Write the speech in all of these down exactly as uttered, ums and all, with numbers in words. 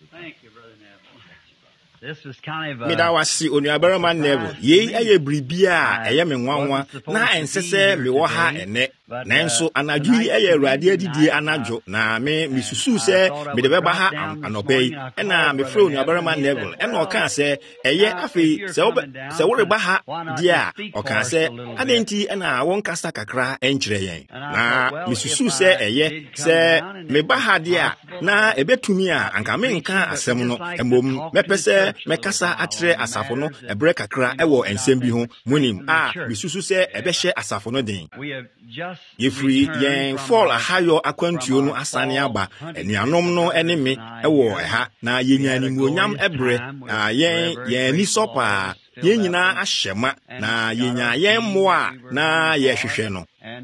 Thank you, Brother Neville. This was kind of a... Mida wasi onuabarama Neville. Ye eye bribia eye me nwanwa na ensese me wo ha ene. Nanso anadwo yi eye Awurade adidie anadwo na me misusu se me de beba ha anobei na me fro onuabarama Neville ena oka se eye afi se wo se wo reba ha dia oka se adenti na won kasa kakra enkyere yen na misusu se eye se me ba ha dia na ebetumi a anka me nka asem no emom mepese mekasa akyere asafo no ebre kakra ewo ensem bi ho munim a misusu se ebehye asafo no den yefri yen fall ahayo akwantuo no asane aba enuanom no eneme ewo eha na yenyani muonyam ebre na yen yen ni sopa yen nyina ahyema na yenya yen moa na ye hwehwe no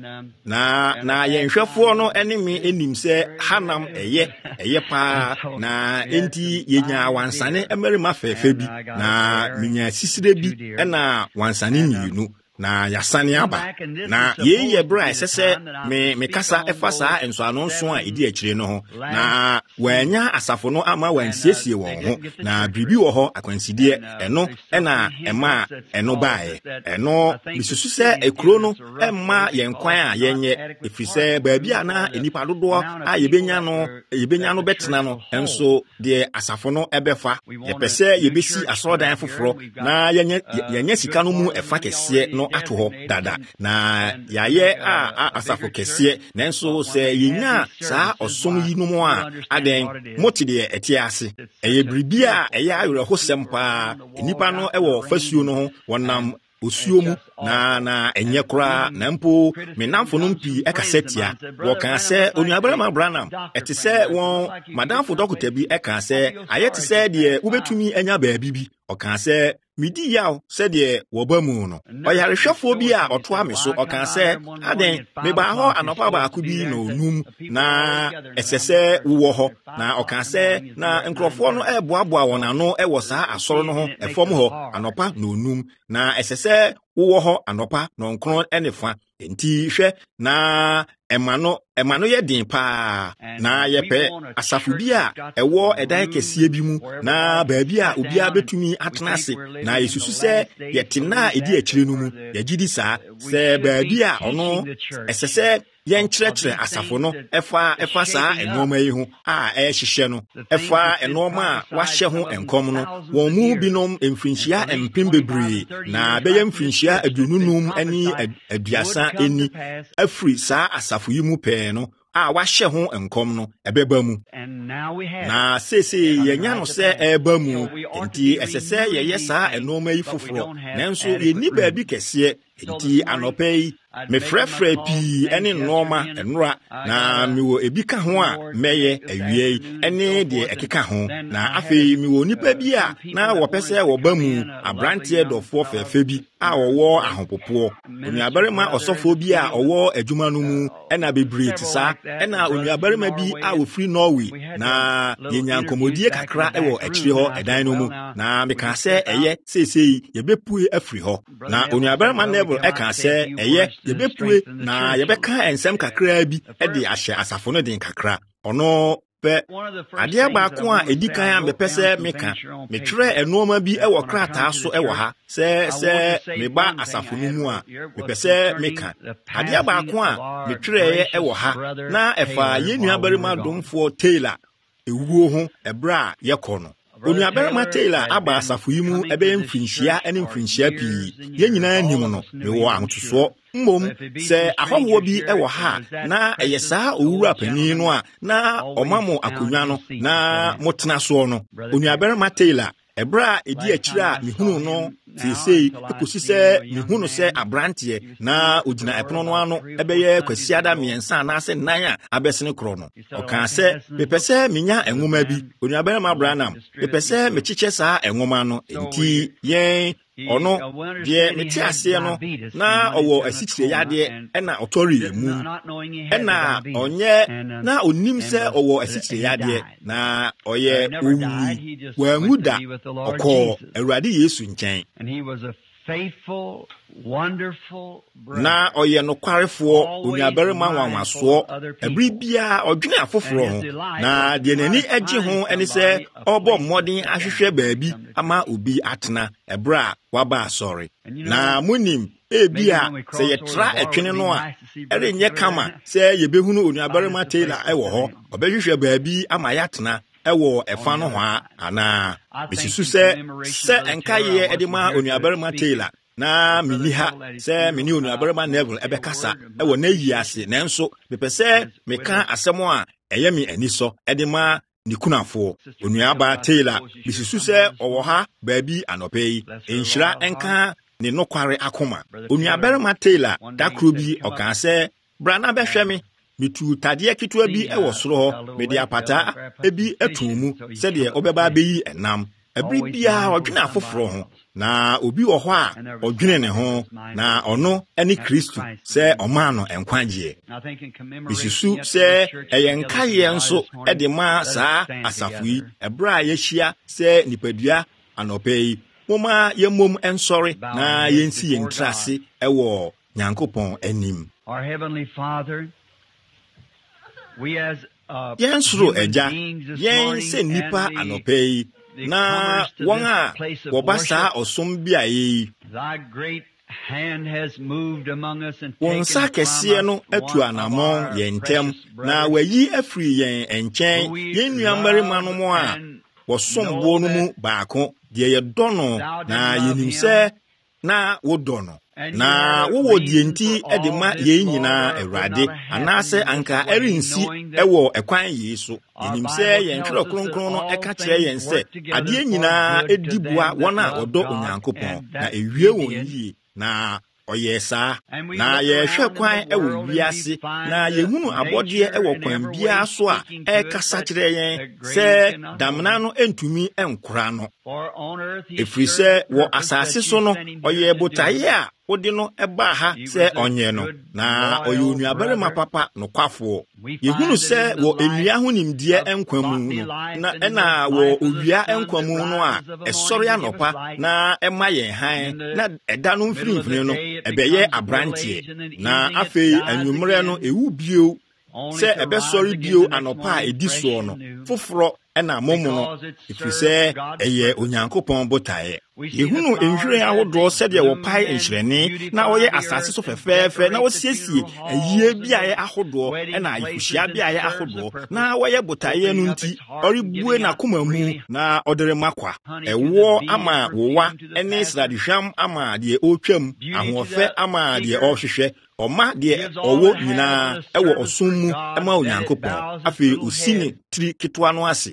na na yen hwefo no eneme enim se hanam eye eye pa na enti yenya wansane emerima fefe bi na minya sisire bi ena wansane nyinu na yasane aba na ye ye bra sese me me kasa efasa enso anonso a edi akire no ho na wanya asafo no ama wansiesie won ho na bribi wo ho akwansidie eno ena ema eno bae eno bisusu se ekuro no emma yenkwan a yenye efise baabi ana enipa dodo a yebenya no yebenya no betena no enso de asafo no ebefa yepese yebesi asodan foforo na yenye yenye sika no mu efa kese no ato dada na yaye a asafo kese nanso se yenya saa osom yi no mo a aden motide etiase eye bribia eye ayoro hosempa enipa no ewo fasuo no ho wonam osuo mu na na enye kora na mpo menamfo no mpi ekasetia wo kan se onuabarama Branham etise won madamfo dokota bi eka se ayete se de ubetumi enya baabi bi o kan se midi yaw se de wo ba mu no oyarehwefo bi a oto ameso o kan se aden me ba ho anopa ba akubi na onum na esese wo ho na o kan se na nkrofo no eboaboa wonano ewo saa asoro no ho efom ho anopa na onum na esese wo ho anopa no nkron enefa enti hwe na emano emano ye din pa na yepe asafu bi a ewo edan kese bi mu na baabi a obi a betumi atenase na yesusu se yetena edi akire no mu yagidi saa se baabi a ono esese yen kyerɛkyerɛ asafo no ɛfa ɛfa saa enoma yi ho a ɛhyehyɛ no ɛfa enoma a wahyɛ ho enkom no wɔn mu binom mfinhyia empem bebree na bɛyɛ mfinhyia adununum ani aduasa eni afiri saa asafo yi mu pɛɛ no a wahyɛ ho enkom no ɛbɛba mu na sese yenya no sɛ ɛba mu enti ɛsɛsɛ yɛyɛ saa enoma yi foforo nanso yɛni baabi kɛseɛ enti anɔpɛ yi me frɛfrɛ pii ene nnoma enora na miwo ebi ka ho a mɛyɛ awie ene de ekeka ho na afei miwo nipa bi a na wɔpɛsɛ wɔba mu abrantie dɔfo fɛfɛ bi a wɔwɔ ahopopo onuabarima ɔsɔfo bi a ɔwɔ adwuma no mu ɛna bebree tisa ɛna onuabarima bi a ofiri Norway na yenya nkomodie kakra ɛwɔ akyire hɔ ɛdan no mu na meka sɛ ɛyɛ sesei yɛbɛpue afiri hɔ na onuabarima Neville ɛka sɛ ɛyɛ yebepue na yebeka ensem kakra bi e de ahye asafo no den kakra ono pe ade baako a edikan a mepese meka metwere enoma bi e wo krata so e wo ha se se meba asafo no mu a mepese meka ade baako a metwere e wo ha na efa yenua barima domfo Taylor ewuo ho ebra ye kɔ no onuabarima Taylor aba asafo yi mu ebe mfinhyia ene mfinhyia pii ye nyina nim no me wo ahotoso mmom se ahɔho bi ɛwɔ ha na ɛyɛ saa owura panin no a na ɔmamo akonwa no na motena so no onuabarima Taylor ebra edi akire a mihunu no sesei ekosi sɛ mihunu sɛ abranteɛ na ogina ɛpono no ano ɛbɛyɛ kwasiada miɛnsa na sɛ nan a abɛsene koro no ɔka sɛ mepɛ sɛ menya enwoma bi onuabarima Branham mepɛ sɛ mekyekyɛ saa enwoma no enti yɛn ono die meti ase no na owo asikyire yade ena otori emu ena onye na onim se owo asikyire yade na oye owi wa muda okọ Awurade Yesu nkyɛn faithful, wonderful brother. Na oye no kwarefo onuabarima nwanwaso ebri bia odwene afoforo ho na de nani agye ho ene se obo mmodin ahwehwe baabi ama obi atena ebra waba asori na munim ebia se yetra etwene no a ere nye kama se yebehunu onuabarima Taylor ewo ho obehwehwe baabi ama yatena ewo efa no ho ana bisisu se se enkaye edima onuabarima Taylor na mini ha se mini onuabarima Neville ebekasa ewo na yi ase nanso mepese meka asemo a eye mi aniso edima nikunafo onuaba Taylor bisisu se owo ha baabi anope enhira enka ne nokware akoma onuabarima Taylor dakro bi oka se brana behwemi mitu tade kitua bi ewo soro ho mede apata ebi atumu se de obeba beyi enam ebri bia odwene afoforo ho na obi wo ho a odwene ne ho na ono eni Kristo se omano enkwagye bisisu se eyenkaye nso ede ma saa asafui ebra yehia se nipadua anopei moma yemom ensori na yensi yentrase ewo Nyankopon anim. Our heavenly Father, we as uh, yen suro eja yen se nipa anopei na won a wobasa osom biaye thy great hand has moved among us and won sa kese no atu anamon yentem na wayi afri yen enchen yen nuamarima no mo a wosombo no mu baako de ye dono na yenim se na wodono na wowo die nti edema ye nyina Awurade anase anka erinsi ewo ekwan Yesu enim se yen twere kronkron no eka kire yen se ade nyina edibua wona odo Onyankopon na ewie won yi na oyesa na ye hwe kwan ewo wiase na yehunu abode ewo kwan bia so a ekasa kire yen se damna no entumi enkora no efrise wo asase so no oye botaye a wodi no eba ha se onye no na oye onuabarima papa no kwafo yehunu se wo enua ho nimdie enkwamu no na ena wo owia enkwamu no a esori anopa na ema yen han na eda no mfirimfiri no ebeye abrantie na afei anwumre no ewu bio se ebe sori bio anopa ediso no foforo ena momo no ifise eye Onyankopon botae yehunu enhwere ahodo sede wo pai enhirene na oye asase so fefefe na osiesie ayie biaye ahodo ena ayifuhia biaye ahodo na woye botae no nti oribue na komamu na odere makwa ewo ama wowa ene sradihwam ama de otwam ahofe ama de ohwehwe Oma de owo nyina ewo osummu ema Onyankopon afi osini tri kitwa no ase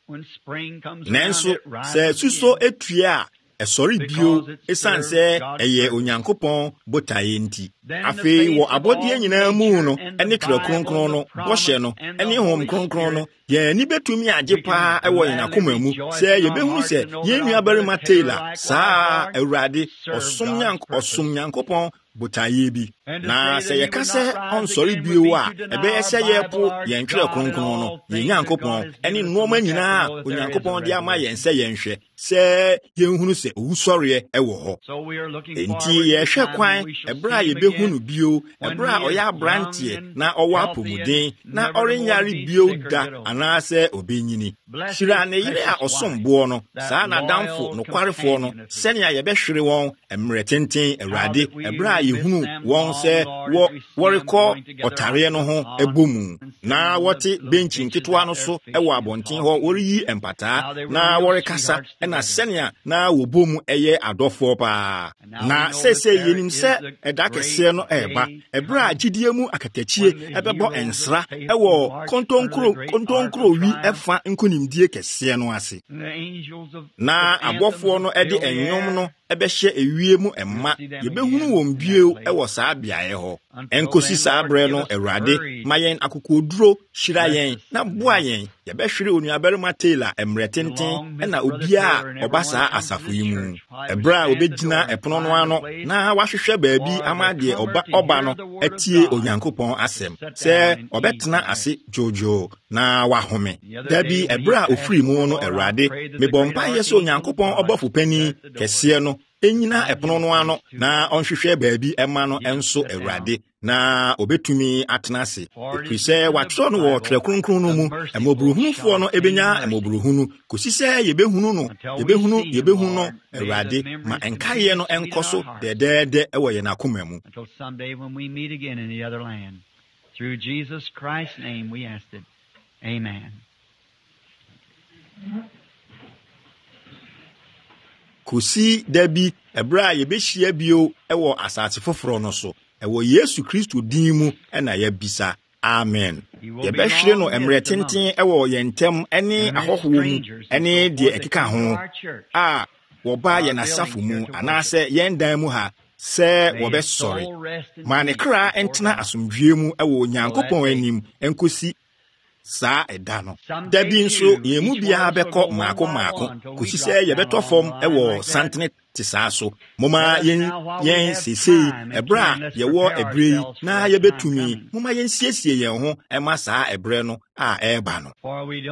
nanso se suso etua esori bio esanse eye Onyankopon botaye nti afi wo abodie nyina mu no ene kro kronkron no bohye no ene hom kronkron no ye ni betumi ajepa ewo Onyankopon mu se ye behunu se ye nuabarima Taylor saa Awurade osom Nyank osom Nyankopon botaye bi na se ye kase on sori bio a ebe ese ye po ye ntwere kronkron no ye Nyankopon ene noma nyina Onyankopon de ama ye nse ye nhwe se ye nhunu se owusori ewo ho enti ye hwe kwan ebra ye behunu bio ebra oya brantie na owa apomuden na orenyare bio da anase obenyini shira ne yire a osombo no saa na damfo no kwarefo no senia ye behwere won emretenten Awurade ebra ye hunu won se wo woreko otare no ho ebomu na wote benchi nkitwa no so ewo abonten ho woriyi empata na worekasa na senia na wobomu eye adofo pa na sese yenim se eda kese no eba ebra agidie mu akatachie ebebo ensra ewo kontonkro kontonkro wi efa nkonimdie kese no ase na abofo no ede enyom no ebehye ewie mu emma yebehunu won bio ewo saa biaye ho enkosi saa bre no Awurade mayen akokoduro hira yen na boa yen yebehwere onuabarima Taylor emretenten ena obia obasa asafo yimu ebra obegina epono no ano na wahwehwe baabi amade oba oba no atie Onyankopon asem se obetena ase jojo na wahome dabi ebra ofiri mu no Awurade mebompa yeso Onyankopon obafo pani kese no enyina epono no ano na onhwehwe baabi ema no enso Awurade na obetumi atena ase efisɛ watro no wɔ twerɛ kronkron no mu ɛmɔbruhunfo no ebenya ɛmɔbruhunu kosi sɛ yebehunu no yebehunu yebehunu no Awurade ma enkaye no enkoso dedede ɛwɔ yɛ nakoma mu until someday when we meet again in the other land. Through Jesus Christ's name we asked it. Amen. Kosi dabi ebra yebehia bio ɛwɔ asase foforo no so ɛwɔ Yesu Kristo din mu ɛna yɛbisa. Amen. Yɛbɛhwere no emre tenten ɛwɔ yɛntem ɛne ahɔhoɔ mu ɛne de ɛkeka ho a wɔba yɛ nasafo mu anaasɛ yɛn dan mu ha sɛ wɔbɛsɔre ma ne kra entena asomdwie mu ɛwɔ Nyankopɔn anim enkosi saa ɛda no dabi nso yɛmu bia bɛkɔ maako maako kosi sɛ yɛbɛtɔ fam ɛwɔ santene te saa so moma yɛn yɛn sesei ɛbra yɛwɔ ɛbrɛ yi na yɛbɛtumi moma yɛn siesie yɛn ho ɛma saa ɛbrɛ no a ɛɛba no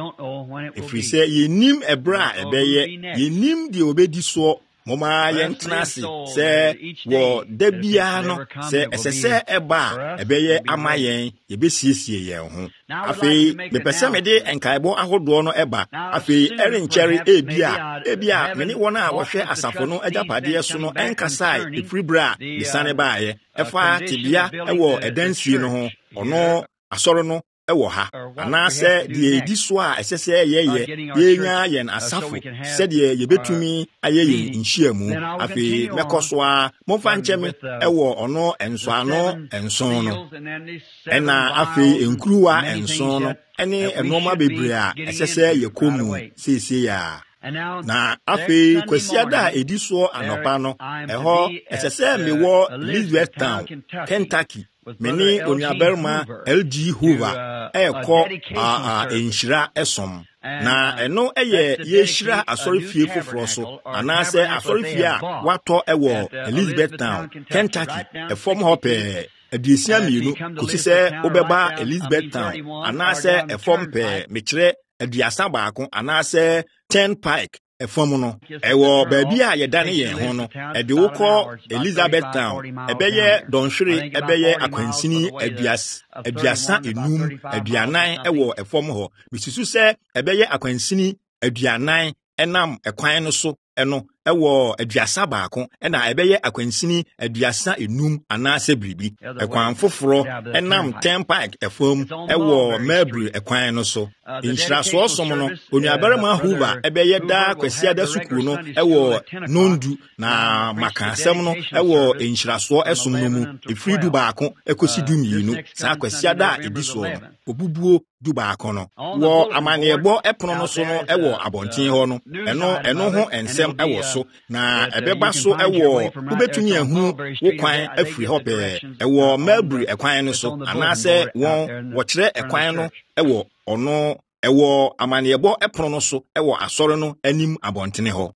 ɛfiri sɛ yɛnim ɛbrɛ a ɛbɛyɛ yɛnim deɛ obɛdi soɔ moma yɛntena ase sɛ wɔ da biara no sɛ ɛsɛ sɛ ɛba a ɛbɛyɛ ama yɛn yɛbɛsiesie yɛn ho afei mepɛ sɛ mede nkaebɔ ahodoɔ no ɛba afei ɛrenkyɛre ebia ebia mene wɔn a wɔhwɛ asafo no agyapadeɛ so no ɛnkasae ɛfiri berɛ a mesane baeɛ ɛfa tebea ɛwɔ ɛdansie no ho ɔno asɔre no ɛwɔ ha anaasɛ deɛ edi so a ɛsɛ sɛ yɛyɛ yɛnya yɛn asafo sɛdeɛ yɛbɛtumi ayɛ yɛn nhyiamu afei mɛkɔ so a momfa nkyɛ me ɛwɔ ɔno ɛnsoano ɛnson no ɛna afei nkuruwa ɛnson no ɛne ɛnɔɔma bebree a ɛsɛ sɛ yɛkɔ mu seesei a na afei kwasiada a edi soɔ anɔpa no ɛhɔ ɛsɛ sɛ mewɔ Elizabeth Town, Kentucky mene onuabarima L G Hoover ɛkɔ a enhyira ɛsom na ɛno ɛyɛ yɛhyira asɔrefie foforɔ so anaasɛ asɔrefie a watɔ ɛwɔ Elizabeth Town, Kentucky ɛfɔm hɔ pɛɛ aduosia mmienu kosi sɛ wobɛba Elizabeth Town anaasɛ ɛfɔm pɛɛ mekyerɛ aduasa baako anaasɛ ten pike ɛfɔm no ɛwɔ baabi a yɛdane yɛn ho no ɛde wokɔ Elizabeth Town ɛbɛyɛ dɔnhwere ɛbɛyɛ akwansini aduas aduasa enum aduanan ɛwɔ ɛfɔm hɔ misusu sɛ ɛbɛyɛ akwansini aduanan ɛnam ɛkwan no so ɛno ɛwɔ aduasa baako ɛna ɛbɛyɛ akwansini aduasa enum anaasɛ biribi ɛkwan foforɔ ɛnam ten pike ɛfam ɛwɔ Melbury ɛkwan no so nhyirasoɔ som no onuabarima Hoover ɛbɛyɛ daa kwasiada sukuu no ɛwɔ nondu na maka asɛm no ɛwɔ nhyirasoɔ ɛsom no mu efiri du baako ɛkɔsi du mmienu saa kwasiada a edi soɔ no obubuo du baako no wɔ amanneɛbɔ ɛpono no so no ɛwɔ abɔnten hɔ no ɛno ɛno ho ɛnsɛm ɛwɔ so na ɛbɛba so ɛwɔ wobɛtumi ahunu wo kwan afiri hɔ pɛɛ ɛwɔ Melbury ɛkwan no so anaasɛ wɔn wɔkyerɛ ɛkwan no ɛwɔ ɔno ɛwɔ amanneɛbɔ ɛpono no so ɛwɔ asɔre no anim abɔntene hɔ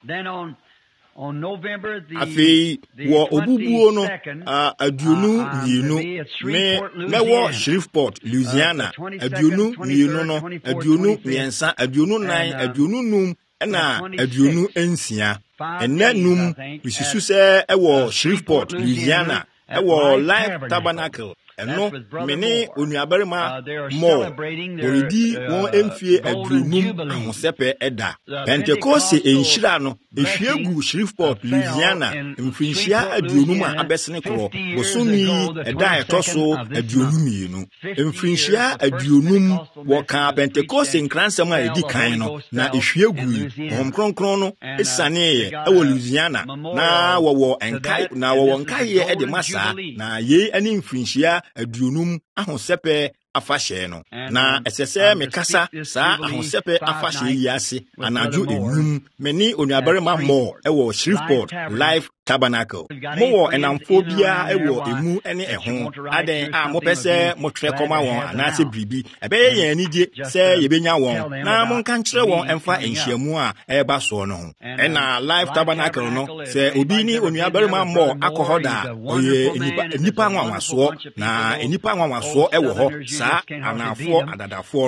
afei wɔ obubuo no aduonu mmienu me mɛwɔ Shreveport, Louisiana aduonu mmienu no aduonu mmiɛnsa aduonu nan aduonu num ɛna aduonu nsia ɛnɛ num bisusu sɛ ɛwɔ Shreveport, Louisiana ɛwɔ Life Tabernacle ɛno mene onuabarima mɔ oridi wɔn emfie aduonum ahosɛpɛ ɛda Pentecost enhyira no ehwie gu Shreveport, Louisiana mfinhyia aduonum a abɛsene korɔ bosomi ɛda ɛtɔ so aduonum mmienu mfinhyia aduonum wɔka Pentecost nkransɛm a edi kan no na ehwie gu hom kronkron no esaneɛ ɛwɔ Louisiana na wɔwɔ nkae na wɔwɔ nkae ɛde masa na yei ani mfinhyia aduonum ahosɛpɛ afahyɛ no na ɛsɛ sɛ mekasa saa ahosɛpɛ afahyɛ yi ase anadwo enum mene onuabarima mɔ ɛwɔ Shreveport Life Tabernacle mowɔ ɛnamfo biara ɛwɔ emu ɛne ɛho aden a mopɛ sɛ motwerɛ kɔma wɔn anaasɛ biribi ɛbɛyɛ yɛn anigye sɛ yɛbɛnya wɔn na monka nkyerɛ wɔn ɛmfa nhyiamu a ɛɛba soɔ no ho ɛna Life Tabernacle no sɛ obi ne onuabarima mɔ akɔ hɔ da ɔyɛ nipa nipa nwanwasoɔ na nipa nwanwasoɔ ɛwɔ hɔ saa anafoɔ adadafoɔ no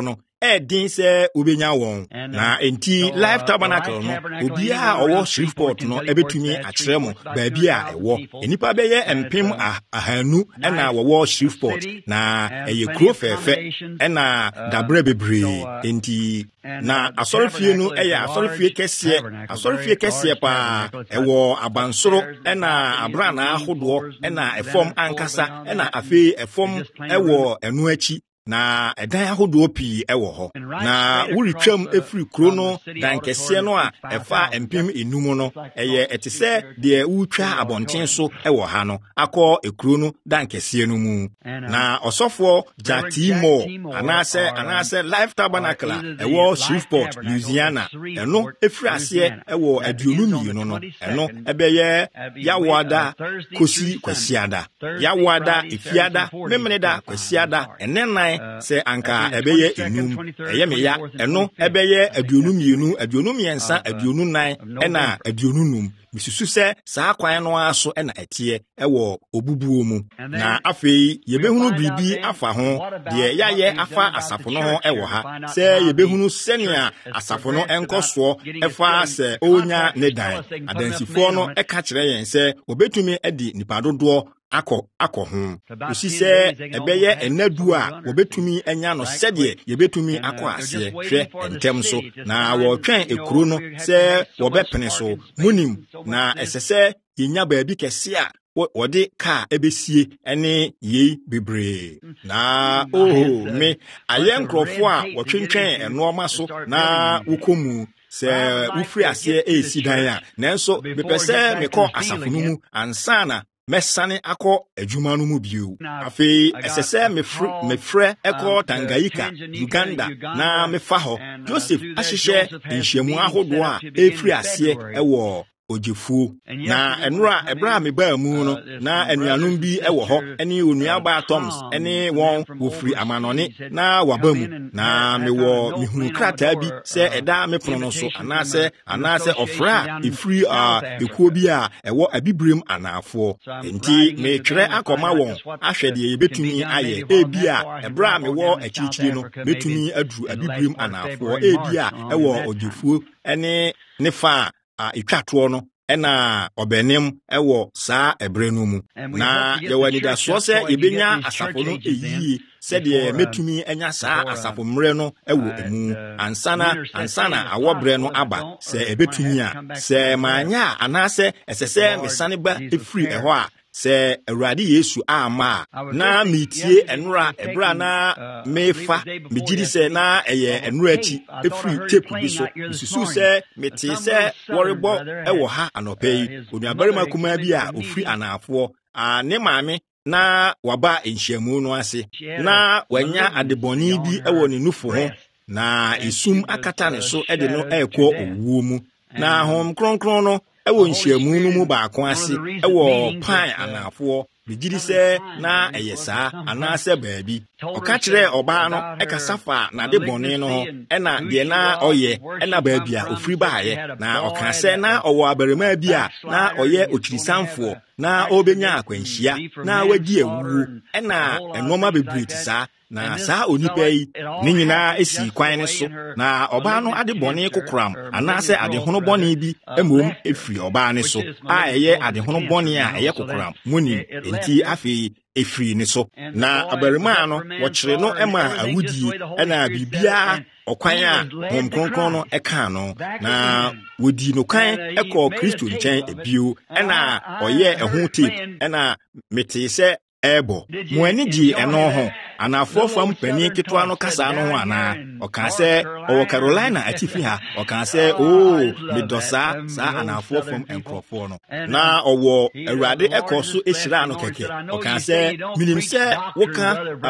e din se obenya won na enti Life Tabernacle no obia owo Shreveport no ebetumi akyerɛ mo baabi a ewo enipa bɛyɛ empem ahanu ɛna wɔwɔ Shreveport na ɛyɛ kuro fɛfɛ ɛna dabre bebree enti na asɔrefie no ɛyɛ asɔrefie kɛseɛ asɔrefie kɛseɛ pa ɛwɔ abansoro ɛna abrana ahodoɔ ɛna ɛfɔm ankasa ɛna afei ɛfɔm ɛwɔ ɛno akyi na ɛdan ahodoɔ pii ɛwɔ hɔ na wuritwam efiri kuro no dan kɛseɛ no a ɛfa empem enum no ɛyɛ ɛte sɛ deɛ wutwa abɔnten so ɛwɔ ha no akɔ ekuro no dan kɛseɛ no mu na ɔsɔfoɔ Jatimo anaasɛ anaasɛ Life Tabernacle ɛwɔ Shreveport Louisiana ɛno efiri aseɛ ɛwɔ aduonu mmienu no ɛno ɛbɛyɛ yawada kosi kwasiada yawada efiada memmeneda kwasiada ɛnɛnan sɛ anka ɛbɛyɛ enum ɛyɛ meya ɛno ɛbɛyɛ aduonu mmienu aduonu mmiɛnsa aduonu nan ɛna aduonu num misusu sɛ saa kwan no aso ɛna ɛteɛ ɛwɔ obubuo mu na afei yebehunu biribi afa ho deɛ yɛayɛ afa asafo no ho ɛwɔ ha sɛ yebehunu sɛnea asafo no ɛnkɔsoɔ ɛfa sɛ onya ne dan adansifoɔ no ɛka kyerɛ yɛn sɛ obetumi ɛdi nipa dodoɔ akɔ akɔ ho osi sɛ ɛbɛyɛ ɛnadu a wɔbɛtumi anya no sɛdeɛ yɛbɛtumi akɔ aseɛ hwɛ ntɛm so na wɔtwɛn ekuro no sɛ wɔbɛpene so munim na ɛsɛ sɛ yɛnya baabi kɛse a wɔde kaa ebesie ɛne yei bebree na oh me ayɛ nkrɔfo a wɔtwentwɛn ɛnoɔma so na wokɔmu sɛ wofiri aseɛ esi dan a nanso mepɛ sɛ mekɔ asafo no mu ansana mesane akɔ adwuma no mu bio afei ɛsɛ sɛ mefrɛ mefrɛ ɛkɔ Tanganyika Uganda na mefa hɔ Joseph ahyehyɛ nhyiamu ahodoɔ a efiri aseɛ ɛwɔ ojefuo na enura ebra me ba mu no na anuanom bi ɛwɔ hɔ ɛne onuaba Toms ɛne wɔn wofiri amanɔne na waba mu na mewɔ mihunu krataa bi sɛ ɛda me pono no so anaasɛ anaasɛ ɔfra efiri a ekuo bi a ɛwɔ abibrem anaafoɔ enti metwerɛ akɔma wɔn ahwɛ deɛ yebetumi ayɛ ebi a ebra mewɔ akyirikyiri no betumi aduru abibrem anaafoɔ ebi a ɛwɔ ojefuo ɛne ne fa a itwatoɔ no ɛna ɔbɛnem ɛwɔ saa ɛbrɛ no mu na yɛwɔ anidasoɔ sɛ yɛbɛnya asafo no eyie sɛdeɛ metumi anya saa asafo mmerɛ no ɛwɔ emu ansana ansana awɔbrɛ no aba sɛ ɛbɛtumi a sɛ maanya anaasɛ ɛsɛ sɛ mesane ba efiri ɛhɔ a sɛ Awurade Yesu ama na mitie enura ebra na mefa migiri sɛ na ɛyɛ enura akyi efiri tape bi so susu sɛ mete sɛ wɔrebɔ ɛwɔ ha anɔpɛ yi onuabarima kuma bi a ofiri anaafoɔ a ne maame na waba nhyiamu no ase na wanya adebɔne bi ɛwɔ ne nufo ho na esum akata ne so ɛde no ɛkɔ owuo mu na hom kronkron no ɛwɔ nhyiamu no mu baako ase ɛwɔ pan anaafoɔ bigiri sɛ na ɛyɛ saa anaasɛ baabi ɔka kyerɛ ɔbaa no ɛkasa fa n'ade bɔne no ho ɛna deɛ na ɔyɛ ɛna baabi a ofiri baayɛ na ɔka sɛ na ɔwɔ abarimaa bi a na ɔyɛ okyirisanfoɔ na ɔbɛnya akwanhyia na wadi awuo ɛna ɛnɔɔma bebree ti saa na saa onipa yi ne nyinaa esi kwan ne so na ɔbaa no ade bɔne kokoram anaasɛ adehono bɔne bi emom efiri ɔbaa ne so a ɛyɛ adehono bɔne a ɛyɛ kokoram munim enti afei efiri ne so na abarimaa no wɔkyere no ɛma awudie ɛna bibia ɔkwan a hom kronkron no ɛka no na wodi no kwan ɛkɔ Kristo nkyɛn ebio ɛna ɔyɛ ɛho tape ɛna mete sɛ ebo mo ani gye ɛno ho anafoɔ fam pani ketewa no kasa no ho ana ɔka sɛ ɔwɔ Carolina atifi ha ɔka sɛ o medɔsa saa anafoɔ fam nkrɔfoɔ no na ɔwɔ Awurade ɛkɔ so ehyira no kɛkɛ ɔka sɛ minim sɛ woka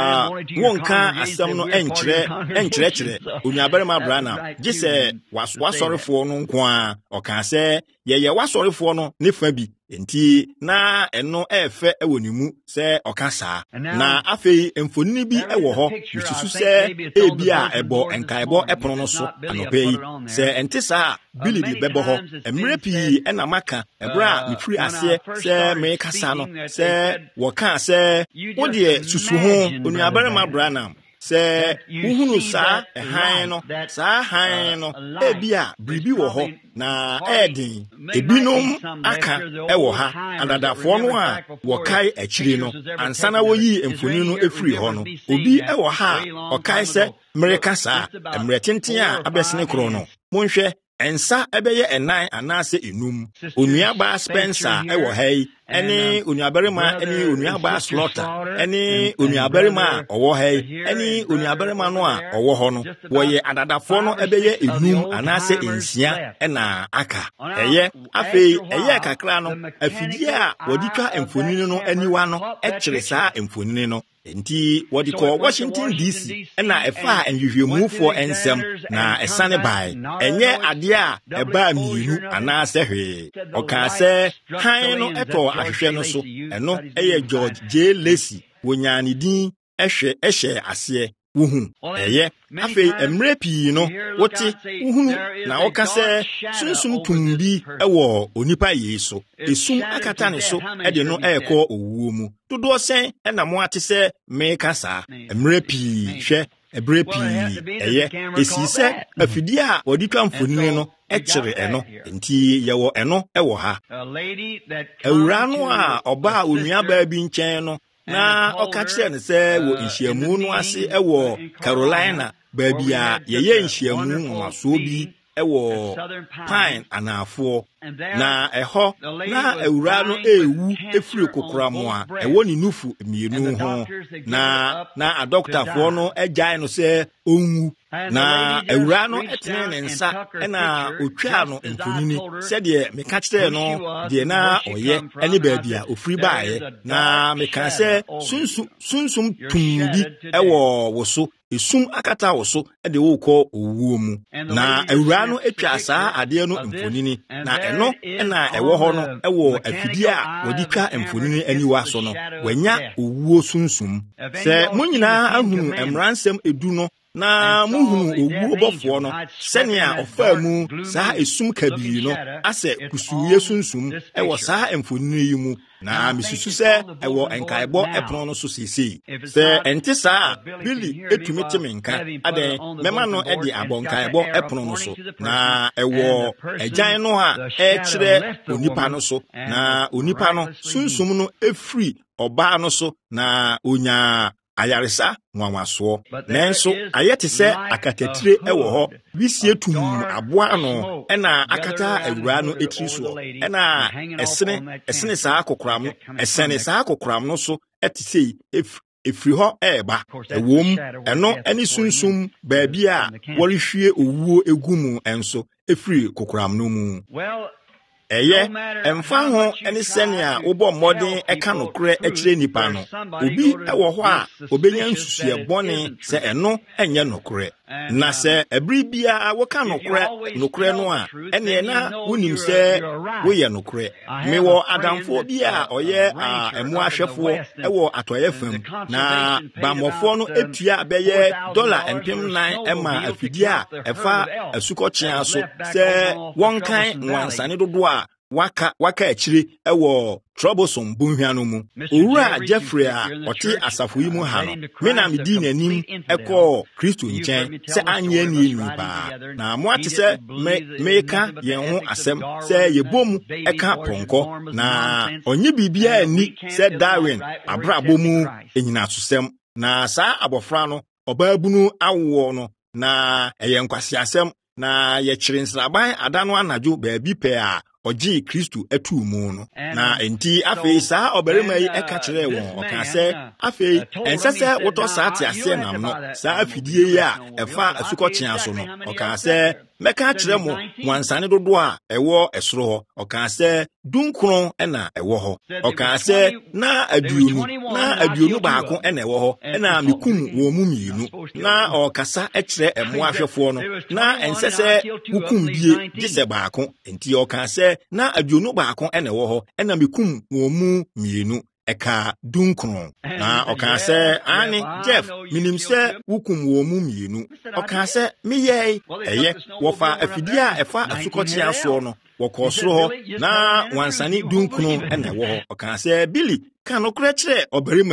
wonka asɛm no ɛnkyerɛ ɛnkyerɛkyerɛ onuabarima Branham gye sɛ wasɔrefoɔ no nko a ɔka sɛ yɛyɛ wasɔrefoɔ no ne fa bi enti na ɛno ɛɛfɛ ɛwɔ ne mu sɛ ɔka saa na afei mfonini bi ɛwɔ hɔ bisusu sɛ ebi a ɛbɔ nkaebɔ ɛpono no so anɔpɛ yi sɛ ɛnte saa bili de bɛbɔ hɔ mmerɛ pii ɛna maka ɛberɛ a mefiri aseɛ sɛ mekasa no sɛ wɔka sɛ wodeɛ susu ho onuabarima Branham se uhunu sa han no sa han no ebia bribi wo ho na edin ebinom aka ewo ha adadafo no a wokai akiri no ansana woyi emfoni no efiri ho no obi ewo ha okai se mereka sa emretenten a abesene kro no monhwe ensa ebeye enan anase enum onuaba Spencer ewo hai eni onuabarima eni onuaba Slaughter eni onuabarima owo hai eni onuabarima no a owo ho no woye adadafo no ebeye enum anase ensia ena aka eye afei eye kakra no afidie a woditwa emfonini no aniwa no ekire saa emfonini no enti wodi ko Washington D C ena efa enhwehwemufo ensem na esane bai enye ade a eba mienu ana sehwe oka se han no eto ahwehwe no so eno eye George J Lacey wonyane din ehwe ehye ase wuhu eye afei emre pii no wote wuhu na woka se sunsum tumbi ewo onipa yeso esum akata ne so ede no ekọ owuo mu dodo sen ena mo ate se meka sa emre pii hwe ebre pii eye esi se afidi a oditwa mfoni no ekire eno nti yewo eno ewo ha ewura no a oba onua ba bi nchen no na oka kire ne se wo nhyiamu no ase ewo Carolina babia yeye nhyiamu nwaso bi ewo Pine anafo na eho na ewura no ewu efiri kokoramo a ewo ni nufu mienu ho na na a doctor fo no agyan no se onwu na ewura no etene ne nsa na otwa no mfonini se de meka kire no de na oye eni baabia ofiri baaye na meka se sunsu sunsum tumbi ewo woso esum akata woso de wo kọ owuo mu na ewura no etwa saa ade no mfonini na eno na ewo ho no ewo afidi a woditwa mfonini aniwa so no wanya owuo sunsum se munyina ahunu emransem edu no na muhunu owuo bofo no senia ofa mu saa esum kabi no ase kusuye sunsum ewo saa mfonini yi mu na misusu se ewo enkaebo epono no so sisi se ente saa Billy etumi timenka ade mema no edi abonkaebo epono no so na ewo agyan no ha e kire onipa no so na onipa no sunsum no efri oba no so na onya ayaresa nwanwaso nenso ayete se akatatire ewo ho wisie tum aboa no ena akata awura no etiri so ena esene esene saa kokoram esene saa kokoram no so etise efiri ho eba ewom eno eni sunsum baabi a worihwie owuo egumu enso efiri kokoram no mu eye emfa ho eni senia wobo modern eka nokre ekire nipa no obi ewo ho a obenya nsusue bone se eno enye nokre na se ebri bia woka nokre nokre no a ene na wonim se woye nokre mewo adamfo bia oye a emu ahwefo ewo atoye fam na bamofo no etua beye dollar empem nine ema afidi a efa asukọchia so se wonkan nwansane dodo a waka waka akire ewo troublesome bunhwa no mu owura Jeffrey a oti asafo yi mu ha no me na medi nanim ekọ Kristo nchen se anye ni nipa na mo ate se meka yen ho asem se yebom eka ponko na onye bibia ni se Darwin abrabo mu enyina sosem na saa abofra no obabunu awo no na eyen kwase asem na ye kire nsraban adano anajo baabi pe a oji Kristo atu mu no na enti afei saa obarima yi eka kire won oka se afei ensese woto saa te ase nam no saa afidie ya efa asukọchia so no oka se meka kire mo wansane dodo a ewo esoro ho oka se dunkron ena ewo ho oka se na aduonu na aduonu baako ena ewo ho ena mekum wo mu mienu na okasa ekire emo ahwefo no na ensese hukum bie gise baako enti oka se na aduonu baako ena ewo ho ena mekum wo mu mienu eka dunkron na oka se ani Jeff minim se wukum wo mu mienu oka se meyei eye wofa afidia efa asukọchia so no wokosoro ho na wansani dunkron ena wo ho oka se Billy kan okra kire obarima bi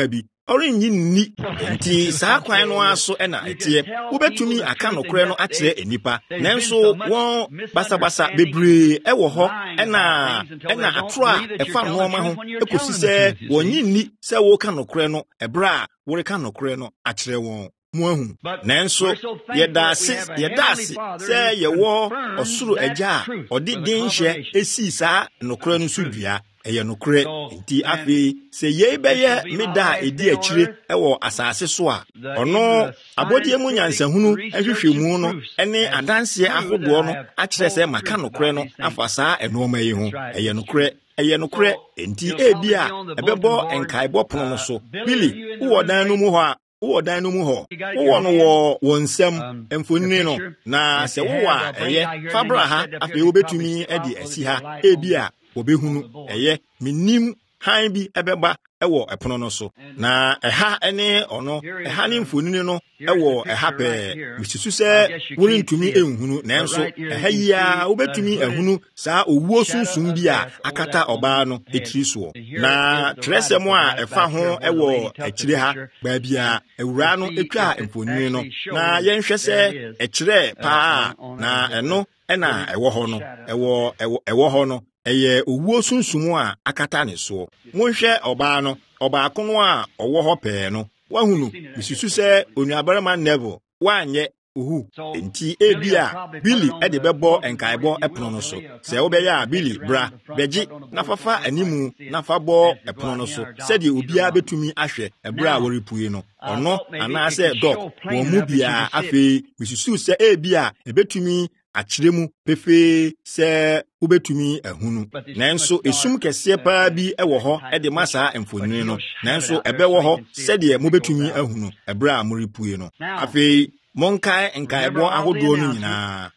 ɔrenyi nni nti saa kwan no aso ɛna ɛteɛ wobɛtumi aka nokore no akyerɛ enipa nanso wɔn basabasa bebree ɛwɔ hɔ ɛna ɛna atoro a ɛfa nneɛma ho ekosi sɛ wɔnyi nni sɛ wɔka nokore no ɛbra a wɔreka nokore no akyerɛ wɔn mu ahu nanso yɛda ase yɛda ase sɛ yɛwɔ ɔsoro agya a ɔde den hyɛ esi saa nokore no so dua ɛyɛ nokore nti afei sɛ yɛi bɛyɛ meda a ɛdi akyire ɛwɔ asase so a ɔno abɔdeɛ mu nyansahunu ahwehwɛ mu no ɛne adanseɛ ahodoɔ no akyerɛ sɛ maka nokore no afa saa ɛnoɔma yi ho ɛyɛ nokore ɛyɛ nokore nti ebi a ɛbɛbɔ nkaebɔ pono no so bili wowɔ dan no mu hɔ a wowɔ dan no mu hɔ wowɔ no wɔ wɔn nsɛm mfonini no na sɛ wowɔ a ɛyɛ fabra ha afei wobɛtumi de asi ha ebi a wɔbɛhunu ɛyɛ menim han bi ɛbɛba ɛwɔ ɛpono no so na ɛha ɛne ɔno ɛha ne mfonini no ɛwɔ ɛha pɛɛ misusu sɛ worentumi ɛnhunu nanso ɛha yi a wobɛtumi ahunu saa owuo sunsum bi a akata ɔbaa no ɛtiri soɔ na kyerɛsɛm a ɛfa ho ɛwɔ akyire ha baabi a awura no ɛtwa mfonini no na yɛnhwɛ sɛ ɛkyerɛ paa na ɛno ɛna ɛwɔ hɔ no ɛwɔ ɛwɔ hɔ no ɛyɛ owuo sunsum a akata ne soɔ monhwɛ ɔbaa no ɔbaako no a ɔwɔ hɔ pɛɛ no wahunu misusu sɛ onuabarima Neville wanyɛ uhu enti ebi a Billy ɛde bɛbɔ nkaebɔ ɛpono no so sɛ wobɛyɛ a Billy bra bɛgye na fafa animu na fa bɔ ɛpono no so sɛdeɛ obiara bɛtumi ahwɛ ɛbra a wɔrepue no ɔno anaasɛ dɔk wɔn mu biara afei misusu sɛ ebi a ɛbɛtumi akyerɛ mu pefee sɛ wobɛtumi ahunu nanso esum kɛseɛ paa bi ɛwɔ hɔ ɛde ma saa mfonini no nanso ɛbɛwɔ hɔ sɛdeɛ mobɛtumi ahunu ɛberɛ a morepue no afei monkae nkaebɔ ahodoɔ no nyinaa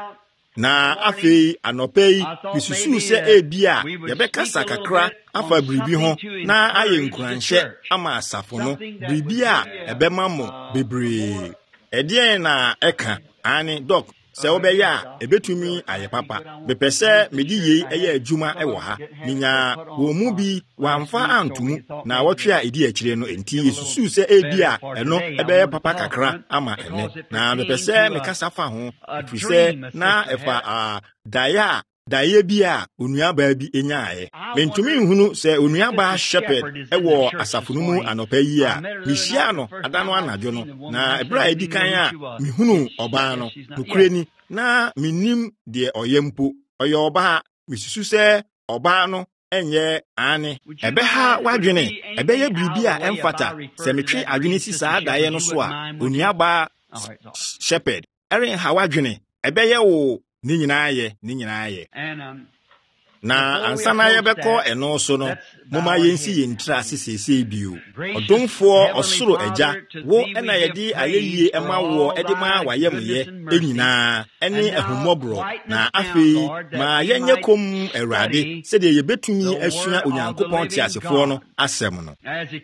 na afei anɔpa yi misusu sɛ ebi a yɛbɛkasa kakra afa biribi ho na ayɛ nkuranhyɛ ama asafo no biribi a ɛbɛma mo bebree ɛdeɛn na ɛka ane dɔk sɛ wobɛyɛ a ɛbɛtumi ayɛ papa bepɛ sɛ mede yei ɛyɛ adwuma ɛwɔ ha minya wɔn mu bi wɔamfa antomu na wɔtwe a ɛdi akyire no enti yɛsusuu sɛ ebi a ɛno ɛbɛyɛ papa kakra ama ɛnɛ na bepɛ sɛ mekasa fa ho ɛfiri sɛ na ɛfa a daeɛ a daeɛ bi a onuabaa bi enyaeɛ mentumi nhunu sɛ onuabaa shepherd ɛwɔ asafo no mu anɔpa yi a mehyia no ada no anadwo no na ɛberɛ a ɛdi kan a mehunu ɔbaa no nokure ni na menim deɛ ɔyɛ mpo ɔyɛ ɔbaa mesusu sɛ ɔbaa no ɛnyɛ ane ɛbɛha wadwene ɛbɛyɛ biribi a ɛmfata sɛ metwe adwene si saa daeɛ no so a onuabaa shepherd ɛrenha wadwene ɛbɛyɛ wo ni nyinaa yɛ ni nyinaa yɛ na ansa na yɛbɛkɔ ɛno so no moma yɛnsi yɛn tiri ase seesei bio ɔdomfoɔ ɔsoro agya wo ɛna yɛde ayɛyie ɛma woɔ ɛde ma wayɛmyɛ ɛnyinaa ɛne ahummɔborɔ na afei ma yɛnyɛ kom Awurade sɛdeɛ yɛbɛtumi asua Onyankopɔn teasefoɔ no asɛm no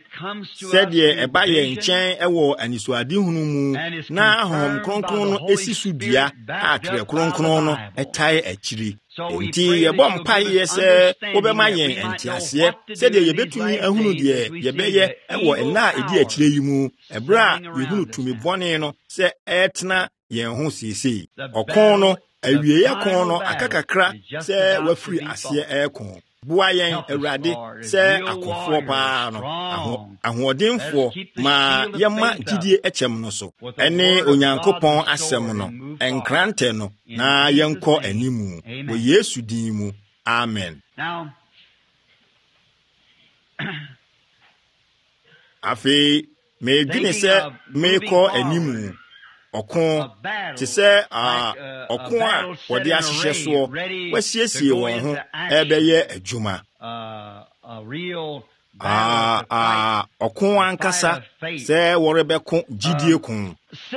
sɛdeɛ ɛba yɛn nkyɛn ɛwɔ anisoadehunu mu na Honhom Kronkron no esi so dua a Twerɛ Kronkron no ɛtae akyiri enti yɛbɔ mpaeɛ sɛ wobɛma yɛn nteaseɛ sɛdeɛ yɛbɛtumi ahunu deɛ yɛbɛyɛ ɛwɔ ɛna a ɛdi akyire yi mu ɛberɛ a yɛhunu tumi bɔne no sɛ ɛtena yɛn ho seesei ɔko no awieeɛ ko no aka kakra sɛ wafiri aseɛ ɛɛko boa yɛn Awurade sɛ akofoɔ paa no ahoɔdenfoɔ ma yɛma gyidie ɛkyɛm no so ɛne Onyankopɔn asɛm no ɛnkrantɛ no na yɛnkɔ animu wɔ Yesu din mu amen afei medwene sɛ mekɔ animu ɔko te sɛ ɔko a wɔde ahyehyɛ soɔ wɔasiesie wɔn ho ɛbɛyɛ adwuma ɔko ankasa sɛ wɔrebɛko gyidie ko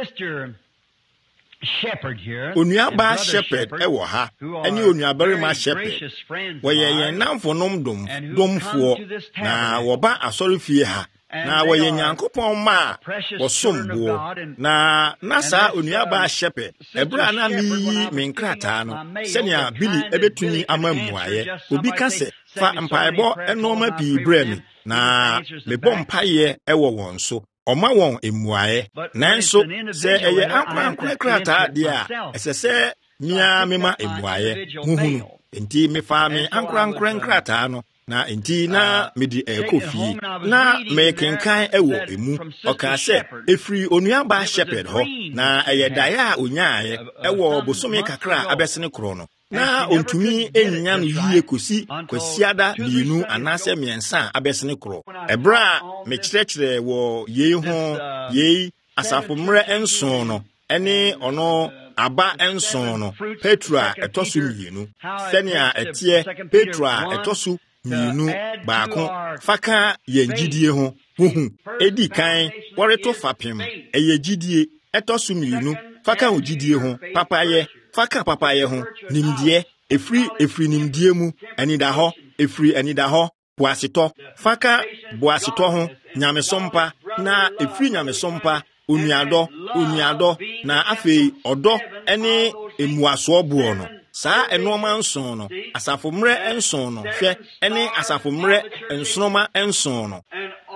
onuabaa shepherd ɛwɔ ha ɛne onuabarima shepherd wɔyɛ yɛn namfonom domfoɔ na wɔba asɔre fie ha na wɔyɛ Nyankopɔn ma wɔsombo na na saa onuaba shepherd ebra na meyi me nkrataa no sɛnea Billy ebetuni ama mmuaye obi ka sɛ fa mpaebɔ enoma pii brɛ me na mebɔ mpaeɛ ɛwɔ wɔn so ɔma wɔn emmuaye nanso sɛ ɛyɛ ankwankwa krataa de a ɛsɛ sɛ mia mema emmuaye huhunu enti mefa me ankwankwa nkrataa no na enti na medi ekofie na mekenkan ewo emu oka se efri onuaba shepherd ho na eye daya onyae ewo bosome kakra abesene kro no na ontumi enya no yie kosi kwasiada mienu anase miensa abesene kro ebra me kyerɛkyerɛ wo yei ho yei asafomre enso no ene ono aba enso no Petra etosu mienu sɛnea etie Petra etosu mienu baako faka yengidie ho huhu edi kan wɔreto fapem eye gidie etosu mienu faka ogidie ho papaye faka papaye ho nimdie efri efri nimdie mu anida ho efri anida ho boasetɔ faka boasetɔ ho nyamesompa na efri nyamesompa onuadɔ onuadɔ na afei ɔdɔ ene emuaso buo no saa enoma nson no asafomre enson no hwɛ ene asafomre ensonoma enson no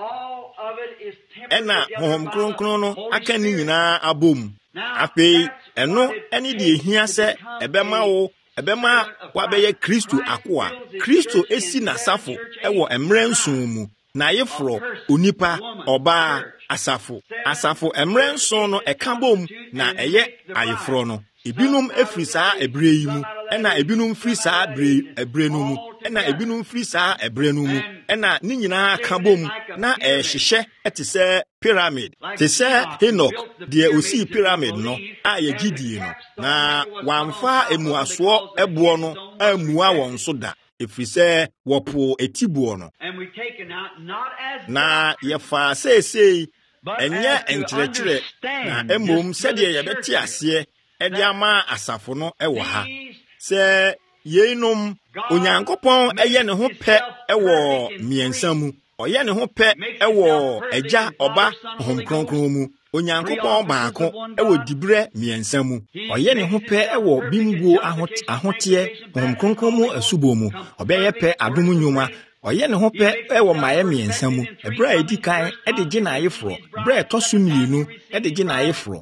ena honhom kronkron no aka ni nyinaa abom afei eno ene de ehia sɛ ebema wo ebema wabɛyɛ Kristo akoa Kristo esi na safo ɛwɔ emre nson mu na yefro onipa ɔbaa asafo asafo emre nson no ɛka bom na ɛyɛ ayefro no ebinum efri saa ebre yi mu ena ebinum fri saa ebre ebre no mu ena ebinum fri saa ebre no mu ena ni nyinaa ka bom na ɛhyehyɛ ɛte sɛ pyramid te sɛ Enoch de osi pyramid no a yɛ gidie no na wamfa emuaso ɛboɔ no amua wɔn so da efri sɛ wɔpo etibuo no na yɛfa sɛsɛi ɛnyɛ nkyerɛkyerɛ na emom sɛdeɛ yɛbɛte aseɛ ɛde ama asafo no ɛwɔ ha sɛ yeinom Onyankopɔn ɛyɛ ne ho pɛ ɛwɔ miensa mu ɔyɛ ne ho pɛ ɛwɔ agya ɔba hom kronkron mu Onyankopɔn baako ɛwɔ dibrɛ miensa mu ɔyɛ ne ho pɛ ɛwɔ bimbuo ahoteɛ hom kronkron mu asubo mu ɔbɛyɛ pɛ adom nnwuma ɔyɛ ne ho pɛ ɛwɔ maye miensa mu ɛbrɛ a edi kan ɛde gye na ayeforo brɛ ɛtɔ so mienu ɛde gye na ayeforo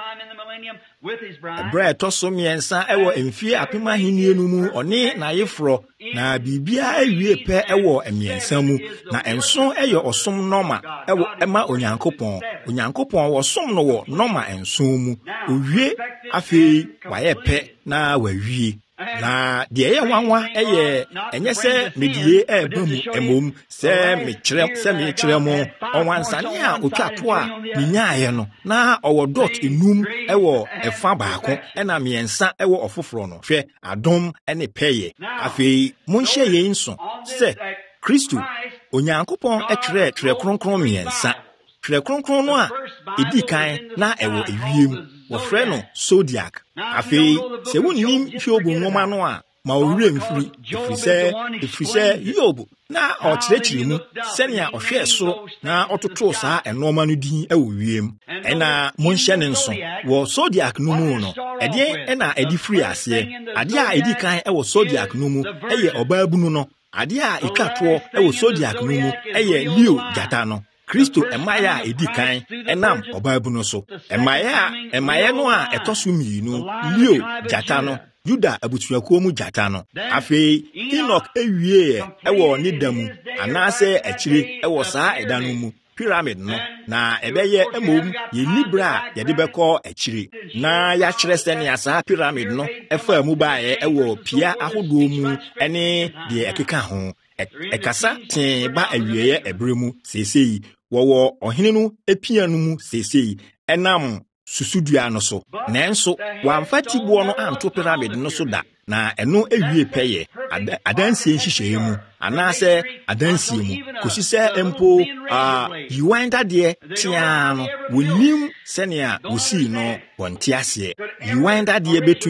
ɛbrɛ ɛtɔ so miensa ɛwɔ mfie apem ahenni no mu ɔne na ayeforo na bibia awie pɛ ɛwɔ miensa mu na enso ɛyɛ ɔsom noma ɛwɔ ɛma Onyankopɔn Onyankopɔn wɔsom no wɔ noma enso mu owie afei wayɛ pɛ na wawie na de ɛyɛ wanwa ɛyɛ ɛnyɛ sɛ medie ɛba mu emom sɛ mekyerɛ sɛ mekyerɛ mo ɔwansane a otwa to a minyaayɛ no na ɔwɔ dot enum ɛwɔ ɛfa baako ɛna miensa ɛwɔ ɔfoforo no hwɛ adom ɛne pɛyɛ afei monhyɛ yɛn nso sɛ Kristo Onyankopɔn ɛtwerɛ twerɛ kronkron miensa twerɛ kronkron no a edi kan na ɛwɔ ewiem wɔfrɛ no zodiac afei sɛ wonnim Hiob nwoma no a ma owurɛ mfiri efiri sɛ efiri sɛ Hiob na ɔkyerɛkyerɛ mu sɛnea ɔhwɛ soro na ɔtotoo saa ɛnɔɔma no din ɛwɔ wiem ɛna monhyɛ ne nso wɔ zodiac no mu no ɛdeɛn ɛna ɛde firi aseɛ adeɛ a ɛdi kan ɛwɔ zodiac no mu ɛyɛ ɔbaabunu no adeɛ a ɛtwa toɔ ɛwɔ zodiac no mu ɛyɛ Leo gyata no Kristo emaye a edi kan enam ɔbaabunu so emaye a emaye no a ɛtɔ so mienu Leo gyata no Juda abutuakuo mu gyata no afei Enoch ewie ɛwɔ ne da mu anaasɛ akyire ɛwɔ saa ɛda no mu pyramid no na ɛbɛyɛ emom ye libra yɛde bɛkɔ akyire na yɛakyerɛ sɛnea saa pyramid no ɛfa mu baeɛ ɛwɔ pia ahodoɔ mu ɛne deɛ ɛkeka ho ɛkasa tee ba awieyɛ ɛbrɛ mu seesei wɔwɔ ɔhene no epia no mu seesei ɛnam susudua no so nanso wamfa tiboɔ no anto pyramid no so da na ɛno ewie pɛyɛ adansie nhyehyɛe mu anaasɛ adansie mu kosi sɛ empo a yiwan dadeɛ tia no wonim sɛnea wosi no wɔnte aseɛ yiwan dadeɛ betumi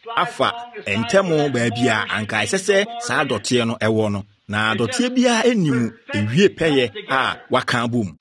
afa entemo baabia anka esese saa dote no ewo no na dote bia enimu ewie peye a waka bom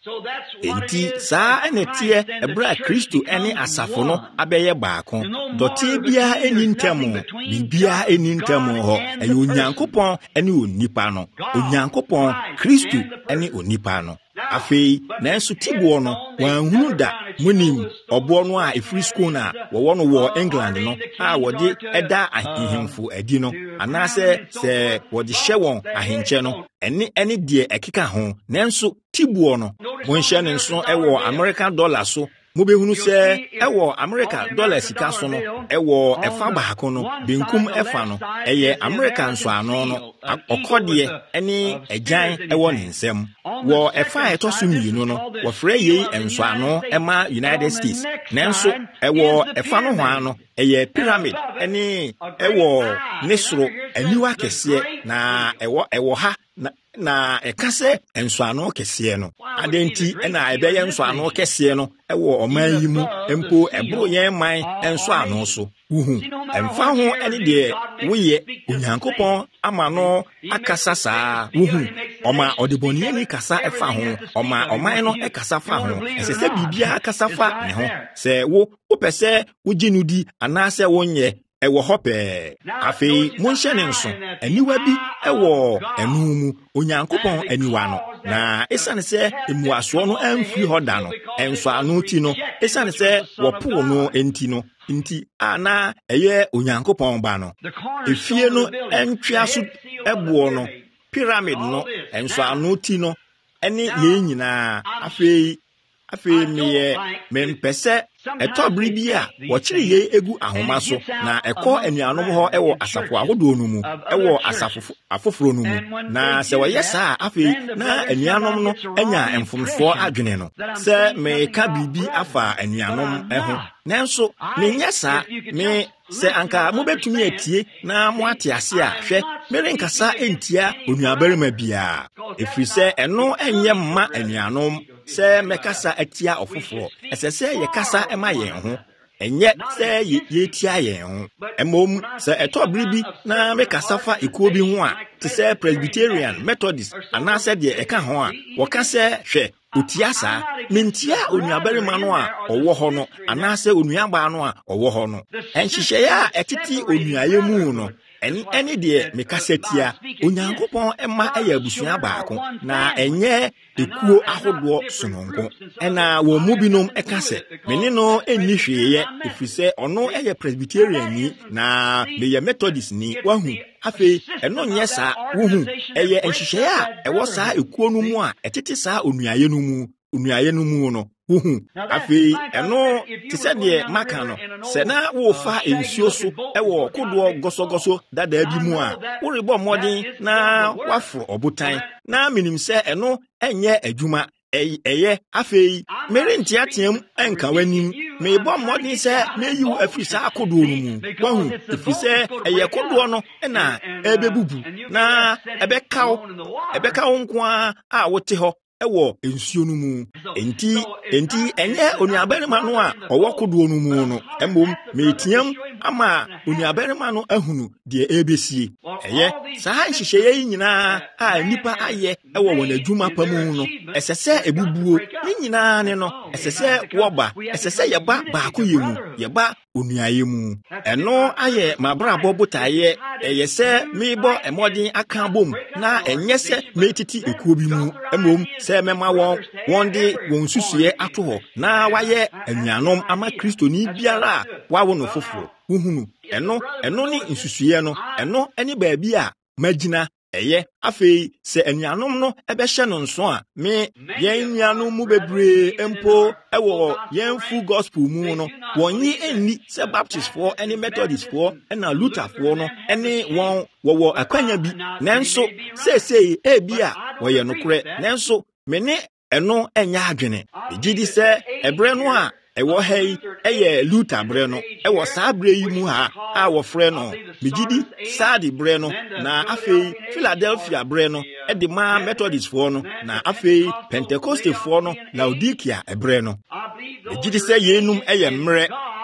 enti saa enetie ebra Kristo ene asafo no abeye baako dote bia eni ntemo bibia eni ntemo ho eye onyankopon ene onipa no onyankopon Kristo ene onipa no afei nanso tibuo no wanhunu da munim obo no a efri school na wo no wo England no a wode eda ahemfo adi no anase se wode hye won ahenche no ene ene de ekeka ho nanso tibuo no monhye ne nso ewo American dollar so mubehunu se ewo America dollar sika so no ewo efa baako no benkum efa no eye American so ano no okode ene agyan ewo ne nsem wo efa etoso mienu no wo frɛ yei enso ano ema United States nanso ewo efa no ho ano eye pyramid ene ewo nesro aniwa kese na ewo ewo ha na na ekase enso ano kese no adenti na ebeye enso ano kese no ewo oman yi mu empo ebro yen man enso ano so uhu emfa ho ene de woye onyankopon ama no akasa saa uhu oma odeboni ni kasa efa ho oma oman no ekasa fa ho esese bibia akasa fa ne ho se wo opese woginudi anase wonye ewo hope afei monhye ne nso aniwa bi ewo enu mu onyankopon aniwa no na esane se emuaso no amfiri hoda no enso anu ti no esane se wopo no enti no nti ana eye onyankopon ba no efie no entwea so ebuo no pyramid no enso anu ti no ene ye nyina afei afei meye mempese etobri bi a wochiri ye egu ahoma so na ekọ anuanom ho ewo asafo ahodo no mu ewo asafo afoforo no mu na se woye saa afei na anuanom no anya emfomso adwene no se me ka bibi afa anuanom eho nanso menye saa me se anka mobetumi atie na mo ate ase a hwe merenkasa entia onuabarima bia efrise eno enye mma anuanom se mekasa atia ofoforo esese ye kasa ema yen ho enye se ye tia yen ho emom se etobri bi na mekasa fa ekuo bi ho a te se Presbyterian Methodist anase de eka ho a woka se hwe otia saa mentia onuabarima no a owo ho no anase onuaba no a owo ho no enhihye ya etiti onuaye mu no eni eni de mekasatia onyankopon ema aya abusua baako na enye ekuo ahodo sononko ena wo mu binom ekase meni no enni hweye efise ono eye Presbyterian ni na meye Methodist ni wahu afei eno nye saa wohu eye enhihye a ewo saa ekuo no mu a etete saa onuaye no mu onuaye no mu no uhu afei eno tise de maka no se na wo fa ensuo so ewo kodo gosogoso dada bi mu a wo rebo modin na wafro obutan na minim se eno enye adwuma eye afei merenti atem enka wanim me bo modin se meyiw afisa akodo no mu wahu afise eye kodo no na ebebubu na ebekaw ebekaw nko a wote ho ewo ensuo no mu enti enti enye onuabarima no a owo kodo no mu no embom metiam ama onuabarima no ahunu de ebesie eye saa nhihye nyina a nipa aye ewo won adwuma pamu no esese ebubuo ni nyina ne no esese woba esese yeba baako yemu yeba onuaye mu eno aye mabrabo botaye eye se mebo emodin aka bom na enye se metiti ekuo bi mu embom se mema won won de won susue ato ho na waye anuanom ama Kristoni biara wawo no foforo uhunu eno eno ni nsusue no eno eni baabi a magina eye afei se anuanom no ebehye no nso a me yen nuanom mu bebre empo ewo yen full gospel mu no wonyi enni se Baptist for any Methodist for na Luther for no eni won wo akwanya bi nanso se se e bia wo ye nokre nanso me ne eno enya adwene gidi se ebre no a ewo hei eye Luther bre no ewo saa bre yi mu ha a wo frɛ no megidi Sardi bre no na afei Philadelphia bre no e de ma Methodist for no na afei Pentecostal for no Laodikia ebre no megidi se yenum eye mre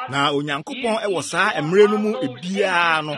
na onyankopɔn ɛwɔ saa emre no mu ebia no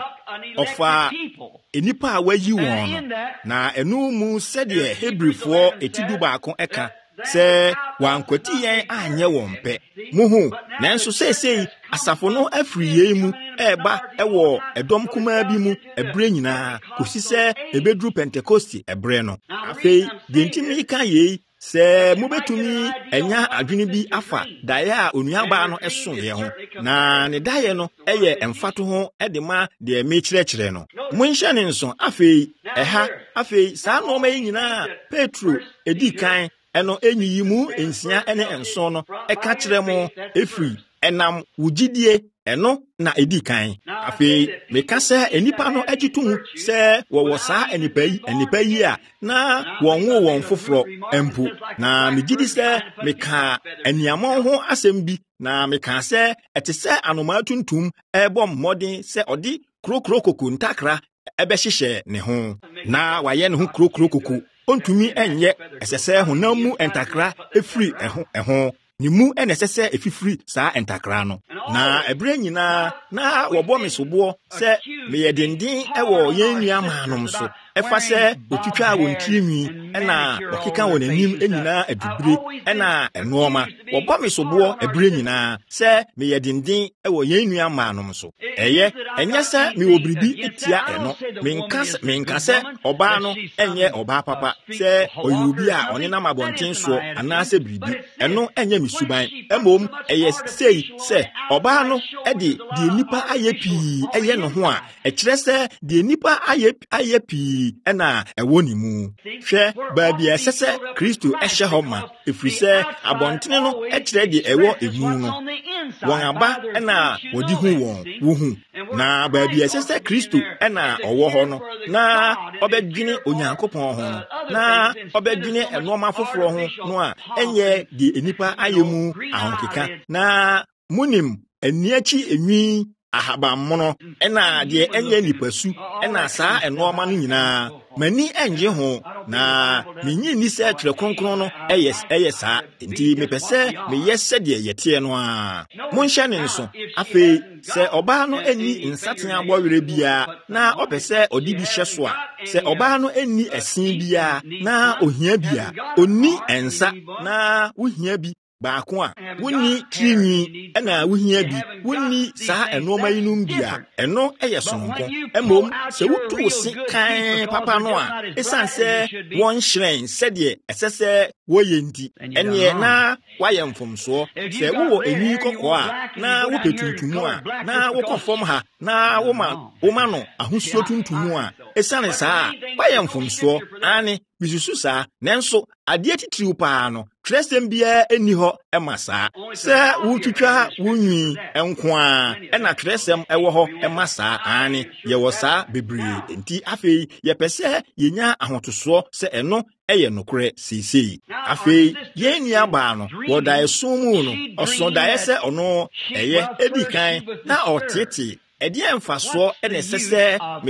ofa enipa a wayi wɔn no na enu mu sɛdeɛ Hebrewfo etidu baako ɛka sɛ wankwati yɛn anyɛ wɔn pɛ muhu nanso sɛsɛi asafo no afiri yei mu ɛba ɛwɔ ɛdɔm kumaa bi mu ɛbrɛ nyinaa kosi sɛ ebeduru Pentecost ɛbrɛ no afei deɛ ntimi ka yei sɛ mobetumi enya adwene bi afa daeɛ a onuabaa no ɛso yɛ ho na ne daeɛ no ɛyɛ emfato ho ɛde ma deɛ mekyerɛkyerɛ no monhyɛ ne nso afei ɛha afei saa nɔɔma yi nyinaa Petro edi kan ɛno enyiyi mu ensia ɛne enso no ɛka kyerɛ mo efiri ɛnam wugidie ɛno na edi kan afei meka sɛ enipa no agyitu mu sɛ wɔwɔ saa enipa yi enipa yi a na wɔn wo wɔn foforɔ empu na megidi sɛ meka aniamɔ ho asɛm bi na meka sɛ ɛte sɛ anoma tuntum ɛbɔ mmɔden sɛ ɔde krokro koko ntakra ɛbɛhyehyɛ ne ho na wayɛ ne ho krokro koko ontumi ɛnyɛ ɛsɛ sɛ honam mu ntakra efiri ɛho ɛho ni mu ɛna ɛsɛ sɛ efifiri saa ntakra no na ɛbrɛ nyinaa na wɔbɔ me soboɔ sɛ meyɛ denden ɛwɔ yɛn nua maanom so ɛfa sɛ otwitwa wɔn tirinwi ɛna ɔkeka wɔn anim nyinaa adubire ɛna ɛnoɔma wɔbɔ me soboɔ ɛbrɛ nyinaa sɛ meyɛ denden ɛwɔ yɛn nua maanom so ɛyɛ ɛnyɛ sɛ mewɔ biribi etia ɛno menka menka sɛ ɔbaa no ɛnyɛ ɔbaa papa sɛ ɔyɛ obi a ɔne nam abɔnten soɔ anaasɛ biribi ɛno ɛnyɛ me suban ɛmom ɛyɛ sei sɛ ɔbaa no ɛde deɛ nipa ayɛ pii ɛyɛ no ho a ɛkyerɛ sɛ deɛ nipa ayɛ ayɛ pii ɛna ɛwɔ ne mu hwɛ baabi ɛsɛ sɛ Kristo ɛhyɛ hɔ ma efiri sɛ abɔntene no ɛkyerɛ deɛ ɛwɔ emu no wɔn aba ɛna wɔde hu wɔn wohu na baabi ɛsɛ sɛ Kristo ɛna ɔwɔ hɔ no na ɔbɛdwene Onyankopɔn ho no na ɔbɛdwene ɛnoɔma foforɔ ho no a ɛnyɛ deɛ enipa ayɛ mu ahonkeka na munim aniakyi enwi ahabammono ɛna deɛ ɛnyɛ nipasu ɛna saa ɛnoɔma no nyinaa mani ɛngye ho na menyi ni sɛ twerɛ kronkron no ɛyɛ ɛyɛ saa nti mepɛ sɛ meyɛ sɛdeɛ yɛteɛ no a monhyɛ ne nso afei sɛ ɔbaa no ani nsatea bɔwerɛ biara na ɔpɛ sɛ ɔde bi hyɛ so a sɛ ɔbaa no ani ɛsen biara na ohia bi a onni ɛnsa na wohia bi baako a wonni tirinwi ɛna wohia bi wonni saa ɛnoɔma yi nom bi a ɛno ɛyɛ sononko mmom sɛ wotu se kan papa no a ɛsiane sɛ wɔn hyerɛn sɛdeɛ ɛsɛ sɛ wɔyɛ nti ɛneɛ na wayɛ mfomsoɔ sɛ wowɔ enwi kɔkɔɔ a na wopɛ tuntum a na wokɔ fam ha na woma woma no ahosuo tuntum a ɛsiane saa wayɛ mfomsoɔ ane bisusu saa nanso adeɛ titiriw paa no twerɛsɛm biara ɛni hɔ ɛma saa sɛ wotwitwa wonwi ɛnko a ɛna twerɛsɛm ɛwɔ hɔ ɛma saa ane yɛwɔ saa bebree nti afei yɛpɛ sɛ yɛnya ahotosoɔ sɛ ɛno ɛyɛ nokorɛ seesei afei yɛn nua baa no wɔda ɛso mu no ɔso daeɛ sɛ ɔno ɛyɛ edi kan na ɔtete ɛdeɛ mfasoɔ ɛna ɛsɛ sɛ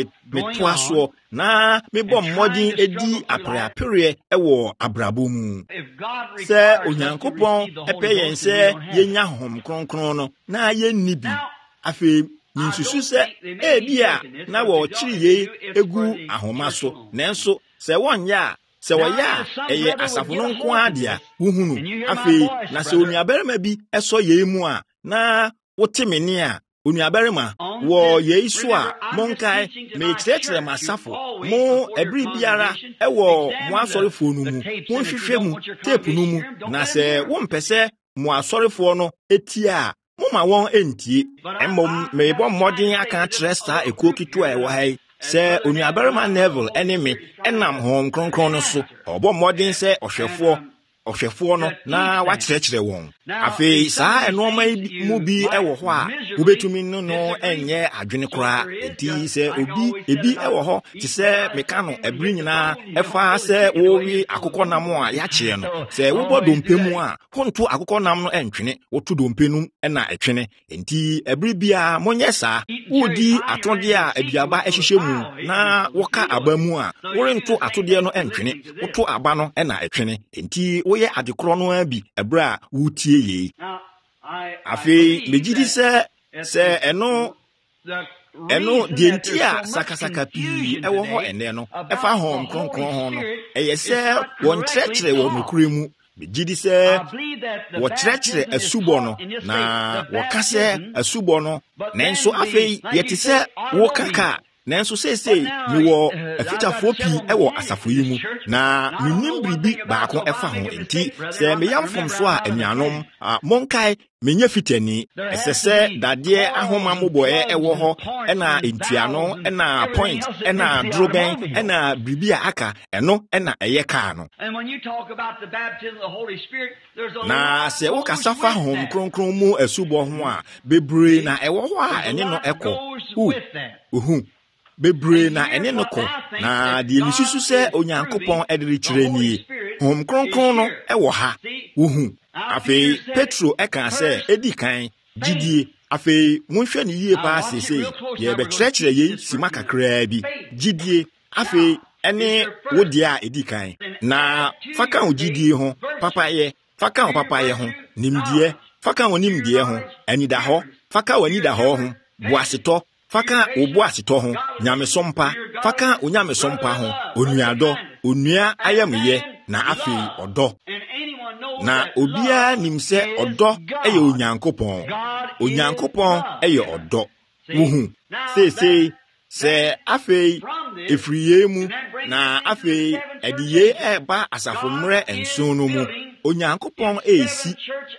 metoa soɔ na mebɔ mmɔden edi apreapereɛ ɛwɔ abrabɔ mu sɛ Onyankopɔn ɛpɛ yɛn sɛ yɛnya honhom kronkron no na yɛnni bi afei nsusu sɛ ebi a na wɔkyiri yei egu ahoma so nanso sɛ wɔnyɛ a sɛ wɔyɛ a ɛyɛ asafo no nko ade a wohunu afei na sɛ onuabarima bi ɛsɔ yei mu a na wote me ne a onuabarima wɔ yei so a monkae mekyerɛkyerɛ masafo mo ɛbere biara ɛwɔ mo asɔrefoɔ no mu monhwehwɛ mu teepu no mu na sɛ wompɛ sɛ mo asɔrefoɔ no etie a moma wɔn entie mmom mebɔ mmɔden aka kyerɛ saa ekuo ketewa ɛwɔ ha yi sɛ onuabarima Neville ɛne me ɛnam hɔn kronkron no so ɔbɔ mmɔden sɛ ɔhwɛfoɔ ɔhwɛfoɔ no na wakyerɛkyerɛ wɔn afei saa ɛnoɔma yi mu bi ɛwɔ hɔ a wobɛtumi no no ɛnyɛ adwene koraa enti sɛ obi ebi ɛwɔ hɔ te sɛ meka no ɛbere nyinaa ɛfa sɛ wɔwe akokɔnam a yɛakyeɛ no sɛ wobɔ dompe mu a honto akokɔnam no ɛntwene woto dompe no ɛna ɛtwene enti ɛbere biara monyɛ saa wodi atodeɛ a aduaba ɛhyehyɛ mu na woka aba mu a worento atodeɛ no ɛntwene woto aba no ɛna ɛtwene enti woyɛ adekorɔ no bi ɛbere a wotie yei Afi megidi se se eno eno die ntia sakasaka pi ewo ho ene no efa hom kronkron ho no eye se won kyerɛkyerɛ wɔ nokure mu megidi se wɔ kyerɛkyerɛ asubo no na wɔka sɛ asubo no nanso afei yɛte sɛ wo kaka nanso sesei mi wɔ afitafoɔ pii ɛwɔ asafo yi mu na menim biribi baako ɛfa ho enti sɛ meyam fom so a anuanom monkae menye fitani ɛsɛ sɛ dadeɛ ahoma mobɔɛ ɛwɔ hɔ ɛna ntuano ɛna point ɛna drobɛn ɛna biribi a aka ɛno ɛna ɛyɛ kaa no na sɛ wokasa fa hom kronkron mu asubɔ ho a bebree na ɛwɔ hɔ a ɛne no ɛkɔ uhu bebree na ene no kɔ na de nisusu sɛ onyankopɔn ɛde kyerɛ nie hom kronkron no ɛwɔ ha wohu afei Petro ɛka sɛ edi kan gidie afei monhwɛ ne yie paa sesei yɛ bɛkyerɛkyerɛ yei sima kakraa bi gidie afei ɛne wodie a edi kan na faka ho gidie ho papayɛ faka ho papayɛ ho nimdeɛ faka ho nimdeɛ ho anida hɔ faka ho anida hɔ ho boasetɔ faka obo asetɔ ho nyamesompa faka onyamesompa ho onuadɔ onua ayamye na afei ɔdɔ na obia nim sɛ ɔdɔ ɛyɛ onyankopɔn onyankopɔn ɛyɛ ɔdɔ wuhu sesei sɛ afei efriye mu na afei ɛdiye ɛba asafo mmerɛ nson no mu onyankopɔn esi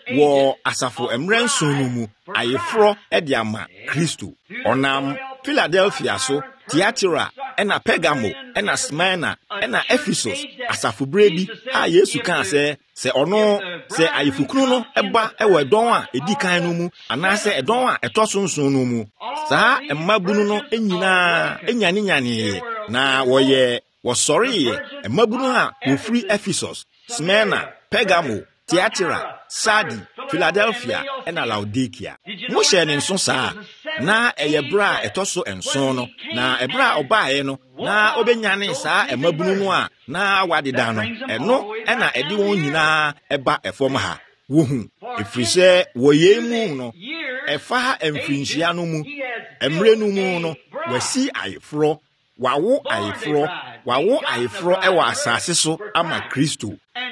wɔ asafo mmerɛ nson no mu ayeforo ɛde ama Kristo ɔnam Philadelphia so Tiatira ɛna Pergamo ɛna Smyrna ɛna Ephesus asafo brebi a Yesu kan sɛ sɛ ɔno sɛ ayefukunu no ɛba ɛwɔ ɛdɔn a edi kan no mu anaasɛ ɛdɔn a ɛtɔ so nson no mu saa mmabunu no enyinaa enyane nyane na wɔyɛ wɔsɔre mmabunu a wofiri Ephesus Smyrna Pergamo Tiatira Sardi Philadelphia ɛna Laodicea mo hyɛ ne nso saa na ɛyɛ bra ɛtɔ so nson no na ɛbra ɔbaaɛ no na obɛnyane saa mmabunu no a na wadeda no ɛno ɛna ɛde wɔn nyinaa ɛba ɛfɔm ha wohu ɛfiri sɛ wɔyɛ mu no ɛfa ha mfirinhyia no mu mmerɛ no mu no wasi ayeforo wawo ayeforo wawo ayeforo ɛwɔ asase so ama Kristo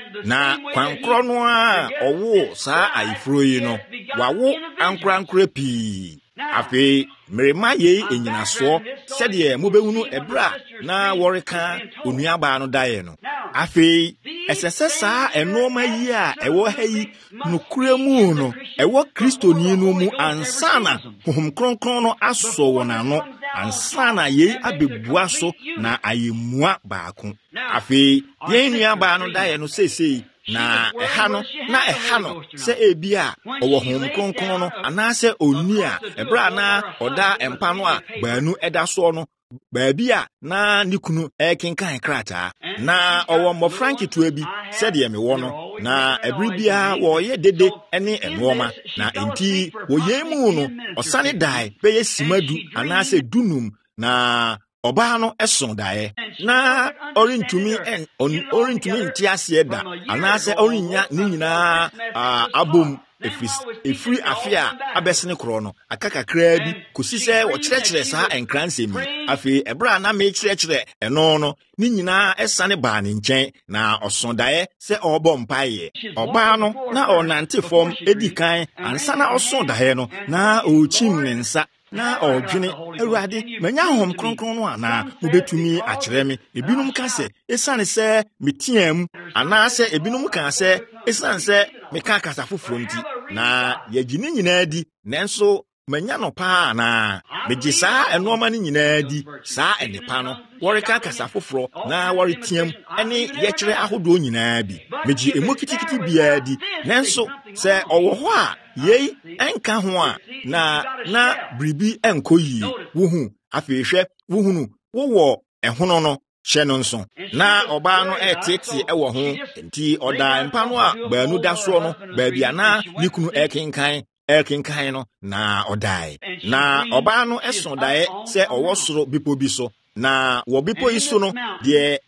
na kwankorɔ no a ɔwo saa ayeforo yi no wawo ankorankora pii afei mmerema yei enyinasoɔ sɛdeɛ mobɛhunu ɛbra na wɔreka onuabaa no daeɛ no afei ɛsɛ sɛ saa ɛnoɔma yi a ɛwɔ ha yi nokura mu no ɛwɔ kristoni no mu ansana honhom kronkron no asɔ wɔn ano ansana yei abɛbua so na ayɛmua baako afei yɛn nuabaa no daeɛ no seesei na ɛha no na ɛha no sɛ ebi a ɔwɔ honhom kronkron no anaasɛ onni a ɛbra na ɔda empa no a baanu ɛda soɔ no baabi a na ne kunu ɛkenkan krataa na ɔwɔ mmɔfra nketewa bi sɛdeɛ mewɔ no na ɛbere biara wɔyɛ dede ne ɛnoɔma na enti wɔyɛ mu no ɔsane dae bɛyɛ simadu anaasɛ dunum na ɔbaa no ɛso daeɛ na ɔrentumi ɛn ɔrentumi nte aseɛ da anaasɛ ɔrenya ne nyinaa abom efiri afe a abɛsene korɔ no aka kakraa bi kosi sɛ wɔkyerɛkyerɛ saa nkranse mu afei ɛbra na mekyerɛkyerɛ ɛno no ne nyinaa ɛsane baa ne nkyɛn na ɔso daeɛ sɛ ɔbɔ mpaeɛ ɔbaa no na ɔnante fam edi kan ansa na ɔso daeɛ no na ɔkyim ne nsa na ɔdwene Awurade manya hom kronkron no ana mobɛtumi akyerɛ me ebinom ka sɛ esane sɛ metiam anaasɛ ebinom ka sɛ esane sɛ meka kasa foforo nti na yɛgye ne nyinaa di nanso manya no paa na megye saa ɛnoɔma no nyinaa di saa ɛnepa no wɔreka kasa foforo na wɔretiam ɛne yɛkyerɛ ahodoɔ nyinaa bi megye emu kitikiti biara di nanso sɛ ɔwɔ hɔ a yei ɛnka ho a na na biribi ɛnkɔ yie wohu afei hwɛ wohunu wowɔ ɛhono no hyɛ no nso na ɔbaa no ɛtete ɛwɔ ho nti ɔda mpa no a baanu da soɔ no baabi a na ne kunu ɛkenkan ɛkenkan no na ɔdae na ɔbaa no ɛso daeɛ sɛ ɔwɔ soro bepɔ bi so na wɔ bepɔ yi so no deɛ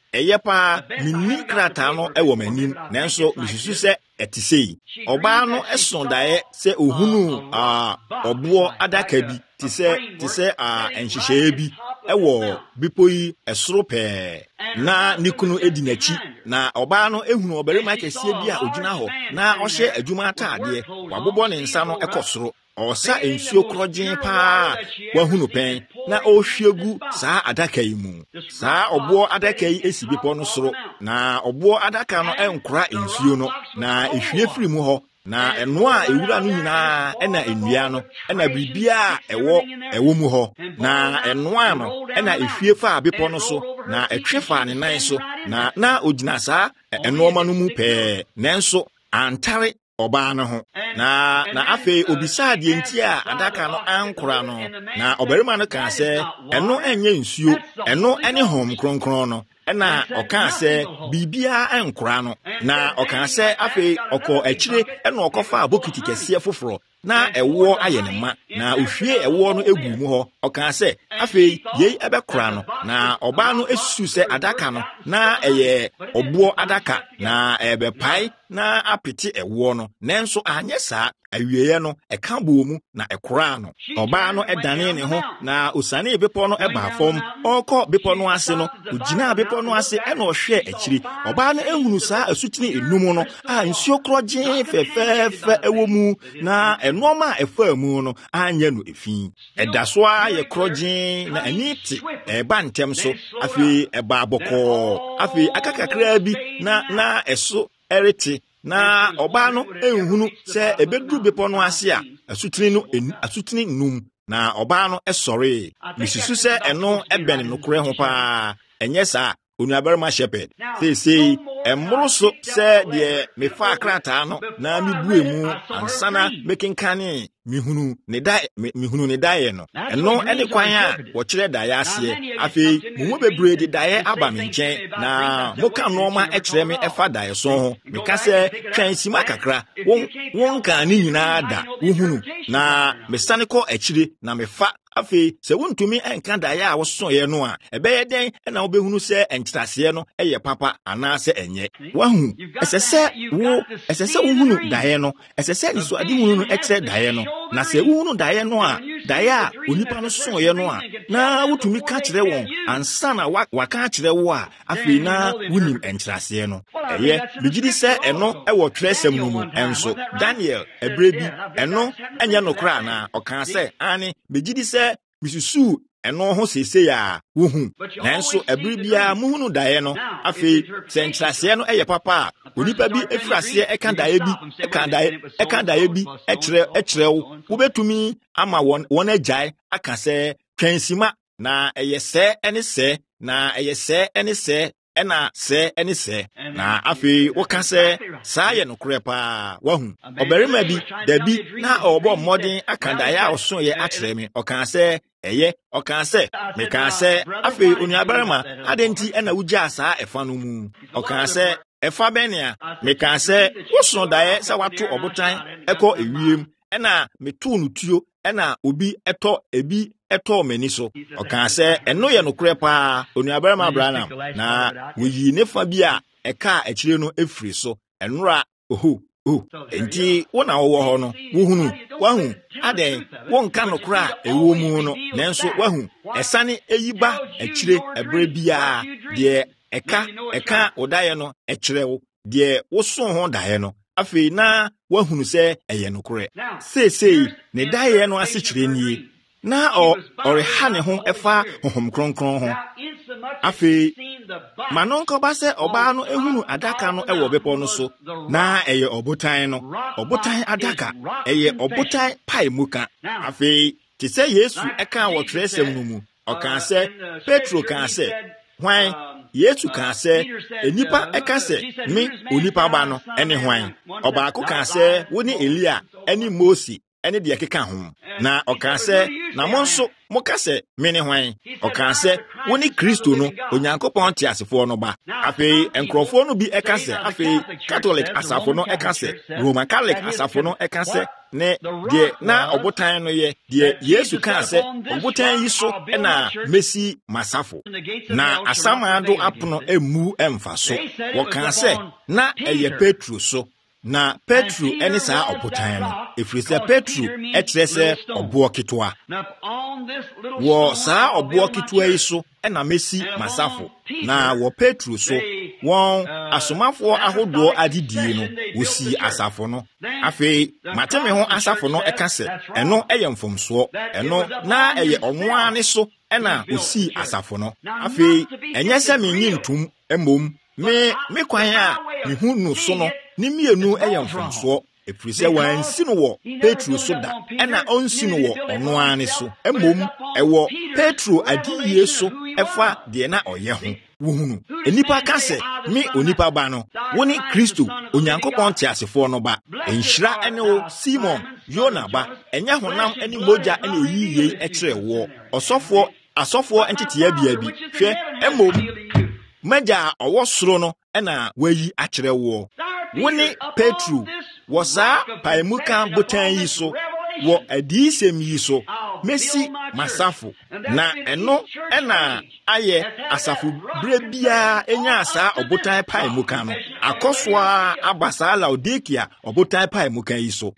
ɛyɛ pa minni krataa no ɛwɔ m'anim nanso misusu sɛ ɛte sei ɔbaa no ɛso daeɛ sɛ ohunu a ɔboɔ adaka bi te sɛ te sɛ a nhyehyɛe bi ɛwɔ bipo yi ɛsoro pɛɛ na ne kunu edi n'akyi na ɔbaa no ehunu ɔbarima kɛseɛ bi a ogyina hɔ na ɔhyɛ adwuma ataadeɛ wabobɔ ne nsa no ɛkɔ soro ɔsa nsuo korɔgyen paa wahunu pɛn na ɔhwie gu saa adaka yi mu saa ɔboɔ adaka yi esi bepɔ no soro na ɔboɔ adaka no ɛnkora nsuo no na ehwie firi mu hɔ na ɛno a ewura no nyinaa ɛna nnua no ɛna biribiara ɛwɔ ɛwɔ mu hɔ na ɛnoa no ɛna ehwie faa bepɔ no so na ɛtwe faa ne nan so na na ogyina saa ɛnoɔma no mu pɛɛ nanso antare ɔbaa no ho na na afei obisaa deɛ nti a adaka no ankora no na ɔbarima no kaa sɛ ɛno ɛnyɛ nsuo ɛno ɛne hom kronkron no ɛna ɔkaa sɛ biribiara ɛnkora no na ɔkaa sɛ afei ɔkɔ akyire ɛna ɔkɔfaa bokiti kɛseɛ foforɔ na ɛwoɔ ayɛ ne ma na ohwie ɛwoɔ no egu mu hɔ ɔkaa sɛ afei yei ɛbɛkora no na ɔbaa no esusu sɛ adaka no na ɛyɛ ɔboɔ adaka na ɛbɛpae na apete ɛwoɔ no nanso anyɛ saa awieɛ no ɛka bɔɔ mu na ɛkoraa no ɔbaa no ɛdane ne ho na osane bepɔ no ɛbaa fam ɔkɔ bepɔ no ase no ogyinaa bepɔ no ase ɛna ɔhwɛ akyiri ɔbaa no ehunu saa asutene enum no a nsuo korɔgyen fɛfɛɛfɛ ɛwɔ mu na ɛnɔɔma a ɛfaa mu no anyɛ no efi ɛda so a yɛ korɔgyen na ani te ɛba ntɛm so afei ɛbaa bɔkɔɔ afei aka kakraa bi na na ɛso ɛrete na ɔbaa no ehunu sɛ ebeduru bepɔ no ase a asutene no asutene num na ɔbaa no ɛsɔre misusu sɛ ɛno ɛbɛn no korɛ ho paa ɛnyɛ saa onuabarima shepherd seesei ɛmmoro so sɛ deɛ mefa krataa no na mebue mu ansana mekenkane mihunu ne da mihunu ne daeɛ no ɛno ɛne kwan a wɔkyerɛ daeɛ aseɛ afei mo mu bebree de daeɛ aba me nkyɛn na moka nnoɔma ɛkyerɛ me ɛfa daeɛ so ho meka sɛ twɛn sima kakra wɔn wɔn ka ne nyinaa da wohunu na mesane kɔ akyire na mefa afei sɛ wontumi ɛnka daeɛ a wɔsosoeɛ no a ɛbɛyɛ dɛn ɛna wobɛhunu sɛ ɛnkyerɛseɛ no ɛyɛ papa anaasɛ ɛnyɛ wahu ɛsɛ sɛ wo ɛsɛ sɛ wohunu daeɛ no ɛsɛ sɛ nsuade hunu no ɛkyerɛ daeɛ no na sɛ wohunu daeɛ no a daeɛ a onipa no soeɛ no a na wotumi ka kyerɛ wɔn ansa na waka kyerɛ wo a afei na wonim ɛnkyerɛseɛ no ɛyɛ megyidi sɛ ɛno ɛwɔ twerɛsɛm no mu ɛnso Daniel ɛberɛ bi ɛno ɛnyɛ nokora anaa ɔkaa sɛ ane megyidi sɛ misusu ɛno ho seesei a wohu nanso ɛbere biara muhunu daeɛ no afei sɛ nkyerɛseɛ no ɛyɛ papa a onipa bi efiri aseɛ ɛka daeɛ bi ɛka daeɛ ɛka daeɛ bi ɛkyerɛ ɛkyerɛ wo wobɛtumi ama wɔn wɔn agyae aka sɛ twɛnsima na ɛyɛ sɛ ɛne sɛ na ɛyɛ sɛ ɛne sɛ ɛna sɛ ɛne sɛ na afei woka sɛ saa yɛ nokorɛ paa wahu ɔbarima bi dabi na ɔbɔ mmɔden aka daeɛ a ɔsoeɛ akyerɛ me ɔkaa sɛ ɛyɛ ɔkaa sɛ mekaa sɛ afei onuabarima adɛn nti ɛna wogyaa saa ɛfa no mu ɔkaa sɛ ɛfa bɛnea mekaa sɛ woso daeɛ sɛ wato ɔbotan ɛkɔ ewiem ɛna metoo no tuo ɛna obi ɛtɔ ebi ɛtɔɔ m'ani so ɔkaa sɛ ɛno yɛ nokorɛ paa onuabarima Abraham na woyii ne fa bi a ɛka akyire no efiri so ɛnora oho oh enti wona wɔwɔ hɔ no wohunu wahu adɛn wonka nokorɛ a ɛwɔ mu no nanso wahu ɛsane eyi ba akyire ɛberɛ biara deɛ ɛka ɛka wodaeɛ no ɛkyerɛ wo deɛ woso ho daeɛ no afei na wahunu sɛ ɛyɛ nokorɛ seesei ne daeɛ no ase kyerɛ nie na ɔreha ne ho ɛfa honhom kronkron ho afei ma no nkɔba sɛ ɔbaa no ehunu adaka no ɛwɔ bepɔ no so na ɛyɛ ɔbotan no ɔbotan adaka ɛyɛ ɔbotan pae mu ka afei te sɛ Yesu ɛka wɔ twerɛsɛm no mu ɔkaa sɛ Petro kaa sɛ hwan Yesu kaa sɛ enipa ɛka sɛ me onipa ba no ɛne hwan ɔbaako kaa sɛ wo ne Elia ɛne Mose ɛne deɛ keka ho na ɔkaa sɛ na mo nso moka sɛ me ne hwan ɔkaa sɛ wo ne Kristo no Onyankopɔn te asefoɔ no ba afei nkurɔfoɔ no bi ɛka sɛ afei Catholic asafo no ɛka sɛ Roman Catholic asafo no ɛka sɛ ne de na obotan no ye de Yesu kan se obotan yi so na mesi masafo na asamado apono emu emfa so wo kan se na eye Petro so na Petro eni saa obotan no efiri se Petro etrese obo ketwa wo saa obo ketwa yi so na mesi masafo na wo Petro so won asomafo ahodo adidie no wosi asafo no afei mateme ho asafo no eka se eno eye mfomso eno na eye onwa ne so na wosi asafo no afei enye se menyi ntum emom me me kwan a mehu no so no ni mienu eye mfomso efiri se wansi no wo Petro so da ena onsi no wo ono ane so emom ewo Petro adiye so efa de na oye ho wohunu enipa ka se me onipa ba no woni Kristo onyankopɔn te asefo no ba enhyira ene wo Simon Yona ba enya honam ene moja ene oyiye ekere wo osofo asofo entete bia bi hwe emom maja owo soro no ena wayi akere wo woni Petro wo sa paimuka botan yi so wo adisem yi so mesi masafo na eno ena aye asafo bre bia enya asa obotan paimuka no akoswa abasa Laodikia obotan paimuka yi so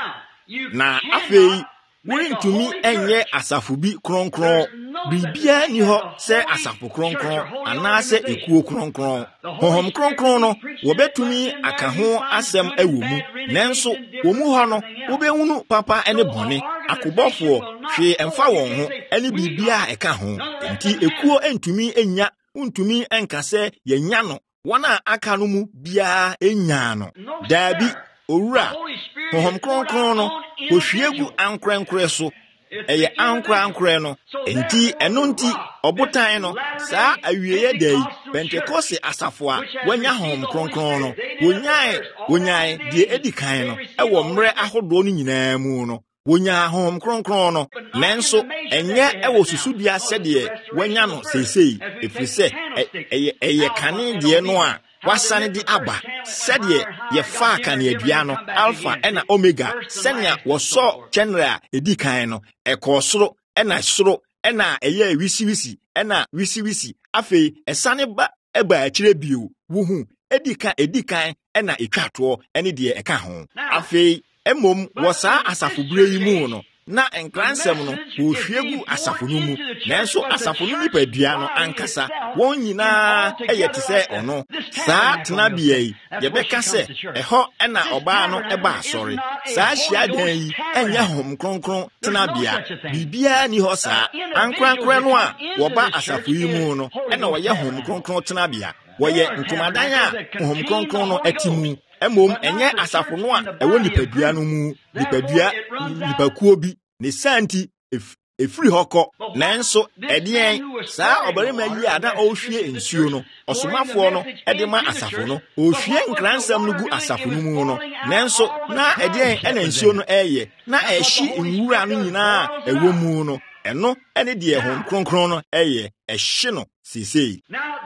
na afei worintumi enye asafo bi kronkron bibia ni ho se asafo kronkron anase ekuo kronkron honhom kronkron no wobetumi aka ho asem awomu nanso womu ho no wobehunu papa ene bone akobofo hwe emfa won ho ene bibia eka ho nti ekuo entumi enya untumi enka se yenya no wona aka no mu bia enya no dabi owura honhom kronkron no ohwiegu ankrenkre so eye ankra ankre no enti eno nti obotan no saa awieye dai Pentecost asafo a wanya honhom kronkron no wonyae wonyae die edikan no ewo mre ahodo no nyinaa mu no wonya honhom kronkron no nanso enye ewo susubia sede wanya no seisei efrise eye eye kane die no a wasane di aba sede ye fa kane adua no alpha ena omega senia woso general edikan no ekosoro ena soro ena eye wisiwisi ena wisiwisi afei esane ba eba akire bio wuhu edika edikan ena etwato ene de eka ho afei emom wosa asafo bure yi mu no na enkransem no ohwiegu asafo no mu nanso asafo no nipadua no ankasa won nyina eye tese ono saa tena bia yi ye beka se eho ena oba no eba asori saa hia dan yi enye hom kronkron tena bia bibia ni ho saa ankrankra no a wo ba asafo yi mu no ena wo ye hom kronkron tena bia wo ye ntomadan a hom kronkron no atimu emom enye asafo no a ewo nipadua no mu nipadua nipakuo bi ne santi efiri hoko nanso edien saa obarima yi ada ohwie ensuo no osomafo no ede ma asafo no ohwie nkransam no gu asafo no mu no nanso na edien ena ensuo no eye na ehyi nwura no nyinaa ewo mu no eno ene de ehom kronkron no eye ehye no sisei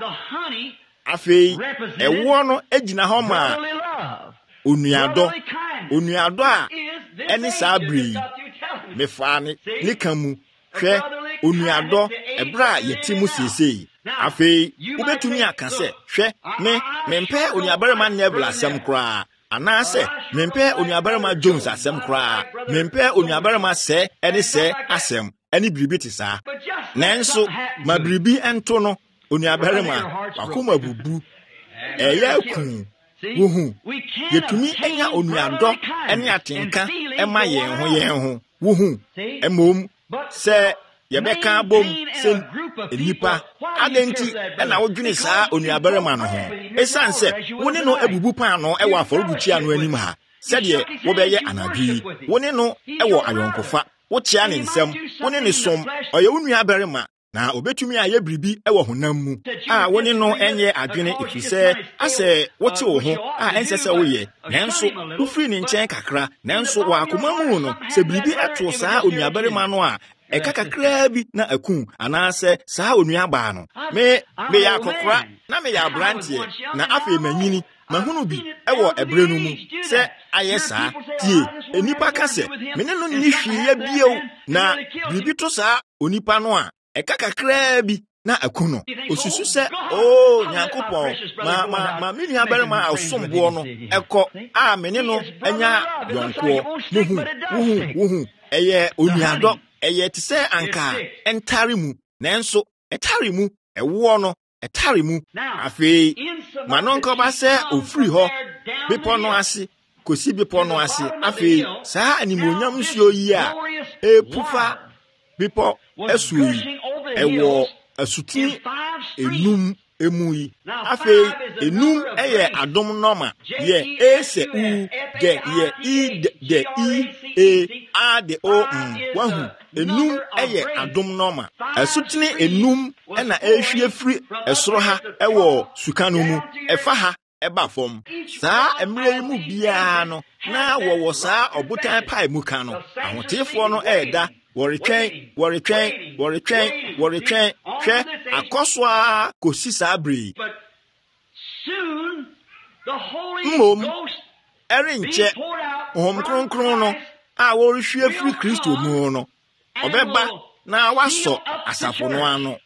afei ewo no ejina ho ma onuado onuado a ene saa bri mefane ne kamu hwe onuado ebra yetimu sisei afei ubetumi akase hwe me mempe onuabarema Neville asem kra anase mempe onuabarema Jones asem kra mempe onuabarema se ene se asem ene bribiti saa nanso mabribi ento no onuabarema akoma bubu eya ku wuhu yetumi enya onuado ene atenka ema yen ho yen ho wuhu emom se yebeka bom se enipa adenti na wodwene saa onuabarema no ho esanse woni no abubu pan no ewo aforuguchi ano anim ha sede wo beye anadwi woni no ewo ayonkofa wo chia ne nsem woni ne som oye onuabarema na obetumi aye bribi ewo honam mu a woni no enye adwene ifise ase wote wo ho a ensese wo ye nanso ufiri ne nchen kakra nanso wa akoma mu no se bribi eto saa onuabarema no a eka kakra bi na akun anase saa onuaba no me me ya kokora na me ya brantie na afi manyini mahunu bi ewo ebre no mu se ayesa tie enipa ka se mene no ni hwiye bio na bibi to saa onipa no a eka kakra bi na akuno osusu se oh Nyankopon ma ma ma mini abere ma osombo no eko a mene no anya yonko muhu muhu muhu eye oniado eye te se anka entare mu nanso etare mu ewo no etare mu afi manonko ba se ofri ho bipo no ase kosi bipo no ase afi saa animonyam nsuo yi a epufa bipo esuyi ewo asuti enum emui afi enum eye adom normal ye ese u de ye i de i e a de o m wahu enum eye adom normal asuti enum na ehwie firi esoro ha ewo sukano mu efa ha eba fom saa emre mu bia no na wo wo saa obutan pai mu ka no ahotefo no eda Worritwen, worritwen, worritwen, worritwen, hwe akoswa kosi sabri. But soon the Holy Mom, Ghost erinche ohom kronkron no a worihwe firi Kristo mu no obeba na waso asafo no ano.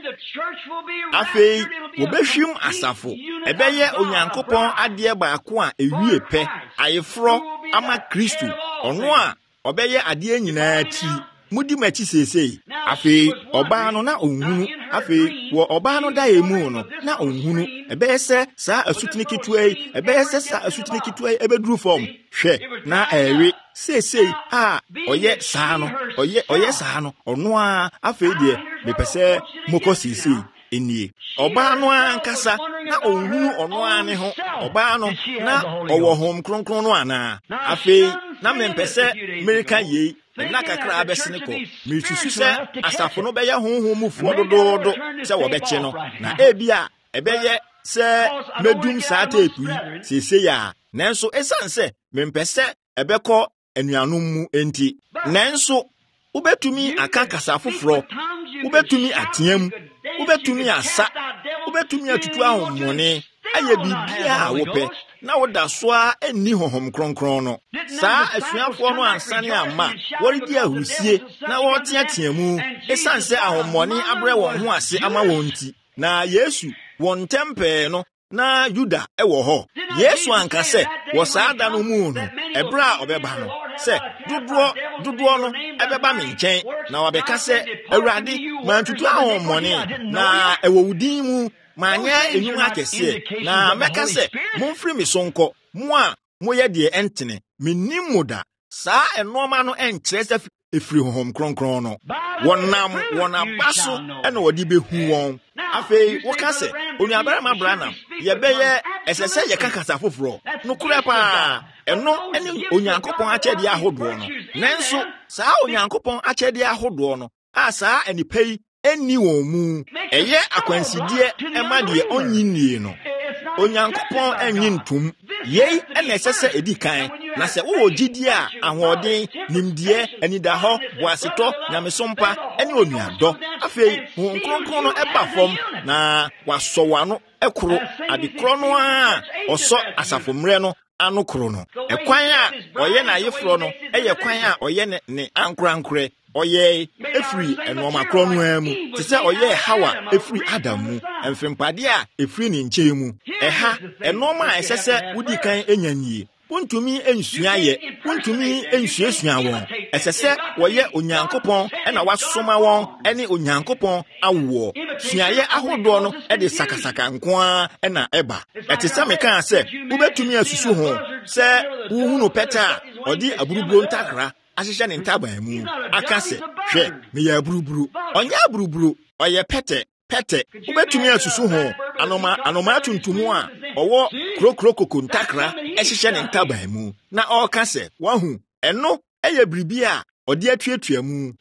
Afei wobehwim asafo ebeye Onyankopon ade baako a ewie pe ayefro ama Kristo ono a obeye ade nyinaa ti mudi machi sesei afei oba no na onhunu afei wo oba no da emu no na onhunu ebe se saa asutini kituai ebe se saa asutini kituai ebeduru form hwe na ewe sesei a oye saa no oye oye saa no ono a afei de mepese moko sesei enie oba no ankasa na onhunu ono ane ho oba no na owo hom kronkron no ana afei na mempese America ye na kakra abesene ko mitusu se asafo no beye honhom mufu dododo se wo beche no na ebia ebeye se medum saa tepu sese ya nanso esanse mempese ebekọ anuanom mu enti nanso ubetumi aka kasa foforo ubetumi atiam ubetumi asa ubetumi atutu ahomone aye bibia wo pe na woda so a enni honhom kronkron no saa asuafo no ansane ama woridi ahusie na wotiatiamu esanse ahomone abre won ho ase ama wonti na Yesu won tempe no na Yuda ewo ho Yesu ankase wo saa da no mu no ebra obeba no se duduo duduo no ebeba me nchen na wabeka se Awurade mantutu ahomone na ewo wudin mu manya enyum akese na meka se momfiri mi sonko mo a moye de entene menim moda saa enoma no enkyere se efiri honhom kronkron no wonam wonabaso ena wodi behu won afei woka se onuabara ma branam ye beye esese ye kakasa foforo no kura pa eno ene Onyankopon akyede ahodo no nanso saa Onyankopon akyede ahodo no a saa enipai eni won mu eye akwansidie ema de onyinie no Onyankopon anyintum yei ene sese edikan na se wo gidi a ahoden nimdie anida ho boaseto nyamesompa ene onuado afei won kronkron no eba fom na wasowano ekoro adekro no a oso asafomre no ano kro no ekwan a oye na ayefro no eye kwan a oye ne, ne ankorankore oye efri enoma kro no amu te se oye Hawa efri Adam mu emfempade a efri ne nkyɛ mu ɛha enoma a esese wudi kan enyanie wontumi ensua ye wontumi ensuasua won esese woye Onyankopon ena wasoma won ene Onyankopon awo suaye ahodo no e de sakasaka nkoa ena eba etese meka se wobetumi asusu ho se wuhunu peta odi aburuburo ntakra ahihye ne ntaban mu akase hwe me ya aburuburo onya aburuburo oye pete pete ubetumi asusu ho anoma anoma tuntumu a owo krokro koko ntakra ehihye ne ntaban mu na okase wahu eno eye bribi a ode atuatua mu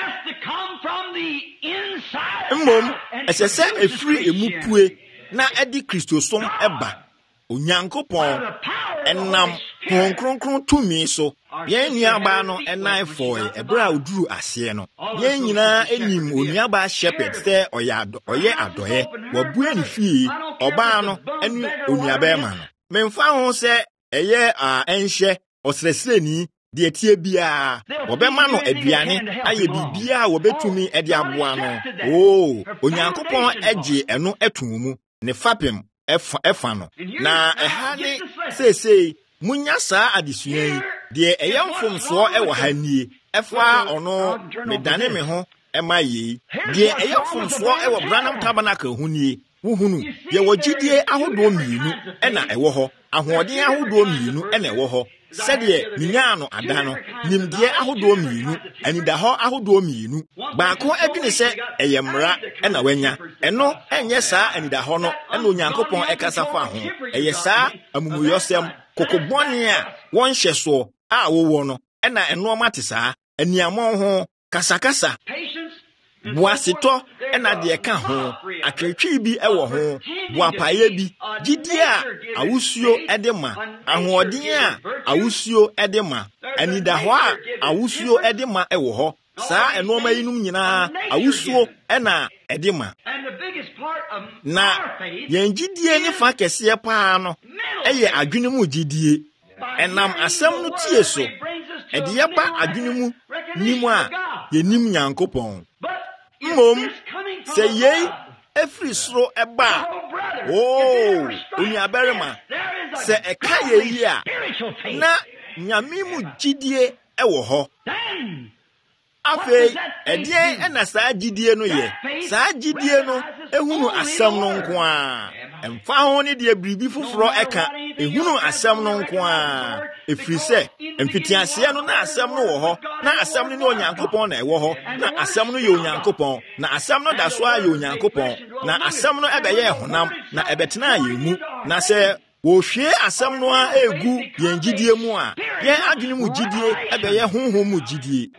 mmom esese efiri emupue na edi Kristo som eba Onyankopon enam konkronkron tumi so yen nuaba no enai foi ebra oduru ase no yen nyina enim onuaba shepherd se oyado oye adoye wabue ni fie oba no enu onuaba ema no memfa ho se eye a enhye osresreni de etie bia obema no aduane aye bibia wobetumi ede aboa no o onyankopɔn ege eno etumu ne fapem efa efa no na eha ne sesei munya saa adesua yi de eyamfomso ewo ha nie efa ono medane me ho ema yi de eyamfomso ewo Branham Tabernacle ho nie wuhunu ye wogidie ahodo mienu ena ewo ho ahoɔden ahodo mienu ena ewo ho sɛdeɛ minya no ada no nimdeɛ ahodo mienu anida hɔ ahodo mienu baako adwene sɛ ɛyɛ mmara ɛna wanya ɛno ɛnyɛ saa anida hɔ no ɛna onyankopɔn ɛkasa fa ho ɛyɛ saa amumuyɔsɛm kokobɔne a wɔnhyɛ so a wowɔ no ɛna ɛnoɔma te saa aniamɔ ho kasakasa boasetɔ ɛna deɛ ka ho atwetwe bi ɛwɔ ho boapaeɛ bi gidie a awusuo ɛde ma ahoɔden a awusuo ɛde ma anidahɔ a awusuo ɛde ma ɛwɔ hɔ saa ɛnoɔma yinum nyinaa awusuo ɛna ɛde ma na yɛn gidie ne fa kɛseɛ paa no ɛyɛ adwene mu gidie ɛnam asɛm no tie so ɛde yɛba adwene mu nim a yɛnim Nyankopɔn mmom sɛ yei efiri soro ɛba o onuabarima sɛ ɛka yei a na nyame mu gidie ɛwɔ hɔ afei ɛdeɛn ɛna saa gidie no yɛ saa gidie no ehunu asɛm no nko a ɛmfa ho ne deɛ biribi foforɔ ɛka ehunu asɛm no nko a efiri sɛ mfitiaseɛ no na asɛm no wɔ hɔ na asɛm no ne Onyankopɔn na ɛwɔ hɔ na asɛm no yɛ Onyankopɔn na asɛm no da so a yɛ Onyankopɔn na asɛm no ɛbɛyɛ honam na ɛbɛtena yɛn mu na sɛ wohwie asɛm no a egu yɛn gidie mu a yɛn adwene mu gidie ɛbɛyɛ honhom mu gidie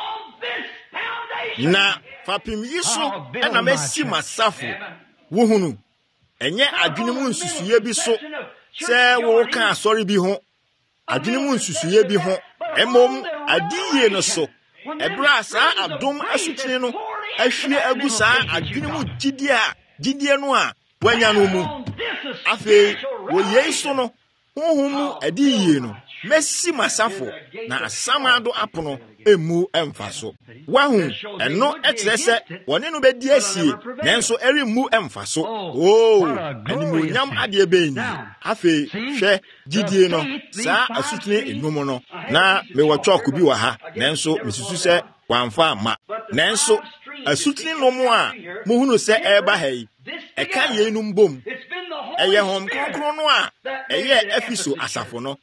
na fapim yi so ɛna mesi masafo wohunu ɛnyɛ adwene mu nsusuye bi so sɛ wo ka asɔre bi ho adwene mu nsusuye bi ho emom adiye no so ɛbra saa adom asutene no ahwie agu saa adwene mu gidie a gidie no a wanya no mu afei wo yei so no honhom mu adiye no mesi masafo na asamado apono emu emfa so wahu eno ekyerɛ sɛ wɔne no bedi asie nanso ɛremmu emfa so o animonyam ade bɛni afei hwɛ gidie no saa asutene enum no na mewɔ chɔko bi wɔ ha nanso misusu sɛ wamfa ama nanso asutene no mu a muhunu sɛ ɛba ha yi ɛka yeinum bom ɛyɛ hom kronkron no a ɛyɛ Efiso asafo no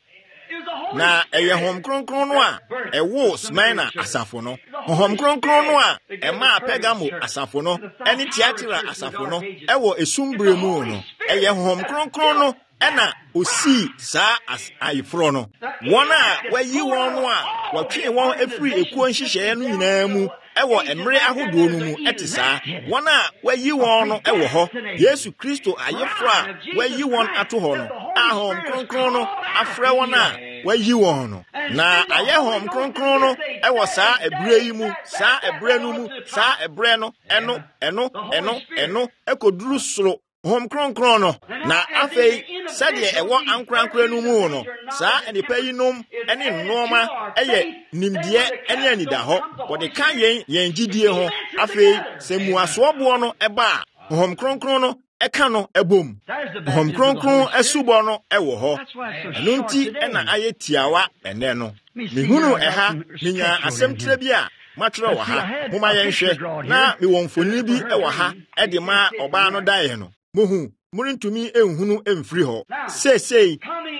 na ɛyɛ hom kronkron no a ɛwo Smyrna asafo no hom kronkron no a ɛma Pergamo asafo no ɛne Tiatira asafo no ɛwɔ esumbre mu no ɛyɛ hom kronkron no ɛna osi saa ayeforo no wɔn a wayi wɔn no a wɔtwe wɔn efiri ekuo nhyehyɛe no nyinaa mu ɛwɔ emre ahodoɔ no mu ɛte saa wɔn a wayi wɔn no ɛwɔ hɔ Yesu Kristo ayeforo a wayi wɔn ato hɔ no ahom kronkron no afrɛ wɔn a wayi wɔn no na ayɛ hom kronkron no ɛwɔ saa ebre yi mu saa ebre no mu saa ebre no ɛno ɛno ɛno ɛno ekoduru soro hom kronkron no na afei sɛdeɛ ɛwɔ ankorankora no mu no saa enipa yi nom ɛne nnoɔma ɛyɛ nimdeɛ ɛne anida hɔ wɔde ka yɛn yɛn gidie ho afei sɛ muasoɔboɔ no ɛba a hom kronkron no ɛka no ɛbom hom kronkron asubɔ no ɛwɔ hɔ ɛno nti ɛna ayɛ tiawa ɛnɛ no mehunu ɛha menya asɛm tire bi a matwerɛ wɔ ha moma yɛnhwɛ na mewɔ mfoni bi ɛwɔ ha ɛde ma ɔbaa no daeɛ no mohu morentumi enhunu emfiri hɔ seesei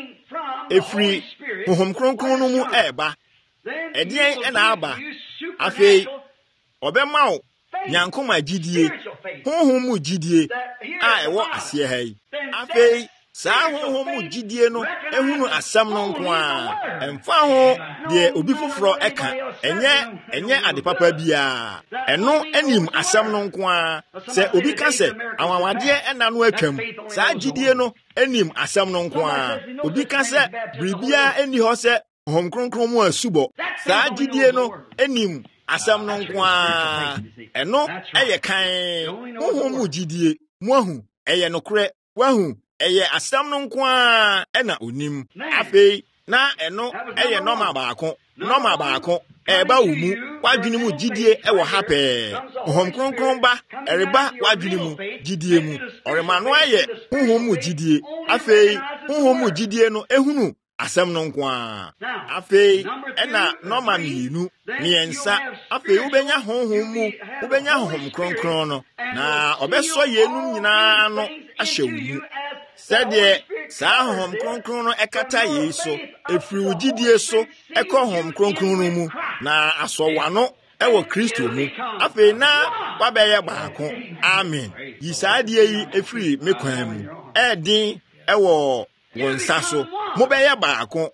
efiri honhom kronkron no mu ɛɛba ɛdeɛn ɛna aba afei ɔbɛma wo nyankoma gidie honhom mu gidie a ɛwɔ aseɛ ha yi afei saa honhom mu gidie no ehunu asɛm no nko a ɛmfa ho deɛ obi foforɔ ɛka ɛnyɛ ɛnyɛ ade papa biara ɛno anim asɛm no nko a sɛ obi ka sɛ awawadeɛ ɛna no atwam saa gidie no anim asɛm no nko a obi ka sɛ biribiara ɛni hɔ sɛ honhom kronkron mu asubɔ saa gidie no anim asɛm no nko a ɛno ɛyɛ kan honhom mu gidie mu ahu ɛyɛ nokorɛ wahu eye asam no nko a ena onim afei na eno eye normal baako normal baako eba umu wadwene mu gidie ewo hape ohom kronkron ba ereba wadwene mu gidie mu oremano aye honhom mu gidie afei honhom mu gidie no ehunu asam no nko a afei ena normal mienu miensa afei ubenya honhom mu ubenya honhom kronkron no na obeso yenum nyina no ahye mu sɛdeɛ saa honhom kronkron no ekata yeso efiri ugidie so ekɔ honhom kronkron no mu na asɔwano ɛwɔ Kristo mu afei na wabɛyɛ baako amen yi saa deɛ yi efiri mekwan mu ɛdin ɛwɔ wɔn nsa so mobɛyɛ baako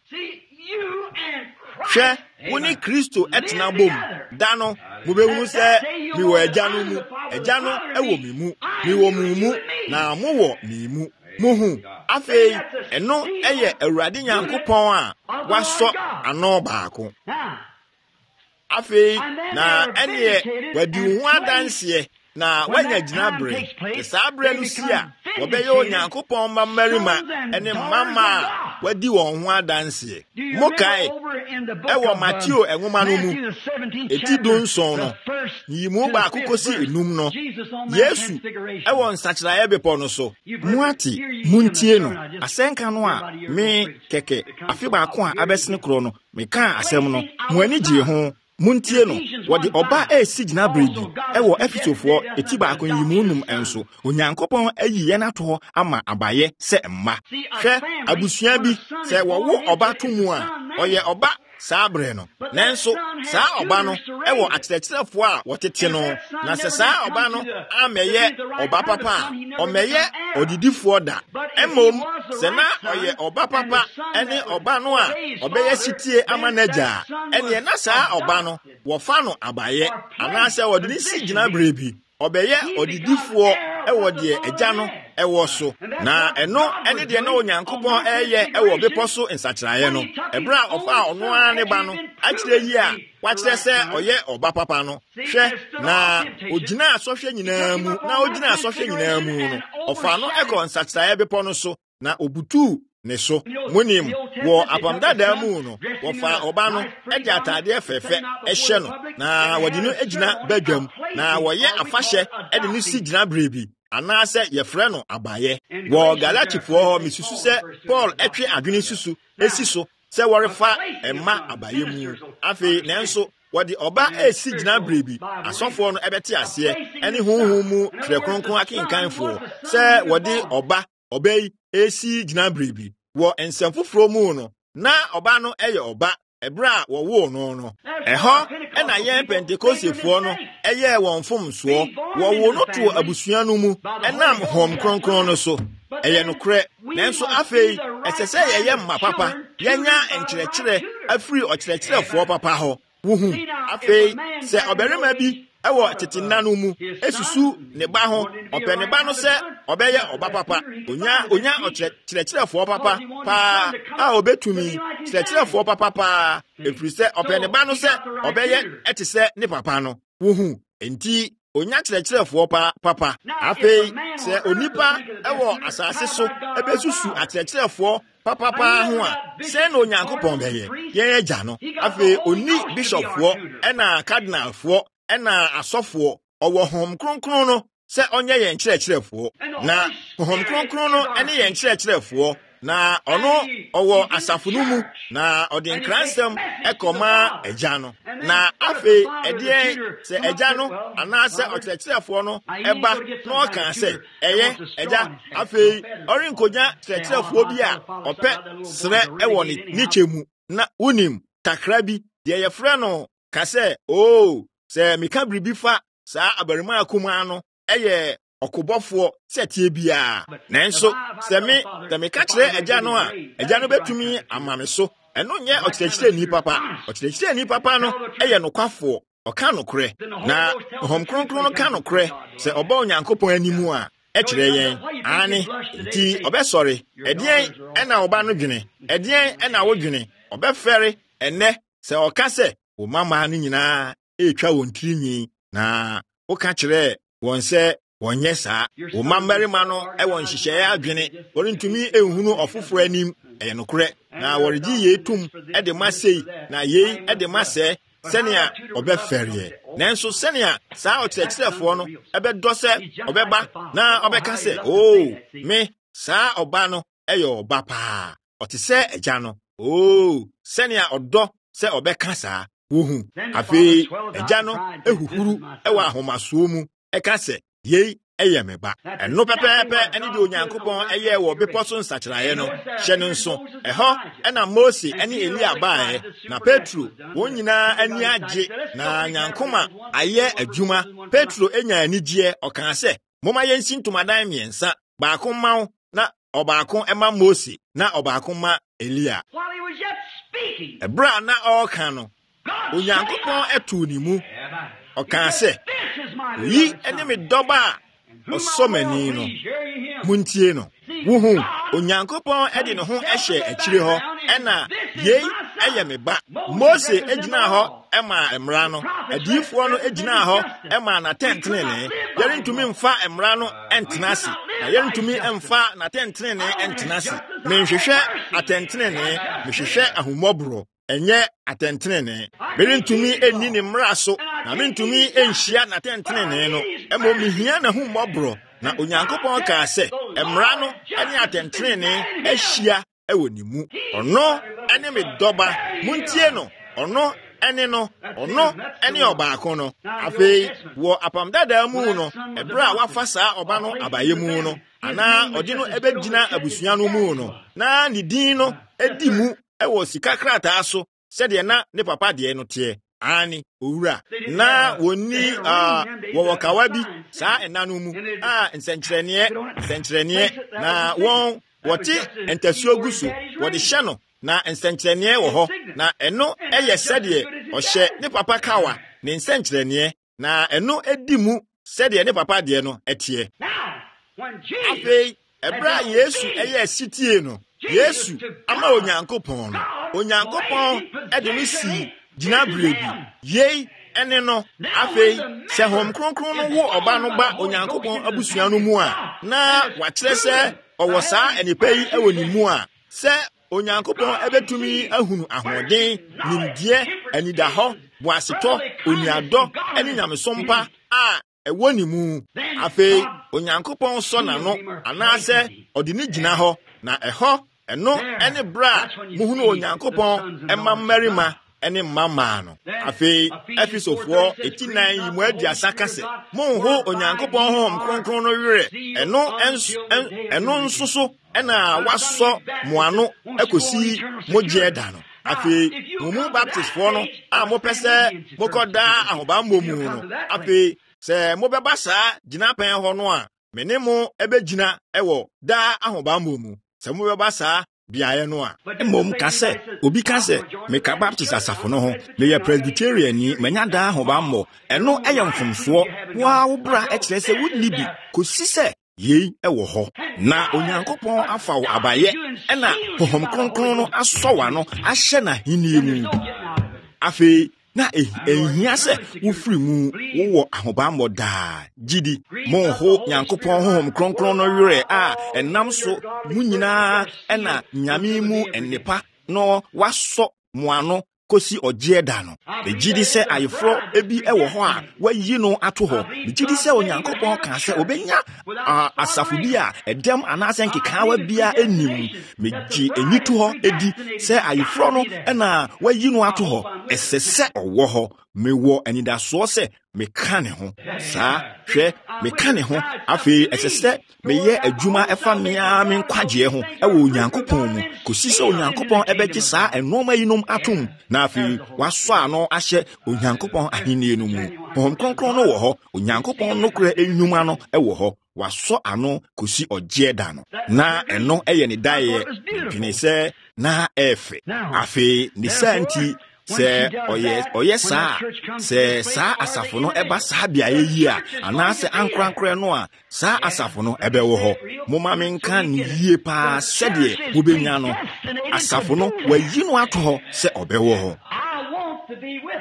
hwɛ woni Kristo ɛtena bom da no mobɛhunu sɛ miwɔ agya no mu agya no ɛwɔ mi mu miwɔ mu mu na mowɔ mi mu muhu afei eno eye Awurade Nyankopɔn a wasɔ ano baako afei na ene wadi hu adanse na wanya gyinabre saa bre no si a wobɛyɛ Onyankopɔn mamarima ene mama wadi wɔn ho adanse mokae ɛwɔ Mateo enwoma no mu eti dunson no yimu ba akokosi enum no Yesu ɛwɔ nsakyerɛeɛ bepɔ no so muati muntie no asenka no a me keke afi ba ko a abɛsene kro no me ka asɛm no mo ani gye ho muntie no wode oba esi gyina brebi ɛwɔ Efesofo eti ba akon yimu num enso Onyankopɔn ayi ye nato ama abaye sɛ mma hwɛ abusua bi sɛ wɔwo oba to mu a ɔyɛ oba saa bre no nanso saa oba no ɛwɔ akyerɛkyerɛfo a wɔtete no na sɛ saa oba no amɛyɛ oba papa ɔmɛyɛ odidifo da emom sɛ na ɔyɛ oba papa ɛne oba no a ɔbɛyɛ sitie ama n'agya ɛne na saa oba no wɔfa no abaye anaasɛ wɔde ne si gyina brebi ɔbɛyɛ odidifo ɛwɔ deɛ agya no ɛwɔ so na ɛno ɛne deɛ na Onyankopɔn ɛyɛ ɛwɔ bepɔ so nsakyerɛeɛ no ɛbra ɔfa ɔno ara ne ba no akyerɛ yi a wakyerɛ sɛ ɔyɛ ɔba papa no hwɛ na ogyina asɔhwɛ nyinaa mu na ogyina asɔhwɛ nyinaa mu no ɔfa no ɛkɔ nsakyerɛeɛ bepɔ no so na obutu ne so munim wɔ apamdada mu no wɔfa ɔba no ɛde atadeɛ fɛfɛ ɛhyɛ no na wɔde no egyina badwam na wɔyɛ afahyɛ ɛde no si gyina brebi anaasɛ yɛfrɛ no abaye wɔ Galatifoɔ hɔ misusu sɛ Paul ɛtwe adwene susu esi so sɛ wɔrefa ɛma abaye mu afei nanso wɔde ɔba esi gyina brebi asɔfoɔ no ɛbɛte aseɛ ɛne honhom mu twerɛ kronkron akenkanfoɔ sɛ wɔde ɔba ɔba yi esi gyina brebi wɔ nsɛm foforo mu no na ɔba no ɛyɛ ɔba ɛbra a wɔwo no no ɛhɔ ɛna yɛn Pentecostefoɔ no ɛyɛ wɔn fomsoɔ wɔwo no to abusua no mu ɛnam hom kronkron no so ɛyɛ nokorɛ nanso afei ɛsɛ sɛ yɛyɛ mma papa yɛnya nkyerɛkyerɛ afiri ɔkyerɛkyerɛfoɔ papa hɔ wuhu afei sɛ ɔbarima bi ɛwɔ tete nna no mu esusu ne ba ho ɔpɛ ne ba no sɛ ɔbɛyɛ ɔba papa onya onya ɔkyerɛkyerɛfoɔ papa paa a obetumi kyerɛkyerɛfoɔ papa paa efiri sɛ ɔpɛ ne ba no sɛ ɔbɛyɛ ɛte sɛ ne papa no wuhu enti onya kyerɛkyerɛfoɔ pa papa afei sɛ onipa ɛwɔ asase so ebesusu akyerɛkyerɛfoɔ papa pa ho a sɛ na Onyankopɔn bɛyɛ yɛn agya no afei oni bishopfoɔ ɛna cardinalfoɔ ɛna asɔfoɔ ɔwɔ hom kronkron no sɛ ɔnyɛ yɛn kyerɛkyerɛfoɔ na hom kronkron no ɛne yɛn kyerɛkyerɛfoɔ na ɔno ɔwɔ asafo no mu na ɔde nkransɛm ɛkɔma agya no na afei ɛdeɛn sɛ agya no anaasɛ ɔkyerɛkyerɛfoɔ no ɛba na ɔka sɛ ɛyɛ agya afei ɔrenkogya kyerɛkyerɛfoɔ bi a ɔpɛ serɛ ɛwɔ ne kyɛ mu na wonim takra bi deɛ yɛfrɛ no ka sɛ oo sɛ meka biribi fa saa abarima akuma no ɛyɛ ɔkobɔfoɔ sɛ tie biara nanso sɛ me sɛ meka kyerɛ agya no a agya no betumi ama me so ɛno nyɛ ɔkyerɛkyerɛni papa ɔkyerɛkyerɛni papa no ɛyɛ nokwafoɔ ɔka nokorɛ na hom kronkron no ka nokorɛ sɛ ɔba Onyankopɔn anim a ɛkyerɛ yɛn ane nti ɔbɛsɔre ɛdeɛn ɛna ɔba no dwene ɛdeɛn ɛna wodwene ɔbɛfɛre ɛnɛ sɛ ɔka sɛ wo mama no nyinaa etwa wɔn tirinyi na woka kyerɛ wɔn sɛ wonye saa wo mammarima no e won hyehyeye adwene worintumi ehunu ofoforo anim e nokore na worigi yetum e de masei na yei e de mase senia obefere nanso senia saa otekirefo no ebedo se obeba na obeka se oh me saa oba no eyo oba pa otise eja no oh senia odo se obeka saa wohu afi eja no ehuhuru ewa ahomaso mu eka se yei eye meba eno pepepe eni de onyankopon eye wo beposo nsachiraye no hye no nso eho ena Mose eni Elia baae na Petro wonyina ani age na nyankoma aye adwuma Petro enya anigye okan se moma yensi ntomadan miensa baako mawo na obaako ema Mose na obaako ma Elia ebra na okan no onyankopon etu ni mu okan se yi eni me doba osomani no muntie no wuhu onyankopon edi no ho ehye akire ho ena yei eye me ba Mose ejina ho ema emra no adifo no ejina ho ema na tentenene yerintumi mfa emra no entenasi na yerintumi emfa na tentenene entenasi menhwehwe atentenene mehwehwe ahumobro enye atentenene merintumi enni ne mra so na mentumi enhia na tentenene no emo mihia na humobro na onyankopon ka se emra no ene atentenene ehia ewo nimu ono ene me doba muntie no ono ene no ono ene obaako no afei wo apamdada mu no ebra wafasa oba no abaye mu no ana odi no ebegina abusua no mu no na ni din no edi mu ewo sika krata so sede na ne papa de no te ani owura na woni ah wo kawabi saa enanu mu ah nsenkyerene nsenkyerene na won wote entasuo gusu wo de hye no na nsenkyerene wo ho na eno eye sede ohye ne papa kawa ne nsenkyerene na eno edi mu sede ne papa de no etie afei ebra Yesu eye sitie no Yesu ama onyankopon no onyankopon ede no si gina brebi yei ene no afei se hom kronkron no wo oba no ba onyankopon abusua no mu a na wa kire se owo saa enipa yi ewo ni mu a se onyankopon ebetumi ahunu ahoden nimdie anida ho boaseto oniado eni nyamesompa a ewo ni mu afei onyankopon so na no anase odi ni gina ho na eho eno ene bra muhunu onyankopon emma mmarima ene mama no afei efisofo eighty-nine yi mu aduasa kase monho onyankopon hom kronkron no were eno eno nsoso ena waso moano ekosi mogieda no afei mumu baptist fo no a mo pese mokoda ahoba mmomu no afei se mo beba saa gina pen ho no a menemo ebegina ewo da ahoba mmomu se mo beba saa biaye no a mom kase obi kase me ka baptist asafo no ho me ye presbyterian ni manya da ahoba mmo eno eye mfomfo wa wo bra e kire se wo libi kosi se yei ewo ho na onyankopon afa wo abaye ena hohom kronkron no asowa no ahye na henie mu afei na ehia se wo firi mu wo ahoba mmo da gidi monho nyankopon hohom kronkron no were a enam so munyina ena nyame mu ennepa no waso moano kosi ogieda no be gidi se ayefro ebi ewo ho a wayi no ato ho be gidi se onyankopon ka se obenya asafo bi a edem anase nkeka wa bia enim me gi enyitu ho edi se ayefro no na wayi no ato ho esese owo ho mewo anidaso se meka ne ho saa hwe meka ne ho afei esese meye adwuma efa mea me nkwaje ho ewo onyankopon mu kosi se onyankopon ebegye saa enoma yinom atom na afei waso ano ahye onyankopon ahenie no mu hom kronkron no wo ho onyankopon no kura enwuma no ewo ho waso ano kosi ogieda no na eno eye ne dae pini se na efe afei ni santi se oye oye sa se sa asafo no eba sa bia yi a ana se ankrankra no a sa asafo no ebe wo ho moma menka ni yie pa sede obenya no asafo no wayi no ato ho se obe wo ho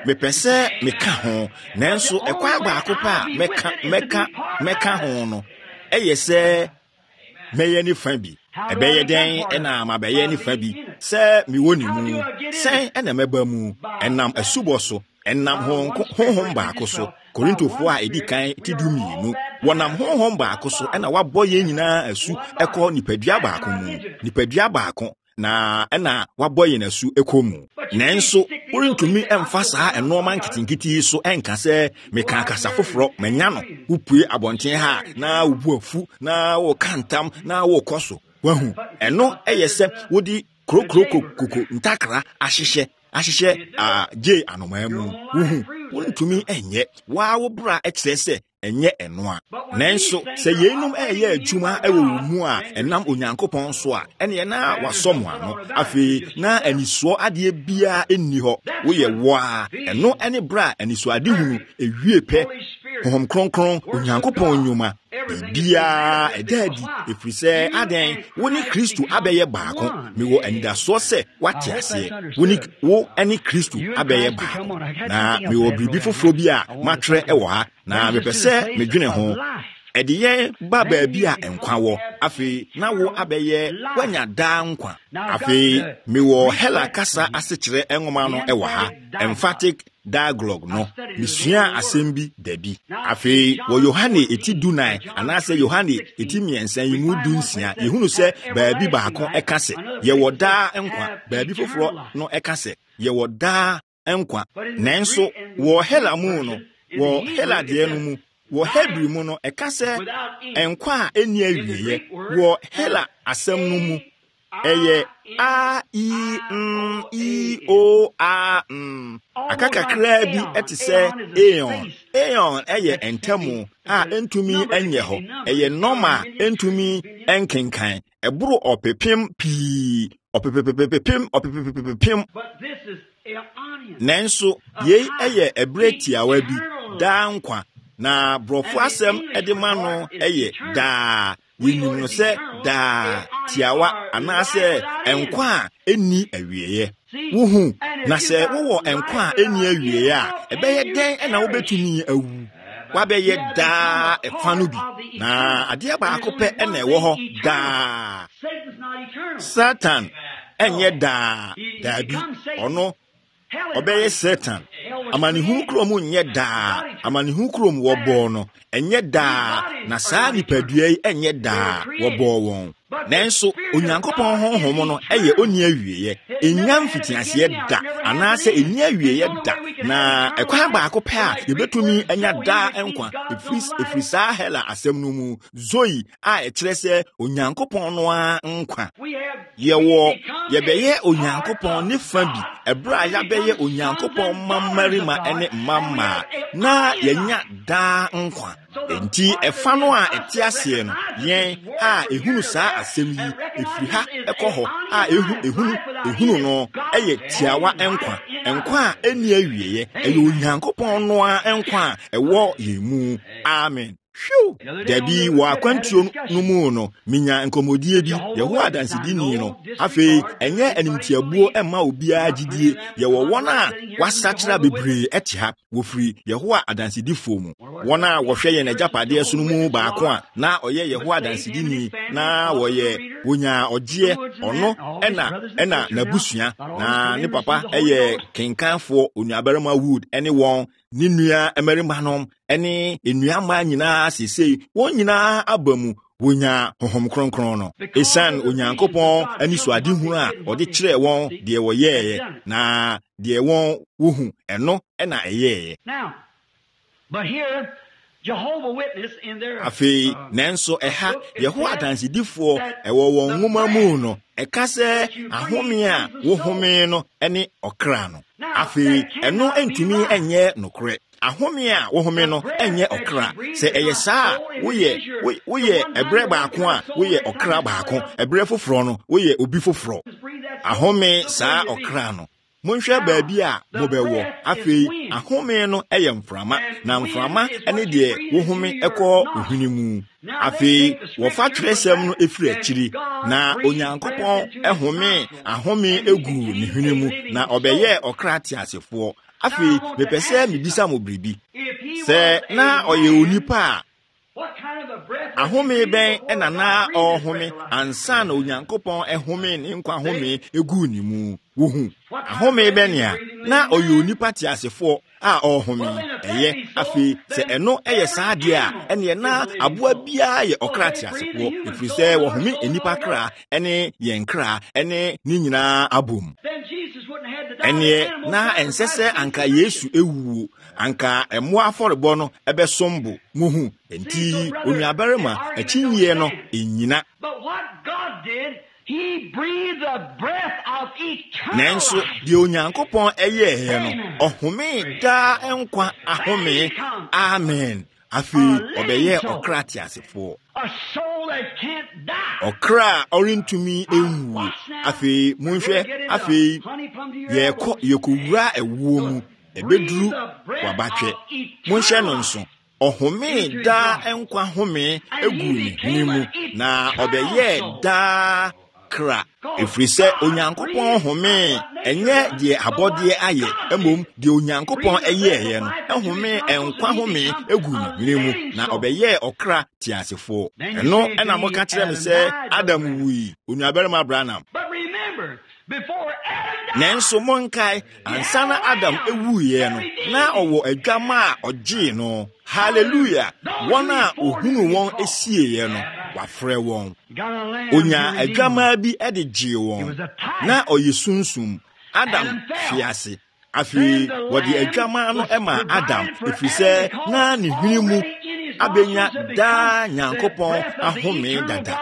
mepese meka ho nanso ekwa baako pa meka meka meka ho no eyese meye ni fa bi ebeye den ena mabeye ni fa bi se mi woni mu sen ena meba mu enam asubo so enam ho honhom baako so Korintofo a edi kan tidumi nu wonam honhom baako so ena waboye nyina asu ekọ nipadua baako mu nipadua baako na ena waboye na su ekomu nanso orintumi emfasa enoma nkitinkiti so enka se meka kasa foforo menya no wupue abonten ha na wubu afu na wo kantam na wo koso wahu eno eyese wodi krokroko koko ntakra ahihye ahihye a je anomamu wuhu orintumi enye wa wo bra ekirese enye enoa nanso se yenum eye adwuma ewo mu a enam onyankopon so a ene na wasom ano afi na aniso ade bia enni ho wo ye wo a eno ene bra aniso ade hunu ewie pe honhom kronkron onyankopon nyuma bia edadi efrise aden woni Kristo abeye baako mewo anidaso se wate ase woni wo ene Kristo abeye baako na mewo bibi foforo bia matre ewo ha na mepese medwene ho ediye baba bia enkwa wo afi na wo abeye wanya da nkwa afi mewo hela kasa asechire enwoma no ewo ha emphatic dialogue no misua asembi dabi afi wo Yohane eti dunai anase Yohane eti miensan yimu dunsia yehunu se baabi baako ekase ye woda enkwa baabi foforo no ekase ye woda enkwa nanso wo hela mu no wo hela de no mu wo Hebrew mu no ekase enkwa eni awieye wo hela asem no mu eye a i m i o a m akakakra bi etise eon eon eye entemu a entumi enye ho eye normal entumi enkenkan eburu opepem pi opepepepepem opepepepem nanso ye eye ebretiawa bi da nkwa na brofo asem edema no eye da yinyum no se da tiawa anase enkwa eni awieye wuhu na se wo enkwa eni awieye a ebeye den ena wo betumi awu wabeye da efanu bi na ade ba akope ena ewo ho da Satan enye da da bi ono obeye Satan amanihu krom nye da amanihu krom wo bo no enye da na saa nipadua yi enye da wo bo won nanso onyankopon honhom no eye oni awieye enya mfitiase da anase enya awieye da na ekwa ba akope a yebetumi enya da enkwa efris efrisa hela asem no mu zoyi a ekirese onyankopon no a nkwa yewo yebeye onyankopon ne fabi ebra ya beye onyankopon mammarima ene mamma na yenya da nkwa enti efa no a etiase no yen a ehunu saa asem yi efiri ha ekoho a ehu ehunu ehunu no eye tiawa enkwa enkwa eni awieye eye onyankopon no a enkwa ewo yemu amen. Phew! Debi wa kwantio no mu no minya nkomodie bi yeho adansidi ni no afei enye animtiabuo emma obia agidie ye wo wona wasachira bebre eti ha wofiri yeho adansidi fomu wona wo hwe ye na japade so no mu baako a na oye yeho adansidi ni na wo ye wonya ogie ono ena ena nabusua na ne papa eye kenkanfo onuabarema wood ene won ni nua emerima nom ene enua ma nyina sesei won nyina abamu wonya honhom kronkron no esan onyankopon ani so ade hu a ode kire won de wo yeye na de won wohu eno ena eyeye but here Jehovah Witness in their afi nanso eha yeho adansidifo ewo won nwoma mu no ekase ahome a wo home no ene okra no afi eno entumi enye nokre ahome a wo home no enye okra se eyesa woye woye ebre baako a woye okra baako ebre foforo no woye obi foforo ahome saa okra no monhwe baabi a mobewo afei ahome no eye mframa na mframa ene de wo home ekọ ohuni mu afei wo fa tresem no efiri akiri na onyankopon ehome ahome egu ne huni mu na obeye okrati asefo afi me pese me bisa mo bribi se na oye onipa ahome ben ena na ohome ansa na onyankopon ehome ne nkwa home egu ni mu wohu ahome ben ya na oye onipa ti asefo a ohome eye afi se eno eye saade a ene na aboa bia ye okrati asefo efiri se wo home enipa kra ene ye nkra ene ni nyina abom ene na ensese anka Yesu ewuwo anka emo aforebo no ebesombo muhu enti onuabarema achinyie no enyina He breathed the breath of eternal Nanso di onyankopon eye he no ohome da enkwa ahome amen afi obeye okrati asefo a soul that can't die. Okra orintumi enwu afi munhwe afi yeko yekowura ewuo mu ebeduru wabatwe munhye no nso ohome da enkwa home egu ni mu na obeye da kra efrise onyankopon home enye de abode aye emom de onyankopon eye eye no ehome enkwa home egu ni mu na obeye okra tiasefo eno ena mo ka kire me se Adam wui onuabarema Abraham But remember, before Adam Nanso monkai ansana Adam ewuye no na owo adwama a oje no hallelujah wona ohunu won esieye no wafrɛ won onya adwama bi ede gye won na oyesunsum Adam fiase afi wodi adwama no ema Adam efise na ne hwinimu abenya da nyankopɔn ahome dada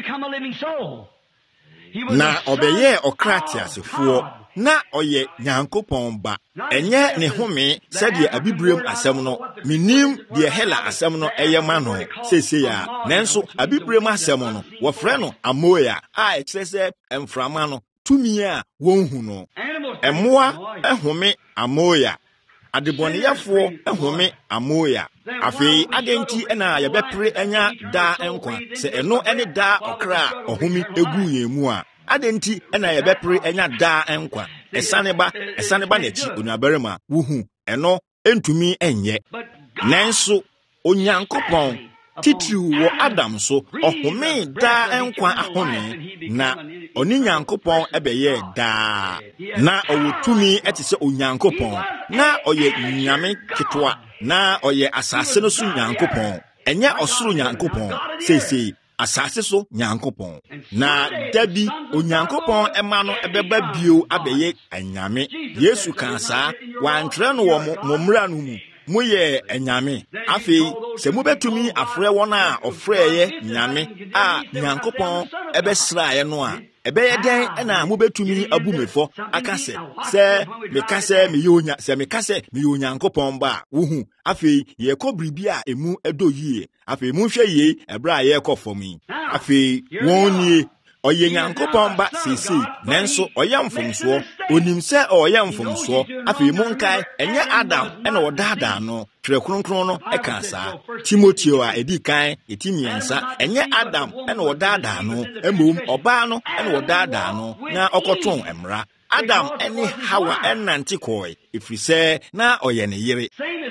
na obeye okrati asefo na oye nyankopɔn ba enye ne home sɛde abibrem asɛm no minim de hela asɛm no eyema no sese ya nanso abibrem asɛm no wɔfrɛ no amoya a ɛkyerɛ sɛ emframa no tumi a wonhu no ɛmoa ehome amoya adebɔneyafo ehome amoya afi adenti ena yɛbɛpere enya da enkwa sɛ eno ene da okra ohumi egu yemu a adenti ena yɛbɛpere enya da enkwa esane ba esane ba n'echi onuabarema wuhu eno entumi enye nanso onyankopɔn titiriw wɔ Adam so ohome da enkwa ahome na oni nyankopɔn ebɛyɛ da na owotumi etise onyankopɔn na oye nyame ketwa na oye asase no so nyankopɔn enye osoro nyankopɔn sesei asase so nyankopɔn na dabi onyankopɔn ema no ebeba bio abeye anyame Yesu kan saa wantrɛ no wɔ momra no mu moyɛ anyame afei sɛ mobetumi afrɛ wɔn a ɔfrɛyɛ nyame a nyankopɔn ebɛsrae no a ebɛyɛ den ɛna mobetumi abumefo akasɛ sɛ meka sɛ meyɛ onya sɛ meka sɛ meyɛ onyankopɔn ba wuhu afei yɛkɔ biribi a emu ɛdɔ yie afei munhwɛ yie ɛbra a yɛkɔ fam yi afei wɔn nie ɔyɛ nyankopɔn ba sisi nanso ɔyɛ mfomsoɔ onim sɛ ɔyɛ mfomsoɔ afei monkae ɛnyɛ Adam ɛna ɔdaadaa no twerɛ kronkron no ɛka saa Timoteo a edi kan eti miɛnsa ɛnyɛ Adam ɛna ɔdaadaa no emom ɔbaa no ɛna ɔdaadaa no na ɔkɔtɔn mmara Adam ɛne Hawa ɛnante kɔe efiri sɛ na ɔyɛ ne yere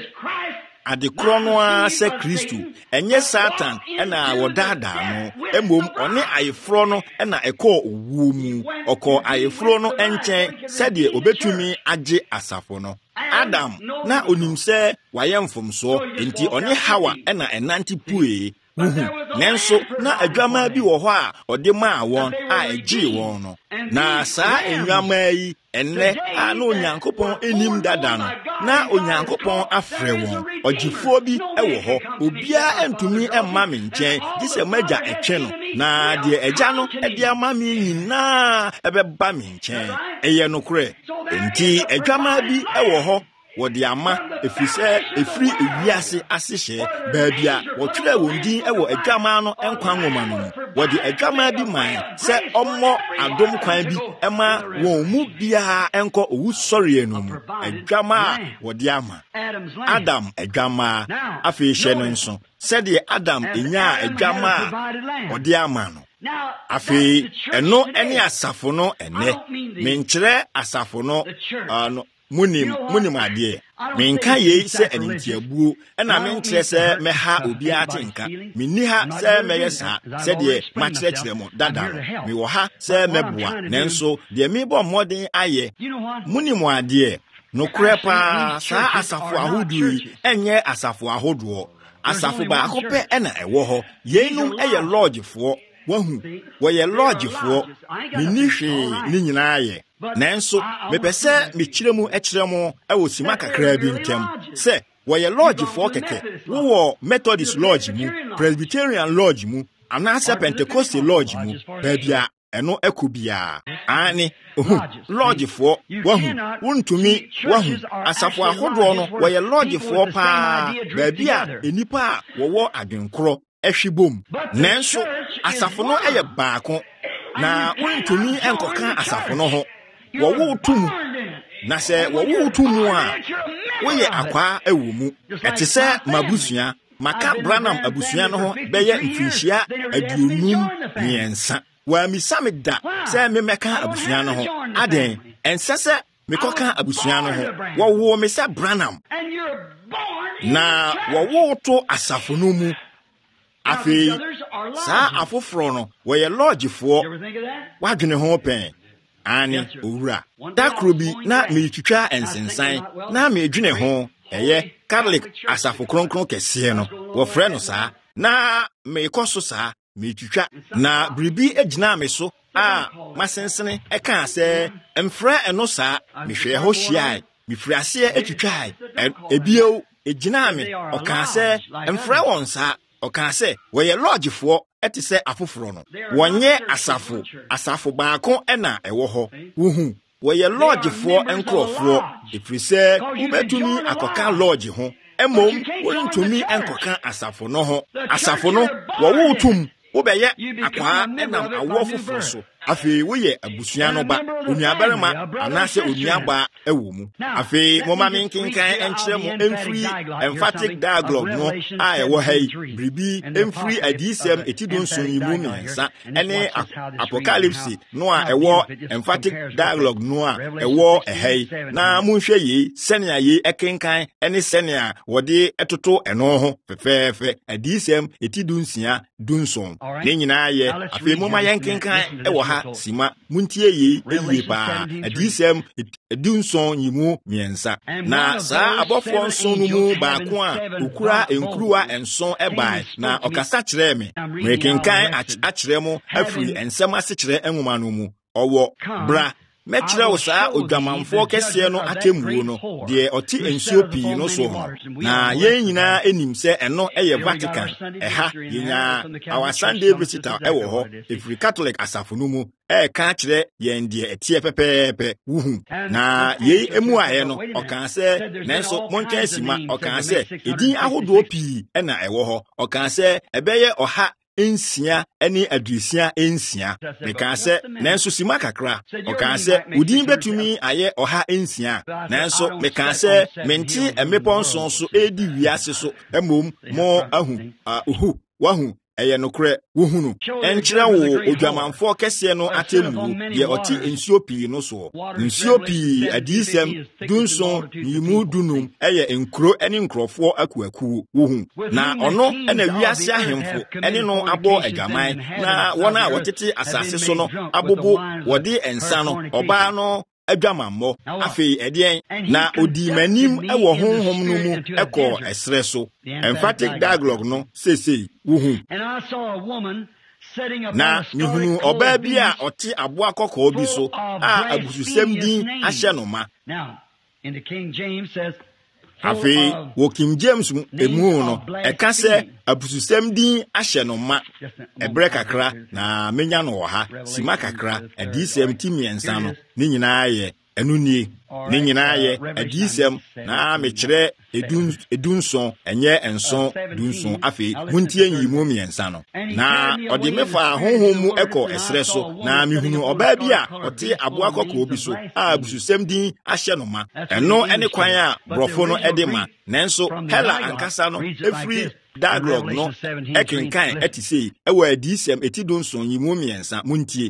adekoro no a sɛ Kristo enye Satan ɛna wɔdaadaa no emom ɔne ayeforo no ɛna ɛkɔ owuo mu ɔkɔ ayeforo no ɛnkyɛn sɛdeɛ obetumi agye asafo no Adam na onim sɛ wayɛ mfomsoɔ enti ɔne Hawa ɛna ɛnante pue wuhu nanso na adwama bi wɔ hɔ a ɔde maa wɔn a ɛgye wɔn no na saa enwama yi enne a na onyankopɔn enim dada no na onyankopɔn afrɛ wɔn ɔgyefoɔ bi ɛwɔ hɔ obiara entumi emma me nkyɛn gye sɛ magya ɛtwe no na deɛ agya no ɛde ama me nyinaa ɛbɛba me nkyɛn ɛyɛ nokorɛ enti adwama bi ɛwɔ hɔ wɔde ama efisɛ efiri ewiase asehye baabi a wɔtwerɛ wɔn din ɛwɔ adwama no nkwa nwoma no mu wɔde adwama bi man sɛ ɔmmɔ adom kwan bi ɛma wɔn mu biara ɛnkɔ owu sɔreɛ no mu adwama a wɔde ama Adam adwama afei hyɛ no nso sɛdeɛ Adam enya adwama a wɔde ama no afei ɛno ɛne asafo no ɛnɛ menkyerɛ asafo no ano munim munim ade menka ye se anintiabuo na menkyerɛ sɛ mɛha obi atenka menni ha sɛ mɛyɛ saa sɛ de makyerɛkyerɛ mo dada me wɔ ha sɛ mɛboa nanso de me bɔ mmɔden ayɛ munim ade no korɛ pa saa asafo ahodoɔ yi ɛnyɛ asafo ahodoɔ asafo baako pɛ ɛna ɛwɔ hɔ yenum ɛyɛ lodgefoɔ wahu wɔyɛ lodgefoɔ menni hwee ne nyinaa yɛ nanso mepɛ sɛ mekyerɛ mu ɛkyerɛ mo ɛwɔ sima kakraa bi ntɛm sɛ wɔyɛ lodgefoɔ kɛkɛ wowɔ Methodist lodge mu Presbyterian lodge mu anaasɛ Pentecostal lodge mu baabia ɛno ɛkɔ biara ane ohu lodgefoɔ wahu wontumi wahu asafo ahodoɔ no wɔyɛ lodgefoɔ paa baabi a enipa a wɔwɔ adwenkorɔ ɛhwe bom nanso asafo no ɛyɛ baako na wontumi ɛnkɔka asafo no ho wɔwo tum na sɛ wɔwo tum a woyɛ akwaa ɛwɔ mu ɛte sɛ mabusua maka Branham abusua no ho bɛyɛ mfinhyia aduonum mmiɛnsa wɔamisa me da sɛ memɛka abusua no ho aden ɛnsɛ sɛ mekɔka abusua no ho wɔwo me sɛ Branham na wɔwo to asafo no mu afei saa afoforo no wɔyɛ lodgefoɔ wadwene ho pɛn ane owura dakro bi na meetwitwa ensensan na meedwene ho ɛyɛ Catholic asafo kronkron kɛseɛ no wɔfrɛ no saa na meekɔ so saa meetwitwa na biribi agyina me so a masensene ɛka sɛ mfrɛ ɛno saa mehwɛ ho hyiae mefiri aseɛ atwitwae ebio egyina me ɔka sɛ mfrɛ wɔn saa ɔka sɛ wɔyɛ lodgefoɔ ɛte sɛ afoforo no wɔnyɛ asafo asafo baako ɛna ɛwɔ hɔ wuhu wɔyɛ lodgefoɔ nkurɔfoɔ ɛfiri sɛ wobɛtumi akɔka lodge ho mmom wontumi nkɔka asafo no ho asafo no wɔwo tum wobɛyɛ akwaa ɛnam awoɔ foforɔ so afei woyɛ abusua no ba onuabarima anaasɛ onuaba ɛwɔ mu afei moma me nkenkan ɛnkyerɛ mo ɛmfiri emphatic dialogue no a ɛwɔ ha yi biribi ɛmfiri adiyisɛm ɛtido nson yi mu mmiɛnsa ɛne apocalypse no a ɛwɔ emphatic dialogue no a ɛwɔ ɛha yi na monhwɛ yei sɛnea yei ɛkenkan ɛne sɛnea wɔde ɛtoto ɛno ho fɛfɛɛfɛ adiyisɛm ɛtido nsia dunson ne nyinaa yɛ afei moma yɛnkenkan ɛwɔ ha sima muntie yi eyi pa adisɛm edunson yimu miensa na saa abɔfo nson no mu baako a okura enkuruwa enson ɛbae na ɔkasa kyerɛ me mekenkan akyerɛ mo afiri ensɛm ase kyerɛ enwoma no mu ɔwɔ bra mɛkyerɛ wo saa odwamanfoɔ kɛseɛ no atemmuo no deɛ ɔte nsuo pii no so ho na yɛn nyinaa enim sɛ ɛno ɛyɛ Vatican ɛha yɛnya our Sunday visitor ɛwɔ hɔ efiri Catholic asafo no mu ɛka kyerɛ yɛn deɛ ɛteɛ pɛpɛɛpɛ wuhu na yei emu ayɛ no ɔka sɛ nanso montwɛn sima ɔka sɛ edin ahodoɔ pii ɛna ɛwɔ hɔ ɔka sɛ ɛbɛyɛ ɔha ensia ɛne aduosia ensia meka sɛ nanso sima kakra ɔka sɛ udin betumi ayɛ ɔha ensia nanso meka sɛ mente emepɔ nson so edi wiase so emom mo ahu ohu wahu ɛyɛ nokorɛ wohunu ɛnkyerɛ wo odwamanfoɔ kɛseɛ no atemmu deɛ ɔte nsuo pii no so nsuo pii adiyisɛm dunson yimu dunum ɛyɛ nkuro ɛne nkurɔfoɔ akuakuo wohu na ɔno ɛna wiase ahemfo ɛne no abɔ adwaman na wɔn a wɔtete asase so no abobo wɔde nsa no ɔbaa no adwamammɔ afei ɛdeɛn na odi manim ɛwɔ honhom no mu ɛkɔ ɛsrɛ so emphatic dialogue no sesei wuhu na mihunu ɔbaa bi a ɔte aboa kɔkɔɔ bi so a abususɛm din ahyɛ no ma afei wɔ King James emu no ɛka sɛ abususɛm din ahyɛ no ma ɛbrɛ kakra na menya no wɔ ha sima kakra adiyisɛm ti mmiɛnsa no ne nyinaa yɛ ɛno nie ne nyinaa yɛ adiyisɛm na mekyerɛ edun edunson ɛnyɛ enson dunson afei muntie nyimu mmiɛnsa no na ɔde mefa honhom mu ɛkɔ ɛsrɛ so na mihunu ɔbaa bi a ɔte aboa kɔkɔɔ bi so a abususɛm din ahyɛ no ma ɛno ɛne kwan a brɔfo no ɛde ma nanso hela ankasa no efiri dialogue no ekenkan etise ewa adisem etidon son yimu miensa muntie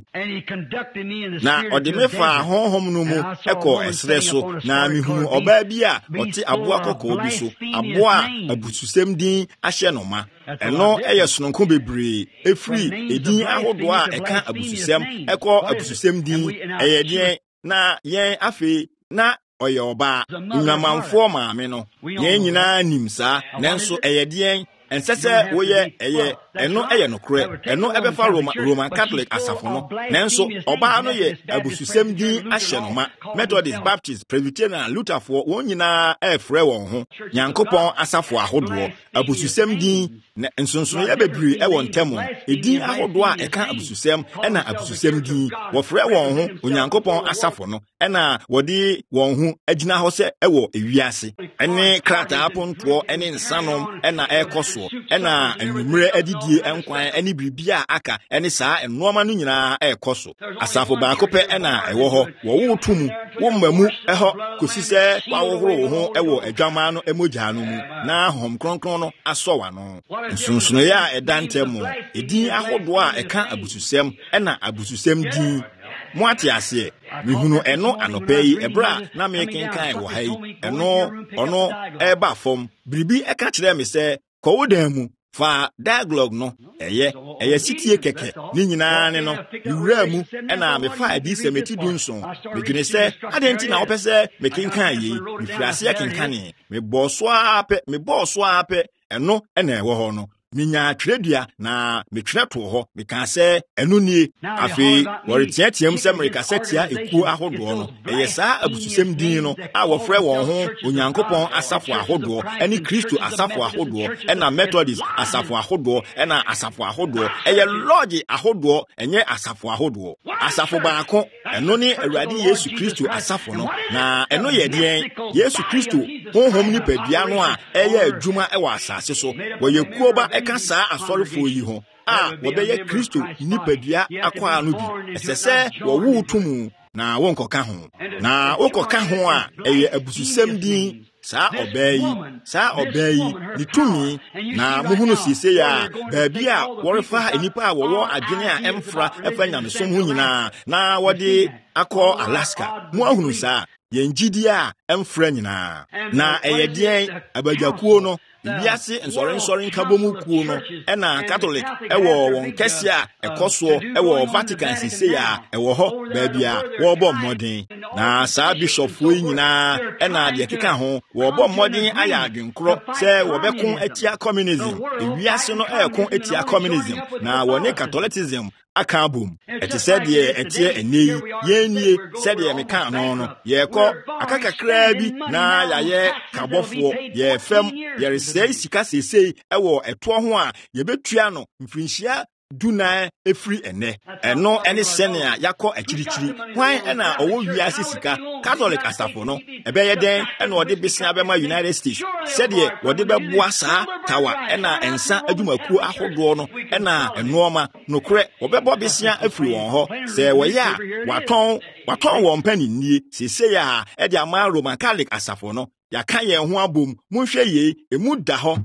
na odemefa honhom no mu eko esre so na mihunu oba bi a oti aboa kokko bi so aboa abususem din ahye no ma eno eye sononko bebre efri edin ahodo a eka abususem eko abususem din eye den na yen afi na oye oba nyamanfo maame no yen nyina nimsa nanso eye den ensese woye eye eno eye no kure eno ebefa Roman Roman Catholic asafo no nanso oba no ye abususem din ahye no ma Methodist, Baptist, Presbyterian, Luther fo won nyina efre won ho Nyankopon asafo ahodo abususem din nsonson ye bebiri e won temo edin ahodo a eka abususem ena abususem din wo fre won ho Onyankopon asafo no ena wodi won ho agina ho se ewo ewiase ene krata aponto ene nsanom ena ekoso ena enwumre adidie enkwan ene biribia aka ene saa enoma no nyina ekoso asafo baako pe ena ewo ho wo wotum wo mamu eho kosise wawohoro ho ewo adwama no emogya no mu na hom kronkron no asowa no nsunsuno ya edantemu edin ahodo a eka abususem ena abususem din Mwati ase mihunu eno anopeyi ebra na mekenkan wo hai eno ono eba fom bribi eka kire me se kowodam fa dialogue no eye eye sitie keke ni nyina ne no iwura mu ena me fa adi se meti dunson me dwene se adenti na opese me kenkan yi me fiase ya kenkane me boso ape me boso ape eno ena ewo ho no minya tredua na metwene to ho meka se enu nie afi wori tiatiam se America setia eku ahodo no eye saa abususem din no a wofre won ho Onyankopon asafo ahodo eni Kristo asafo ahodo ena Methodist asafo ahodo ena asafo ahodo eye Lord ahodo enye asafo ahodo asafo baako eno ni Awurade Yesu Kristo asafo no na eno ye den Yesu Kristo honhom ni padua no a eye adwuma e wa asase so wo yekuoba kasa asorefo yi ho a wobeye Kristo nipadua akwa no bi esese wo wutumu na wonkoka ho na wokoka ho a eye abususem din sa obayi sa obayi litumi na muhunu sise ya baabi a worefa enipa a wowo adwene a emfra efa nyamesom ho nyina na wode akọ Alaska mu ahunu sa yenjidi a emfra nyina na eye den abagyakuo no biase nsori nsori nkabomu kuo no ena Catholic ewo won kese a ekoso ewo Vatican sise ya ewo ho baabi a wo bo modern na sa bishop fo nyina ena de keka ho wo bo modern aya adwenkro se wo bekon atia communism ewiase no ekon atia communism na woni Catholicism aka bom eti said ye etie enei yenie said ye meka no no ye ko akakakra bi na yaye kabofo ye fem ye resei sika sesei ewo eto ho a ye betua no mfinhia duna efri ene eno ene senia yakọ akirichiri hwan ena owo wiase sika Catholic asafo no ebeye den ena ode besia be ma United States said ye wode beboa saa tawa ena ensa adwumakuo ahodo no ena enoma nokre obebo besia afri won ho se woye a waton waton won pani nie sese ya e dia ma Roman Catholic asafo no yaka ye ho abom munhwe ye emu da ho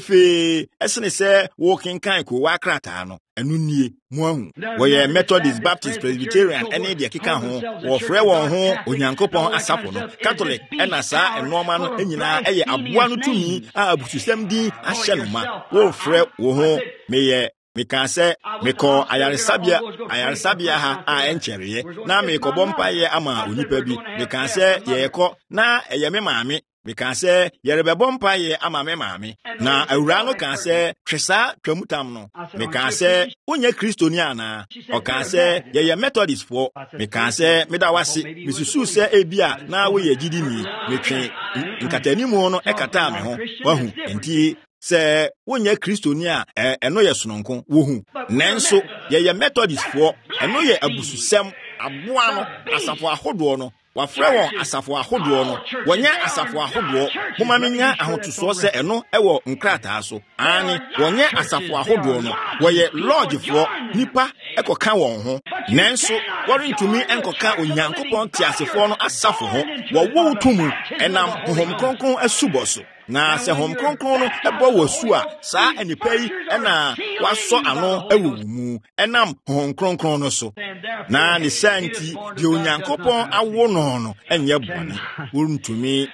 pefe esene se walking kan ko wakrata no enu nie mu ahu wo ye Methodist, Baptist, Presbyterian ene de keka ho wo frɛ won ho Onyankopon asafo no Catholic ena saa enoma no enyina eye aboa no tumi a abususem din ahye no ma wo frɛ wo ho meye meka se meko ayaresabia ayaresabia ha a enkyereye na mekobɔ mpaye ama onipa bi meka se yeko na eye me maame meka se yerebɛbɔ mpaye ama me maame na awura no ka se twesa twamutam no meka se onye Kristoni ana o ka se ye Methodist fo meka se meda wase misusu se ebia na wo ye gidi ni metwe nkatanimu no ekata me ho wahu enti se wonye Kristoni a eno ye sononko wohu nanso ye ye Methodist fo eno ye abususem aboa no asafo ahodo no wafrɛ won asafo ahodo no wonya asafo ahodo moma menya ahotoso se eno ewo nkrata so ani wonya asafo ahodo no woye lodge fo nipa ekoka won ho Nanso wɔrentumi enkoka Onyankopɔn tiasefo no asafo ho wɔwo tumu enam honhom kronkron asubɔ so. Na se honhom kronkron no ebo wɔ su a saa anipa yi ena wasɔ ano awuwu mu enam honhom kronkron no so. Na ne santi de Onyankopɔn awo no no enye bɔne wɔrentumi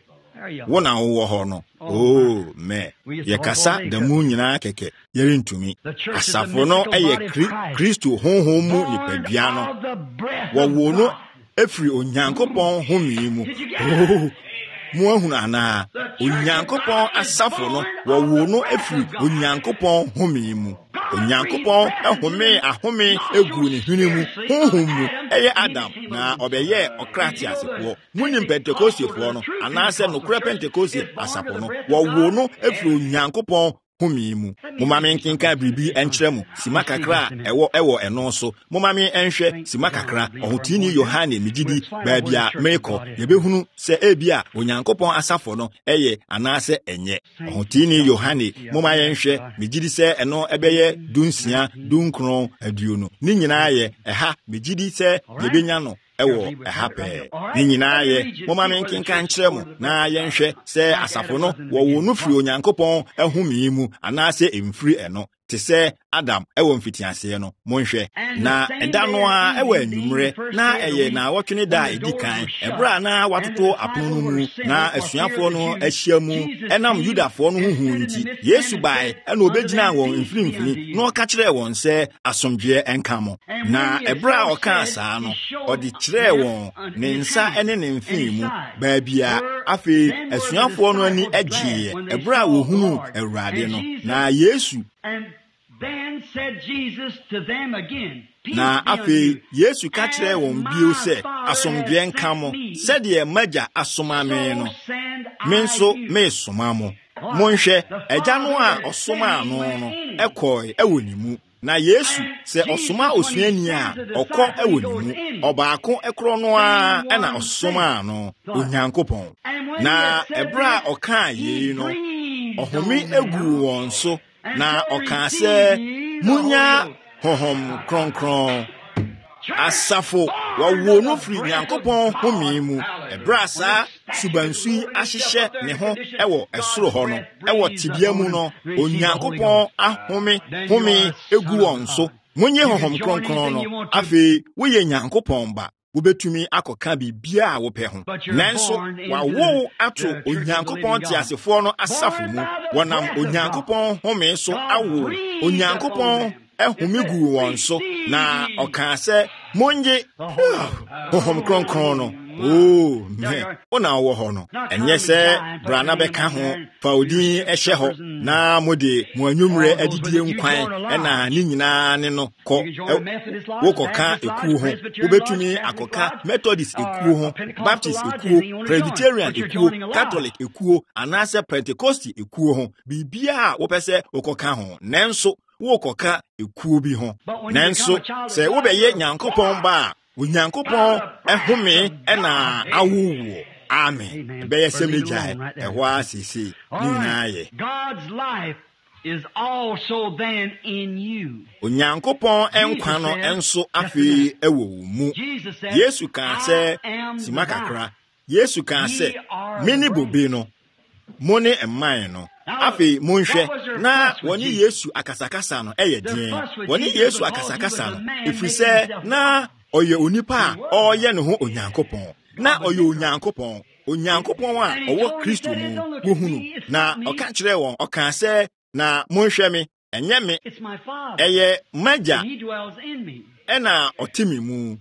wona wo ho no. Oh me ye kasa da mu nyina keke yerentumi asafo no eye Kristo honhom mu nipadua no wo no efri Onyankopɔn homi mu. Oh mu ahunu ana Onyankopɔn asafo no wo no efri Onyankopɔn homi mu. Onyankopɔn ahome ahome egu ne hwene mu honhom mu eye Adam na obeye okrati asefo munim Pentecostefo no anase no kura Pentecost asapo no wo no efiri Onyankopɔn homi mu. Moma me nkenka bribi enkyere mu sima kakra ewo ewo eno so moma me enhwe sima kakra ohotini Yohane migidi baabia meko yebehunu se ebia Onyankopɔn asafo no eye anase enye. Ohotini Yohane moma yenhwe migidi se eno ebeye dunsia dunkron aduonu ni nyina ye eha migidi se yebenya no ewo ehape ni nyina ye moma me nkenka nkyere mu na yenhwe se asafo no wo no firi Onyankopɔn ahumi mu anase emfiri eno te se Adam ewo mfitiase no monhwe na eda no a ewo anwumre na eye na wotwene da edikan ebra na watoto apono mu na asuafo no ahyia mu enam Yudafo no huhu nti Yesu bai ena obegina won mfirimfiri na oka kire won se asomdwe enkamo na ebra oka asa no odi kire won ne nsa ene ne mfiri mu baabia afi asuafo no ani agie ebra wo hunu Awurade no na Yesu. And then said Jesus to them again, na afi Yesu ka kire won bio se asomdwe nka mo sede magya asoma me no menso me soma mo monhwe agya no a osoma ano no ekoi ewonimu na Yesu se osoma osuani a okọ ewonimu obaako ekro no a na osoma ano Onyankopɔn na ebra oka yi no ohumi egu won so na oka se munya honhom kronkron asafo wawo no firi Nyankopɔn homi mu ebrasa subansui ahyehye ne ho ewo esoro ho no ewo tibia mu no Onyankopɔn ahome homi egu won so munye honhom kronkron no afi woye Nyankopɔn ba wobetumi akoka bibia a wopɛ ho nanso wawo ato Onyankopɔn tiasefo no asafo mu wonam Onyankopɔn home so awo Onyankopɔn ehumi gu won so na ɔka sɛ monye honhom kronkron no. Oh me ona wo ho no enye se brana beka ho faudin ehye ho na mode mo anwumre adidie nkwan ena ni nyina ne no ko wo koka eku ho obetumi akoka Methodist eku ho Baptist eku Presbyterian eku Catholic eku anase Pentecost eku ho bibia wo pese okoka ho nanso wo koka eku bi ho nanso se wo beye Nyankopɔn ba Onyankopɔn ehome ena awuwo amen beye semejai ehwa sisi ninaye. God's life is also then in you. Onyankopɔn enkwa no enso afi ewo mu. Yesu kan se simakakra Yesu kan se mini bobe no mone emman no afi monhwe na woni Yesu akasakasa no eye den woni Yesu akasakasa no efrise na oye onipa oye ne ho Onyankopɔn na oye Onyankopɔn Onyankopɔn a owo Kristo mu wohunu na oka kire won oka se na monhwe me enye me eye magya ena otimi mu.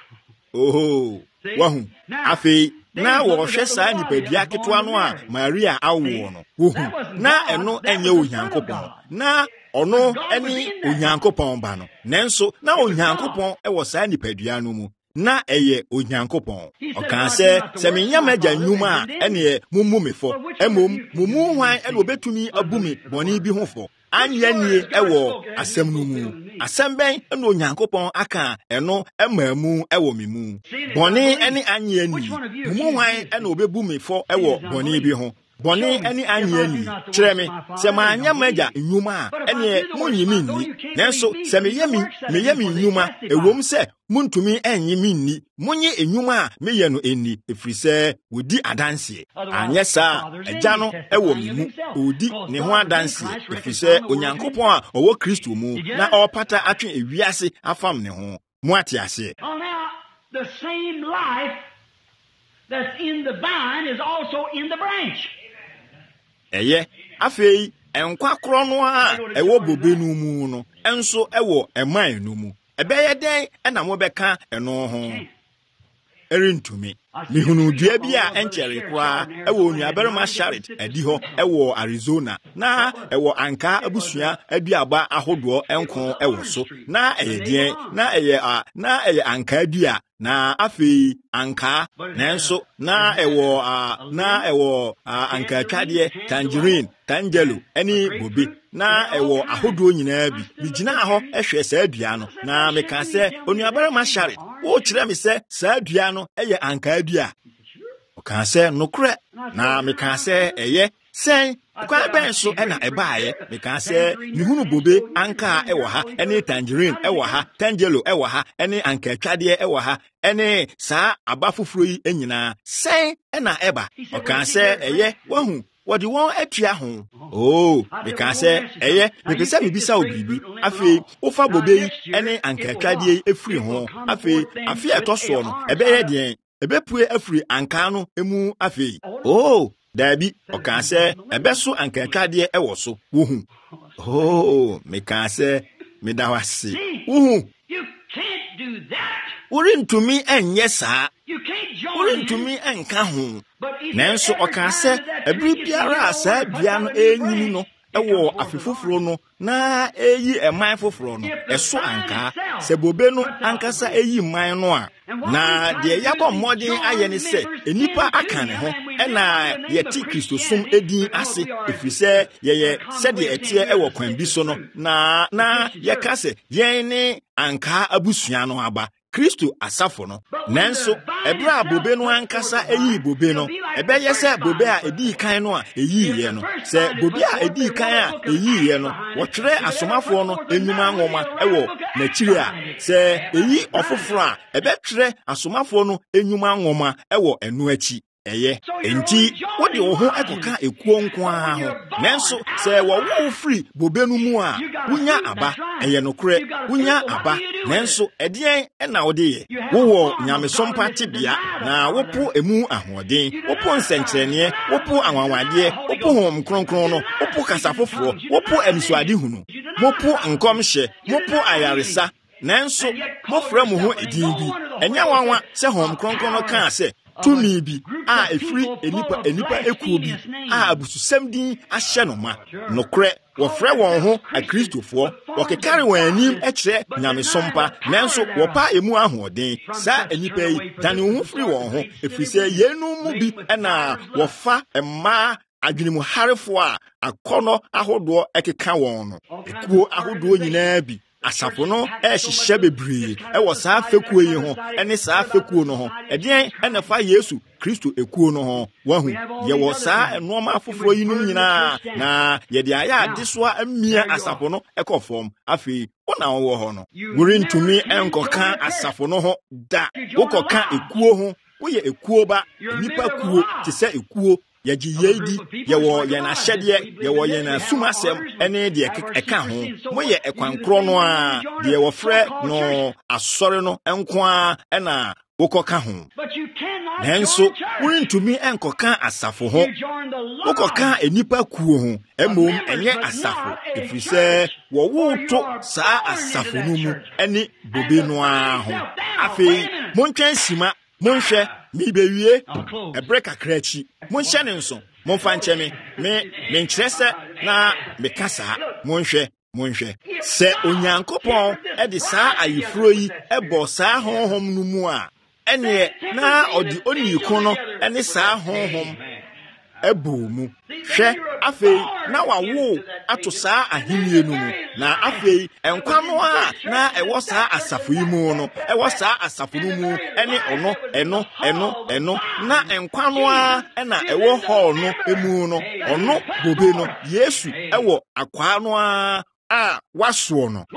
Oho wahu afi na wo hwe saa nipadua ketwa no a Maria awo no wohu na eno enye Onyankopɔn na ono eni Onyankopɔn ba no nenso na Onyankopɔn ewo saa nipadua no mu na eye Onyankopɔn oka se se menya magya nnwuma a ene mummu mefo emom mumu hwan ene obetumi abumi boni bi hofo anya nie ewo asem no mu asem ben ene Onyankopɔn aka eno emamu ewo memu boni ene anya ni mumu hwan ene obebu mefo ewo boni bi ho boni ani anye ni kyerɛ me sɛ maanya magya nnwuma a ɛne munyimi nni nanso sɛ meyɛ mi meyɛ mi nnwuma ewom sɛ muntumi enyi mi nni munye nnwuma a meyɛ no enni efiri sɛ wodi adanse anyɛ saa agya no ɛwɔ mi mu odi ne ho adanse efiri sɛ onyankopɔn a ɔwɔ Kristo mu na ɔpata atwe ewiase afam ne ho mu ate ase. The same life that's in the vine is also in the branch. Eye, afei, enkwa kro no a ewo bobe no mu no, enso ewo eman no mu. Ebeye den na mo beka eno ho. Erintumi. Mihunu dua bi a enchere kwa ewo nuaberema Sharit edi ho ewo Arizona na ewo anka abusua aduaba ahodo enko ewo so na eyedien na eye a na eye anka adua na afei anka nanso na ewo a na ewo anka twade tangerine tangelo eni bobe na ewo ahodo nyina bi bigina ho ehwe sa adua no na meka se onuaberema Sharit wo kire me se sa adua no eye anka adua kan se nokre na me kan se eye sen kwa ben so e na ebaaye me kan se mihunu bobe anka e wo ha ene tangerine e wo ha tangelo e wo ha ene anka twade e wo ha ene saa abafufuro yi enyina sen e na eba o kan se eye wahu wodi won atua ho oh me kan se eye me pese me bisa obibi afi wo fa bobe yi ene anka twade efiri ho afi afi etoso no ebeye den ebepue afiri anka no emu afei oh dabi okan se ebeso anka twade ewo so wohu oh me kan se me da wase wohu You can't do that. urintumi enye saa You can't join urintumi him. enka ho But if nanso every okan time se that ebiri tree biara is saa over, bia no but that enyini no branch, ewo it comes afifufuro no na eyi eman foforo no eso anka se bobe no ankasa eyi man no a na de yabo mmodin aye ne se enipa aka ne ho ena ye ti Kristo sum edin ase efise ye ye se de etie ewo kwan bi so no na na ye ka se ye ne anka abusua no aba Kristo asafo no nanso ebra bobe no ankasa eyi bobe no ebeye se bobe a edi kan no a eyi ye no se bobe a edi kan a eyi ye no wotwere asomafo no enuma nwoma ewo na kire a se eyi ofoforo a ebetwere asomafo no enuma nwoma ewo enu achi eye enti wode wo ho ekoka ekuo nko a ho nanso se wo wo free bobe no mu a wunya aba eye no kure wunya aba nanso edien na wode ye wo wo nyamesompa tibia na wopo emu ahoden wopo nsenkyerene wopo anwanwade wopo hom kronkron no wopo kasafoforo wopo emsuade hunu mopo nkomhye mopo ayaresa nanso mofra mu ho edin bi enya wanwa se hom kronkron no kan se tumi bi a efiri enipa enipa ekuo bi a abususam din ahye no ma nokre wofrɛ wɔn ho akristofo wɔkekare wɔn anim ɛkyerɛ nyamesompa nanso wɔpa emu ahoɔden saa enipa yi dane ho firi wɔn ho efisɛ yenu mu bi ɛna wɔfa mmaa adwenimu harefo a akɔnɔ ahodoɔ ɛkeka wɔn no ekuo ahodoɔ nyinaa bi asafo no ehyehyɛ bebree ɛwɔ saa fekuo yi ho ɛne saa fekuo no ho ɛdeɛn ɛna fa Yesu Kristo ekuo no ho wahu yɛwɔ saa ɛnoɔma afoforo yi nom nyinaa na yɛde ayɛ adesoa amia asafo no ɛkɔ fam afei wona wɔwɔ hɔ no worintumi ɛnkɔka asafo no ho da wokɔka ekuo ho woyɛ ekuo ba nipa kuo te sɛ ekuo yaji yedi yawo yana hyɛdeɛ yawo yana sumasɛm ene de ɛka ho moyɛ ɛkwankro no a de yawo frɛ no asɔre no enko a ɛna wokɔka ho nanso worintumi ɛnkɔka asafo ho wokɔka enipa kuo ho emom ɛnyɛ asafo efisɛ wɔwo to saa asafo no mu ɛne bobe no a ho afei montwɛn sima monhwɛ mi bewie ebre kakra akyi monhyɛ ne nso momfa nkyɛ me me menkyerɛ sɛ na meka saa monhwɛ monhwɛ sɛ onyankopɔn ɛde saa ayefuro yi ɛbɔ saa honhom no mu a ɛneɛ na ɔde oniko no ɛne saa honhom ebumu hwe afei na wawo ato saa ahimie no mu na afei enkwa no a na ewo saa asafo yi mu no ewo saa asafo no mu ene ono eno eno eno na enkwa no a na ewo hall no emu no ono bobe no Yesu ewo akwa no a a waso no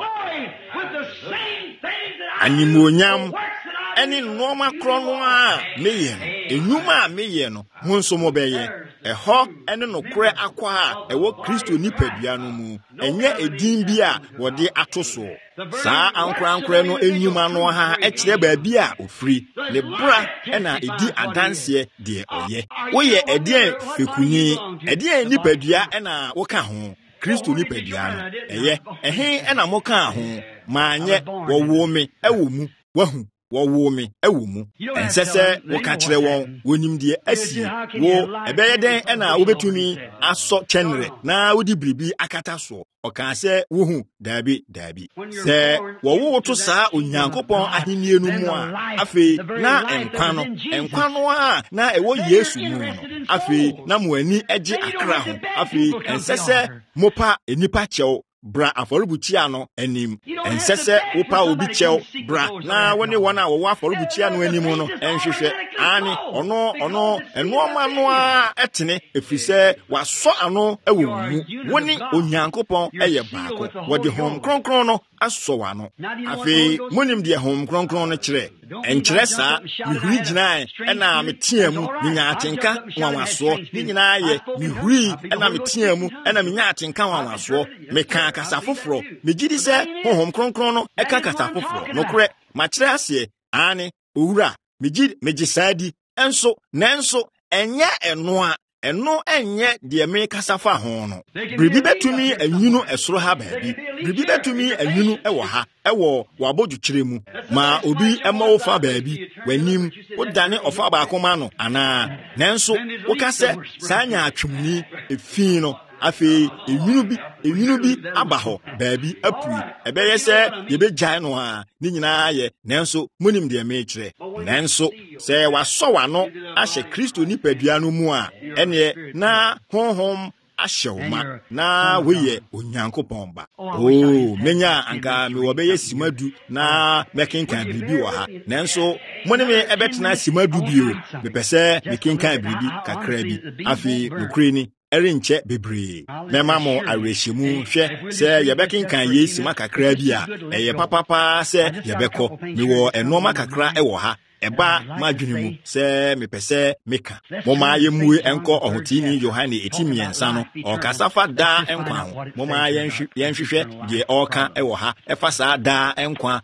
animonyam ene noma krono a meye enuma a meye no hunso mo beye eho ene no kure akwa a ewo Kristo nipadua no mu enye edin bi a wode atoso saa ankura ankura no enyuma no ha ekire baabi a ofri ne bra ena edi adanse de oye woye edien fekuni edien nipadua ena woka ho Kristo nipadua no eye ehe ena moka ho maanye wowo me ewo mu wahu wowo me ewo mu ensese woka kire won wonim de asi wo ebeye den ena wobetumi aso chenre na wodi bribi akata so oka se wohu dabi dabi se wowo to saa onyankopon ahenie no mu a afi na enkwa no enkwa no a na ewo Yesu mu no afi na mo ani eje akra ho afi ensese mopa enipa chew bra afọrọbuchia no anim ensese wopa obi chew bra na woni wona wo afọrọbuchia no anim no enhwehwe ani ono ono enuoma no a etene efise waso ano ewo mu woni onyankopon eye baako wodi hom kronkron no aso wa no afi monim de hom kronkron no kire enkyere saa mihuri gyinae ena metia mu nya atenka wanwaso ni nyina ye mihuri ena metia mu ena menya atenka wanwaso meka kasa foforo megidi se honhom kronkron no eka kasa foforo no kure makire ase ani owura megidi megisadi enso nenso enye enoa eno enye de me kasafa ho no bribi betumi anyunu esoro ha baabi bribi betumi anyunu ewo ha ewo wabodwukire mu ma obi ema wo fa baabi wanim wodane ofa ba akoma no ana nenso wokase sanya atwumni efi no afi enyunu bi enyunu bi abaho baabi apui ebeye se yebegyae no a ni nyina ye nenso munim de me kire nenso se waso wano ahye Kristo nipadua no mu a ene na honhom ahyewma na weye onyankopon ba oh menya anka me wobeye simadu na mekenkan bibi wo ha nenso monime ebetena simadu bio bepese mekenkan bibi kakra bi afi nukreni erinche bebre mema mo arehyimu hwe se yebekenkan yesi makakra bi a eye papapa se yebeko mewo enoma kakra ewo ha eba madwene mu se mepese meka moma yemu enko ohotini Yohane etimiensa no okasafa da enkwa ho moma yenhwe yenhwehwe de oka ewo ha efa saa da enkwa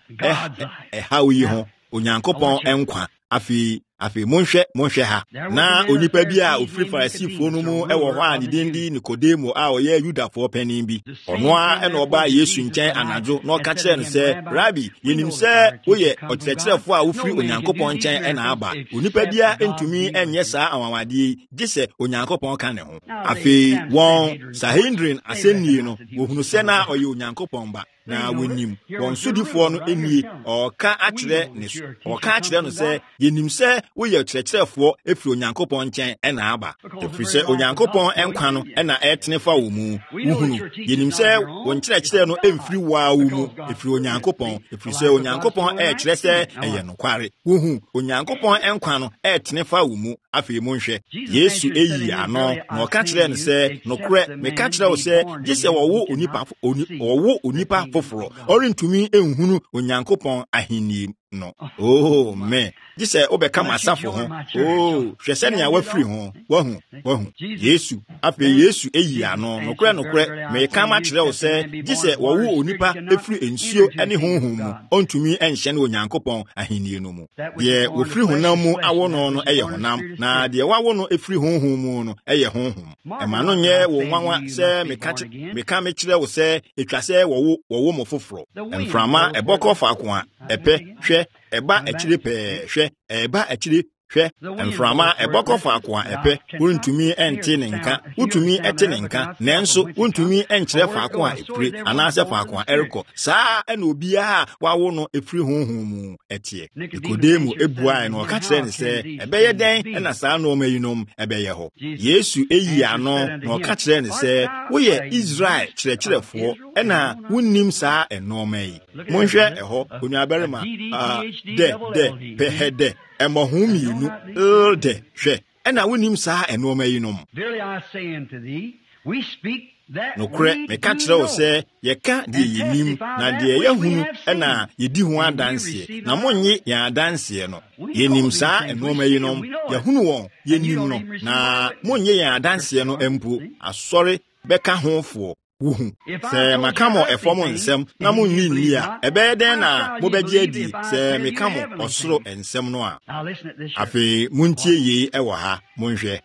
eh hawi ho onyankopon enkwa afi afi monhwe monhwe ha na onipa bi a ofiri Farisifo no mu ewo ho a dindi Nikodemo a oye Yudafo panin bi ono a ena oba Yesu nkyɛn anadzo na ɔka kyerɛ no sɛ Rabbi yenim sɛ woyɛ ɔkyerɛkyerɛfo a ofiri Onyankopɔn nkyɛn ena aba onipa bi a entumi enye saa awawade gye sɛ Onyankopɔn ka ne ho afi wɔn Sahedrin asennie no wohunu sɛ na ɔyɛ Onyankopɔn ba na wonim wɔn sodifo no enie ɔka akyerɛ ne so ɔka akyerɛ no sɛ yenim sɛ woyɛ kyerɛkyerɛfo efiri Onyankopɔn nkyɛn ɛna aba efiri sɛ Onyankopɔn ɛnkwa no ɛna ɛtene fa wo mu wohunu yenim sɛ wɔn kyerɛkyerɛ no emfiri waa wo mu efiri Onyankopɔn efiri sɛ Onyankopɔn ɛkyerɛ sɛ ɛyɛ nokware wohu Onyankopɔn ɛnkwa no ɛtene fa wo mu afei monhwɛ Yesu eyi ano na ɔka kyerɛ no sɛ nokore meka kyerɛ wo sɛ gye sɛ wɔwo onipa wɔwo onipa foforo ɔrentumi enhunu Onyankopɔn ahenni no oh me gise obeka masafo ho oh hwese ne awafiri ho wahu wahu Yesu ape Yesu eyi ano nokre nokre me ka ma kire wo se gise wowo onipa efiri ensuo ene honhom mu ontumi enhye ne Onyankopɔn ahenni no mu de wofiri honam mu awo no no eye honam na de wawo no efiri honhom mu no eye honhom e ma no nye wo nwanwa se me ka me ka me kire wo se etwa se wowo wowo mo foforo emframa ebokɔ fa ko a epe hwɛ eba akire pɛ hwɛ eba akire hwɛ mframa ɛbɔkɔ faako a ɛpɛ wontumi ɛnte ne nka wotumi ɛte ne nka nanso wontumi ɛnkyerɛ faako a ɛpire anaasɛ faako a ɛrekɔ saa ɛna obiara wawo no ɛfiri honhom mu ɛteɛ Nikodemo ebuae no ɔka kyerɛ ne sɛ ɛbɛyɛ dɛn ɛna saa nneɛma yi nom ɛbɛyɛ hɔ Yesu eyi ano na ɔka kyerɛ ne sɛ woyɛ Israel kyerɛkyerɛfoɔ ɛna wonnim saa ɛnneɛma yi monhwɛ ɛhɔ onuabarima dɛ dɛ pɛhɛ dɛ ɛmɔho mmienu dɛ hwɛ ɛna wonnim saa ɛnneɛma yi nom nokore meka kyerɛ wo sɛ yɛka deɛ yɛnim na deɛ yɛhunu ɛna yɛdi ho adanseɛ na monnye yɛn adanseɛ no yɛnim saa ɛnneɛma yi nom yɛhunu wɔn yɛnim no na monnye yɛn adanseɛ no mpo asɔre bɛka hofoɔ wuhu sɛ maka mo ɛfɔm nsɛm na monnyi nni a ɛbɛyɛ dɛn na mobɛgye adi sɛ meka mo ɔsoro nsɛm no a afei muntie yei ɛwɔ ha monhwɛ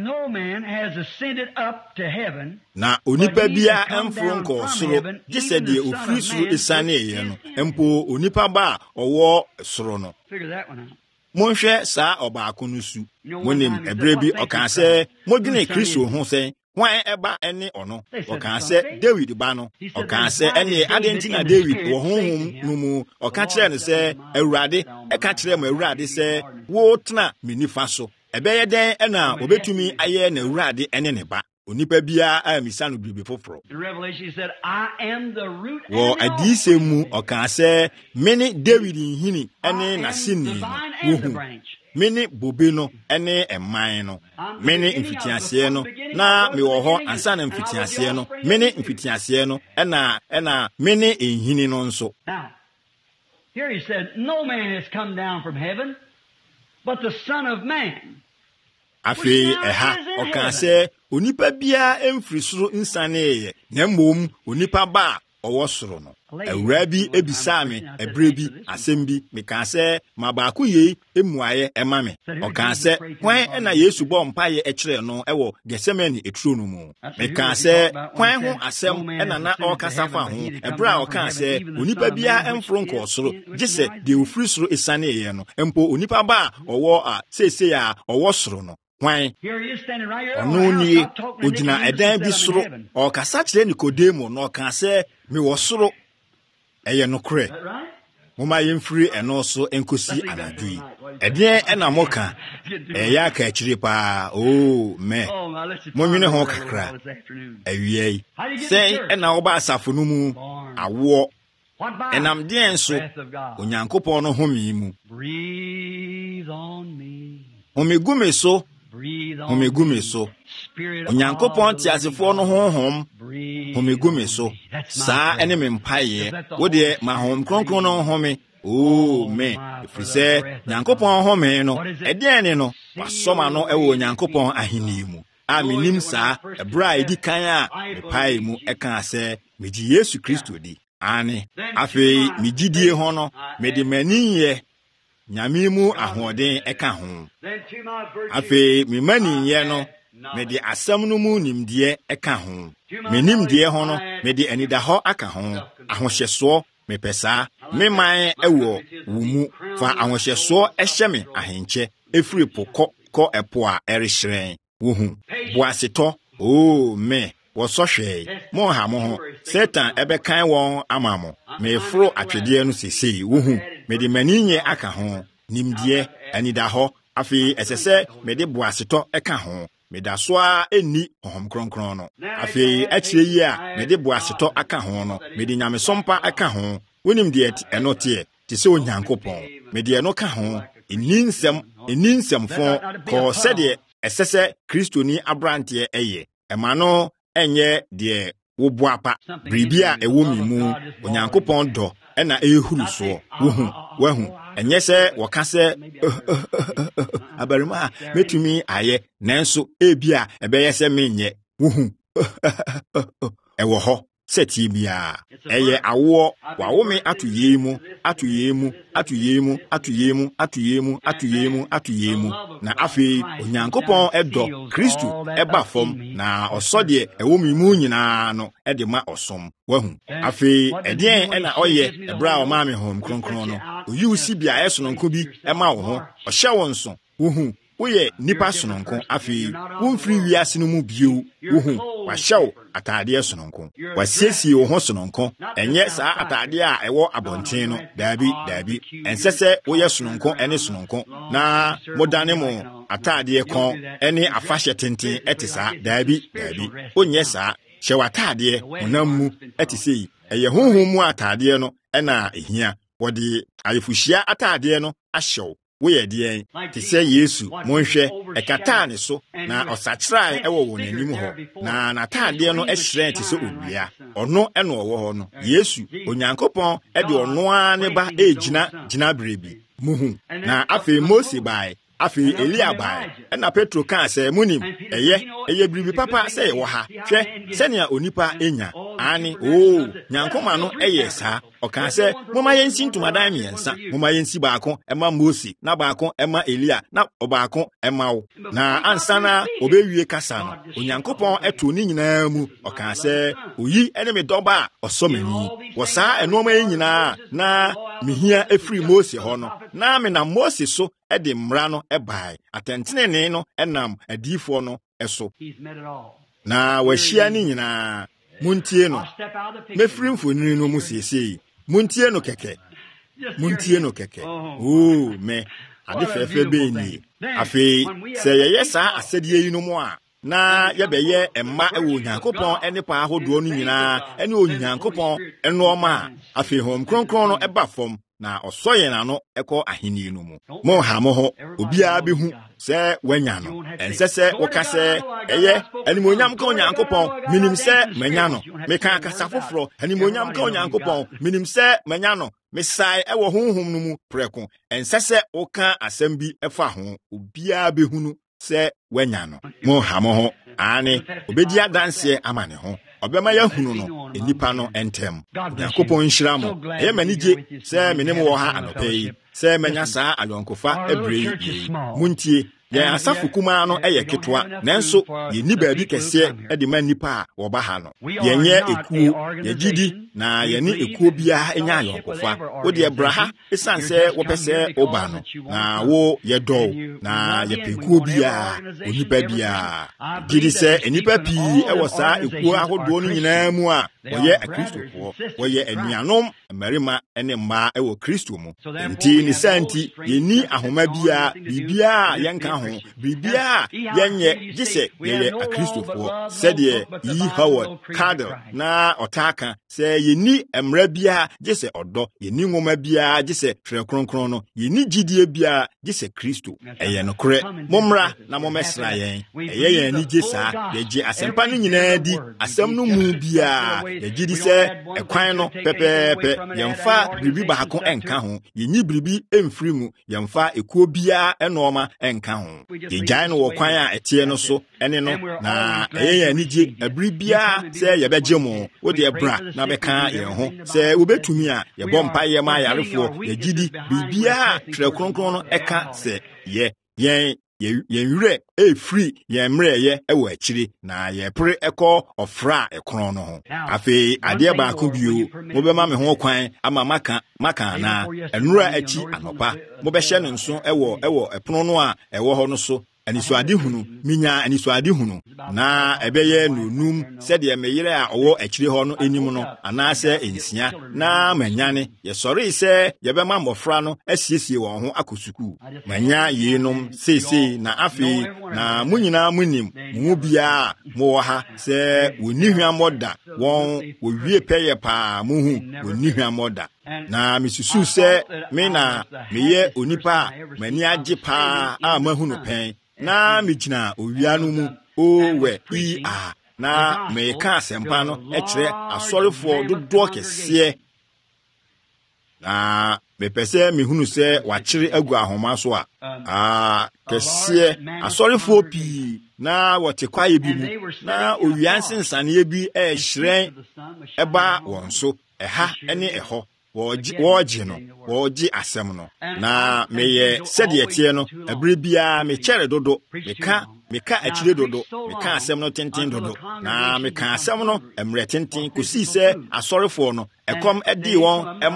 na onipa bia ɛmforo nkɔ soro gye sɛ deɛ ofiri soro esianeeɛ no mpo onipa ba a ɔwɔ soro no monhwɛ saa ɔbaako no su monim ɛberɛ bi ɔkaa sɛ modwene Kristo ho sɛn Why eba any or no? Or can say David Bano, or can say any Argentina David or home numu, or catch them say a radi, a catch them a radi say, Wotna, minifaso. A bear day and now, obey to me, I am a radi and any ba. Unipabia, I am his son will be before. The Revelation said, I am the root. Well, a decent mu, or can say many David in Hini, and then a sin. Many bobino ene emano many mfitiasieno na me wo ho ansa na mfitiasieno many mfitiasieno ena ena many ehini no nso. Now here he said no man has come down from heaven but the Son of Man. Afei eha oka se onipa bia emfiri soro nsane ye na mmom onipa ba owo soro no. Awura bi ebisa me ebre bi asem bi me ka se mabaako ye emuaye ema me o ka se hwan na Yesu bo mpaye e kire no ewo Getsemane eturo no mu me ka se hwan ho asem na na o kasa fa ho ebre a o ka se onipa bia emforo nko soro gye se de ofiri soro esane ye no empo onipa ba owo a sese ya owo soro no hwan ono ni ogina edan bi soro o kasa kire Nikodemo no ka se me wo soro eye no kre moma yemfiri eno so enkosi anadui edien ena moka eya ka akire pa oh me monwene ho kakra awie sei ena oba asafo no mu awo enam den so onyankopon no homi mu omegume so omegume so onyankopon ti asefo no honhom homegume so saa ene me mpaye wo de ma hom kronkron no home oh me efrise nyankopon home no eden ne no wasoma no ewo nyankopon ahini mu a menim saa ebra edi kan a me pai mu eka ase meji Yesu Kristo di ane afei megidie ho no me de maniye nyame mu ahoden eka ho afei me maniye no me de asam no mu nimdie eka ho me nimdie ho no me de anida ho aka ho ahohyeso me pesa me man ewo wumu fa ahohyeso ehye me ahenche efiri pokọ kọ epo a erehyren wohu boaseto oh me wo so hwe mo ha mo ho Satan ebekan won amamo me fro atwede no sesei wohu me de maninye aka ho nimdie anida ho afi esese me de boaseto eka ho me da so a eni honhom kronkron no afi akire yi a me de boaseto aka ho no me de nyamesompa aka ho wonim de enote te se onyankopon me de eno ka ho eninsem eninsemfo ko se de esese kristoni abrante eye ema no enye de wo boapa bribia ewo mi mu onyankopon do ena ehuru so wohu wahu enye se woka se abarima metumi aye nanso ebia ebeye se menye wohu ewo ho seti bia eye awo wawo me atuyemu atuyemu atuyemu atuyemu atuyemu atuyemu atuyemu na afi onyankopon edo Kristo eba fom na osode ewo mi mu nyina no ede ma osom wahu afi edien ena oye ebra o ma me hom kronkron no oyi usi bia yeso no nko bi ema wo ho ohye wo nso Uhu, woyɛ nipa sononko afei womfiri wiase no mu bio. Uhu, wahyɛw atade sononko. Wasiesie wo ho sononko. Ɛnyɛ saa atade a ɛwɔ abɔnten no. Daabi, daabi. Ɛnsɛ sɛ woyɛ sononko ɛne sononko na modane mo atade kɔn ɛne afahyɛ tenten ɛte saa. Daabi, daabi. Onyɛ saa. Hyɛ watade honam mu ɛte sɛ yi. Ɛyɛ honhom mu atade no ɛna ehia. Wɔde ayefuhyia atade no ahyɛw. Woyɛ deɛn te sɛ Yesu monhwɛ ɛkataa ne so na ɔsakyerae ɛwɔ wɔn anim hɔ na n'ataadeɛ no ɛhyerɛn te sɛ owia. Ɔno ɛna ɔwɔ hɔ no. Yesu Onyankopɔn ɛde ɔno ara ne ba ɛgyina gyina berebi muhu. Na afei Mose bae, afei Elia bae, ɛna Petro kaa sɛ munim ɛyɛ ɛyɛ biribi papa sɛ yɛwɔ ha. Hwɛ sɛnea onipa enya ane o Nyankoma no ɛyɛ saa. Ɔka sɛ moma yɛnsi ntomadan mmiɛnsa, moma yɛnsi baako ɛma Mose na baako ɛma Elia na ɔbaako ɛma wo. Na ansa na obewie kasa no Onyankopɔn ɛto ne nyinaa mu. Ɔka sɛ oyi ɛne me dɔba a ɔsɔ m'ani. Wɔ saa ɛnoɔma yi nyinaa na mihia efiri Mose hɔ no na me na Mose so ɛde mmara no ɛbae. Atɛntenene no ɛnam adiifoɔ no ɛso. Na wahyia ne nyinaa. Muntie no. Mefiri mfonini no mu seesei. Muntie no kɛkɛ. Muntie no kɛkɛ. Oh, me. Ade fɛfɛ be ni. Afei, sɛ yɛyɛ saa asɛdeɛ yi no mu a, na yɛbɛyɛ ɛmma ɛwɔ Onyankopɔn ɛne pa ahodoɔ no nyinaa, ɛne Onyankopɔn ɛnoɔma a, afei hom kronkron no ɛba fam. Na ɔsɔ yɛn ano ɛkɔ ahenni no mu. Mo ha mo ho obiara bi hu sɛ wanya no. Ɛnsɛ sɛ woka sɛ ɛyɛ animonyam ka Onyankopɔn minim sɛ manya no. Meka kasa foforɔ animonyam ka Onyankopɔn minim sɛ manya no. Mesae ɛwɔ honhom no mu prɛko. Ɛnsɛ sɛ woka asɛm bi ɛfa ho obiara bi hu no sɛ wanya no. Mo ha mo ho ane obedi adanse ama ne ho. Obema ya hunu no enipa no entem. Yakopon nhyira mo. Ɛyɛ manigye sɛ menem wɔ ha anɔpɛ yi. Sɛ manya saa ayɔnkofa ebre yi. Muntie yɛn asafo kuma no ɛyɛ ketwa nanso yɛni baabi kɛseɛ ɛde ma nipa a wɔba ha no. Yɛnyɛ ekuo, yɛgidi na yɛne ekuo bia enya ayɔnkofa. Wo de bra ha esan sɛ wɔpɛ sɛ oba no. Na wo yɛdɔw na yɛpɛ ekuo bia, onipa bia. Gidi sɛ enipa pii ɛwɔ saa ekuo ahodoɔ no nyinaa mu a wɔyɛ akristofoɔ, wɔyɛ anuanom mmarima ɛne mmaa ɛwɔ Kristo mu. Nti ne santi yɛni ahoma bia, bibia yɛnka ho, bibia yɛnyɛ gye sɛ yɛyɛ akristofoɔ. Sɛdeɛ yi Howard Cardle na ɔtaaka sɛ yɛni mmara bia gye sɛ ɔdɔ, yɛni nwoma bia gye sɛ twerɛ kronkron no, yɛni gyidie bia gye sɛ Kristo. Ɛyɛ nokorɛ. Mommra na mommɛsra yɛn. Ɛyɛ yɛn ani gye saa. Yɛgye asɛmpa no nyinaa di, asɛm no mu bia yɛgye sɛ ɛkwan no pɛpɛɛpɛ yɛmfa biribi baako ɛnka ho. Yɛnyi biribi ɛmfiri mu, yɛmfa ekuo biara ɛnoɔma ɛnka ho. Yɛgyae no wɔ kwan a ɛteɛ no so ɛne no na ɛyɛ yɛn anigye abiri biara sɛ yɛbɛgye mo. Wode bra na bɛka yɛn ho sɛ wobɛtumi a yɛbɔ mpaeɛ ma ayarefoɔ. Yɛgyidi biribiara twerɛ kronkron no ɛka sɛ yɛ yɛn yɛn wurɛ ɛfiri yɛn mmerɛyɛ ɛwɔ akyiri na yɛpere ɛkɔ ɔfra ɛkron no ho. Afei adeɛ baako bio mobɛma me ho kwan ama maka maka na ɛnura akyi anɔpa mobɛhyɛ no nso ɛwɔ ɛwɔ ɛpono no a ɛwɔ hɔ no so. Anisuade hunu minya anisuade hunu na ɛbɛyɛ nonum sɛdeɛ meyere a ɔwɔ akyiri hɔ no enim no anaasɛ ensia na manyane yɛsɔre sɛ yɛbɛma mmɔfra no asiesie wɔn ho akɔsuku. Manya yinom seesei na afei na mo nyinaa munim mo bia mo wɔ ha sɛ wonni hwammɔ da wɔn wowie pɛyɛ paa mo hu wonni hwammɔ da. Na misusu sɛ me na meyɛ onipa a mani agye paa a mahu no pɛn. Na mijina owia no mu owe i a na meka asɛmpa no ɛkyerɛ asɔrefoɔ dodoɔ kɛseɛ. Na mepɛsɛ mehunu sɛ wakyere agu ahoma so a a kɛseɛ asɔrefoɔ pii na wɔte kwae bi mu na owia nsensaneɛ bi ɛhyerɛn ɛba wɔn so ɛha ɛne ɛhɔ. Wɔgye no, wɔgye asɛm no. Na meyɛ sɛdeɛ teɛ no, abere biara mekyɛre dodo, meka meka akyire dodo, meka asɛm no tenten dodo. Na meka asɛm no mmerɛ tenten kosii sɛ asɔrefoɔ no ɛkɔm ɛdii wɔn ɛma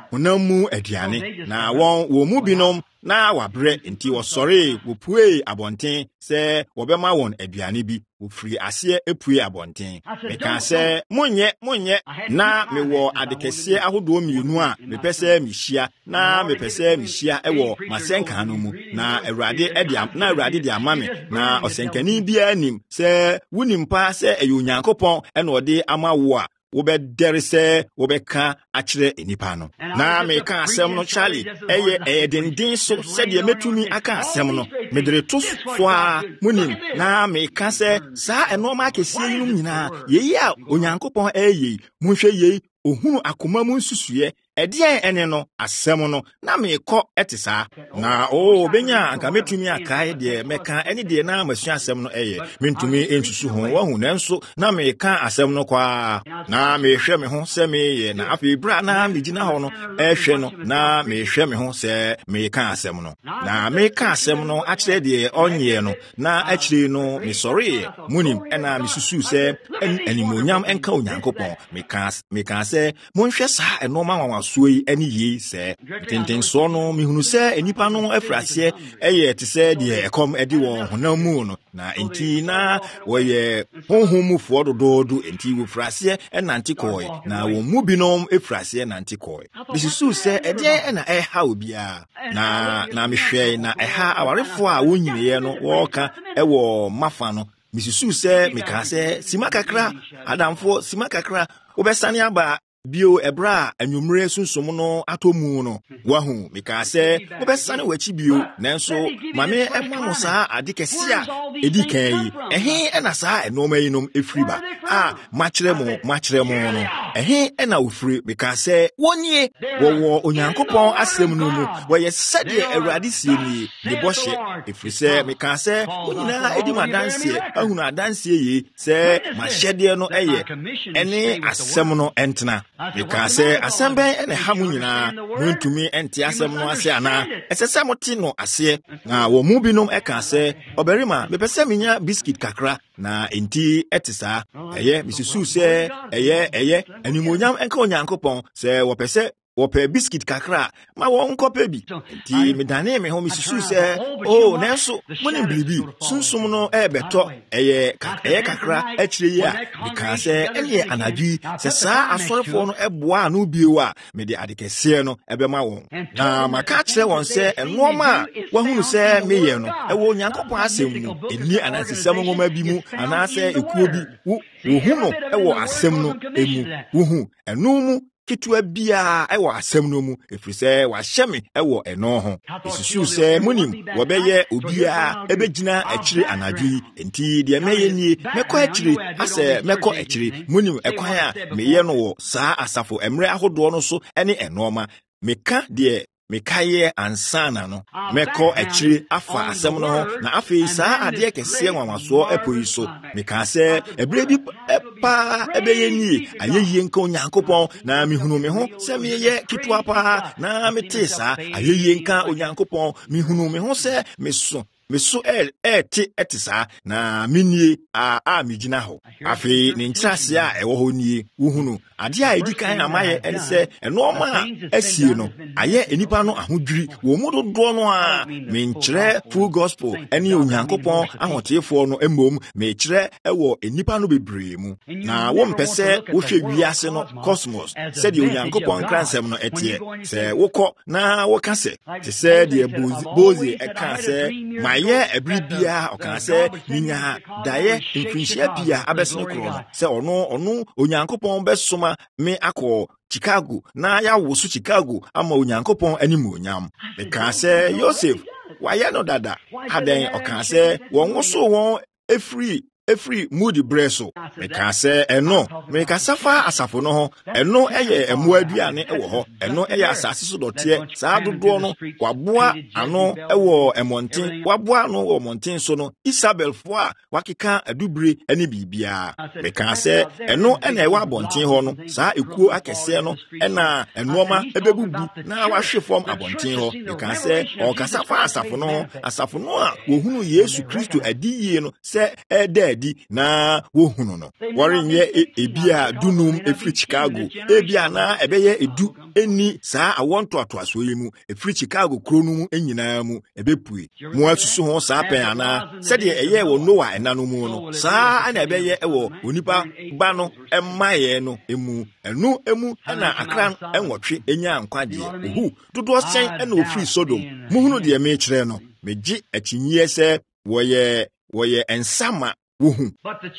hunamu aduane na won wo mu binom na wabre enti wosore wopue abonten se wobema won aduane bi wofiri ase epue abonten meka se monye monye na mewo adekese ahodo mienu a mepese mihia na mepese mihia ewo masenka no mu na awurade edia na awurade dia mame na osenkani bia nim se wunimpa se eyonyankopon ene ode amawo a wobe derese wobe ka akire enipa no na me ka asem no Charlie eye eye dendin so se de metumi aka asem no medere to so a munim na me ka se sa enoma akesie yinum nyina yeyi a onyankopon eye munhwe yeyi ohunu akoma mu nsusuye edien ene no asem no na me kɔ etisa na o benya anka metumi aka de meka ene de na masu asem no eye mentumi ensusu ho wa hu nanso na me ka asem no kwa na me hwɛ me ho se me ye na afi bra na me gina ho no ehwɛ no na me hwɛ me ho se me ka asem no na me ka asem no akyerɛ de onye no na akyire no me sorry munim ena me susu se animonyam enka onyankopɔn me ka me ka se monhwɛ saa enoma wanwa suyi eni yi se tenten so no mihunu se enipa no afrase eye te se de ekom edi wo honam mu no na enti na woye honhomufo dododo enti wo frase enante koi na wo mu binom efrase enante koi bisusu se ede na eha obia na na mehwe na eha awarefo a wonyine no wo ka ewo mafa no bisusu se meka se sima kakra adamfo sima kakra obesane aba bio ebra anwumre sunsom no atomu no wahu meka se obesane wachi bio nanso mame ema saa adekese a edi kan yi ehe ena saa enoma yinom efriba a machire mo machire mo no ehe ena ofri meka se wonye wowo onyankopon asem no mu woye sade awurade sie ni de bohye efrise meka se onyina edi madanse ahunu adanse yi se mahyede no eye ene asem no entena because asembe ene hamu nyina muntumi enti asem no ase ana esese moti no ase na wo mu binom eka se oberima mepese minya biscuit kakra na enti etisa eye misusu se eye eye animonyam enka onyankopon se wo pese wope biscuit kakra ma wo nkope bi ti medane me ho misusu se oh nanso moni blibi sunsum no ebeto eye eye kakra akire yi a because ene anadwi se sa asorefo no eboa no biwa a me de adekese no ebema wo na maka kire won se enoma wahunu se meye no ewo nyankopon asem mu eni anasesem ngoma bi mu anase ekuo bi wo hunu ewo asem no emu wo hu enu mu kitua bia ewo asem no mu efrise wa hyeme ewo eno ho isusu se munim wo beye obia ebegina akire anadwi enti de meye ni mekọ akire ase mekọ akire munim ekwan a meye no wo saa asafo emre ahodo no so ene enoma meka de mekaye ansana no mekọ akire afa asem no ho na afi saa ade kese nwanwaso epoyi so meka se ebre bi pa ebeye ni ayeye nka onyankopon na mihunu me ho se meye kitwa pa na metesa ayeye nka onyankopon mihunu me ho se meso meso el eti etisa na minie a a migina ho afi ne nkyerase a ewo ho nie wuhunu ade a edikan amaye ense enoma asie no aye enipa no ahodwiri wo mu dodo no a me nkyere full gospel eni onyankopon ahotefo no emom me kyere ewo enipa no bebre mu na wo mpese wo hwe wiase no cosmos se de onyankopon kransem no etie se wokọ na wo kase te se de bozi eka se maye ebribia okan se ninya daye mfinhia bia abesene kro se ono ono onyankopon besoma me akọ Chicago na ya wosu Chicago ama onyankopon animu onyam me kan se Joseph waye no dada aden okan se won woso won efri efri moody breso me kan se eno me ka safa asafo no ho eno eye emu aduane ewo ho eno eye asase so dote saa dodo no waboa ano ewo emonten waboa no wo monten so no Isabel fo a wakeka adubre ani bibia me kan se eno ena ewa abonten ho no saa ekuo akese no ena enoma ebebubu na wahwe fom abonten ho me kan se o ka safa asafo no asafo no a wo hunu Yesu Kristo adiye no se ede adi na wohunu no wɔrenyɛ ebia dunum efiri Chicago ebia na ɛbɛyɛ edu eni saa awonto atoaso yi mu efiri Chicago kuro no mu enyinaa mu ebepue mu asusu ho saa pɛn ana sɛdeɛ ɛyɛ wɔ Noah ɛna no mu no saa ana ɛbɛyɛ ɛwɔ onipa ba no ɛmayɛ no emu ɛnu emu ɛna akra ɛnwɔtwe enya nkwadeɛ ohu dodoɔ sɛn ɛna ofiri Sodom muhunu deɛ mekyerɛ no megye akyinye sɛ wɔyɛ wɔyɛ ensama wohu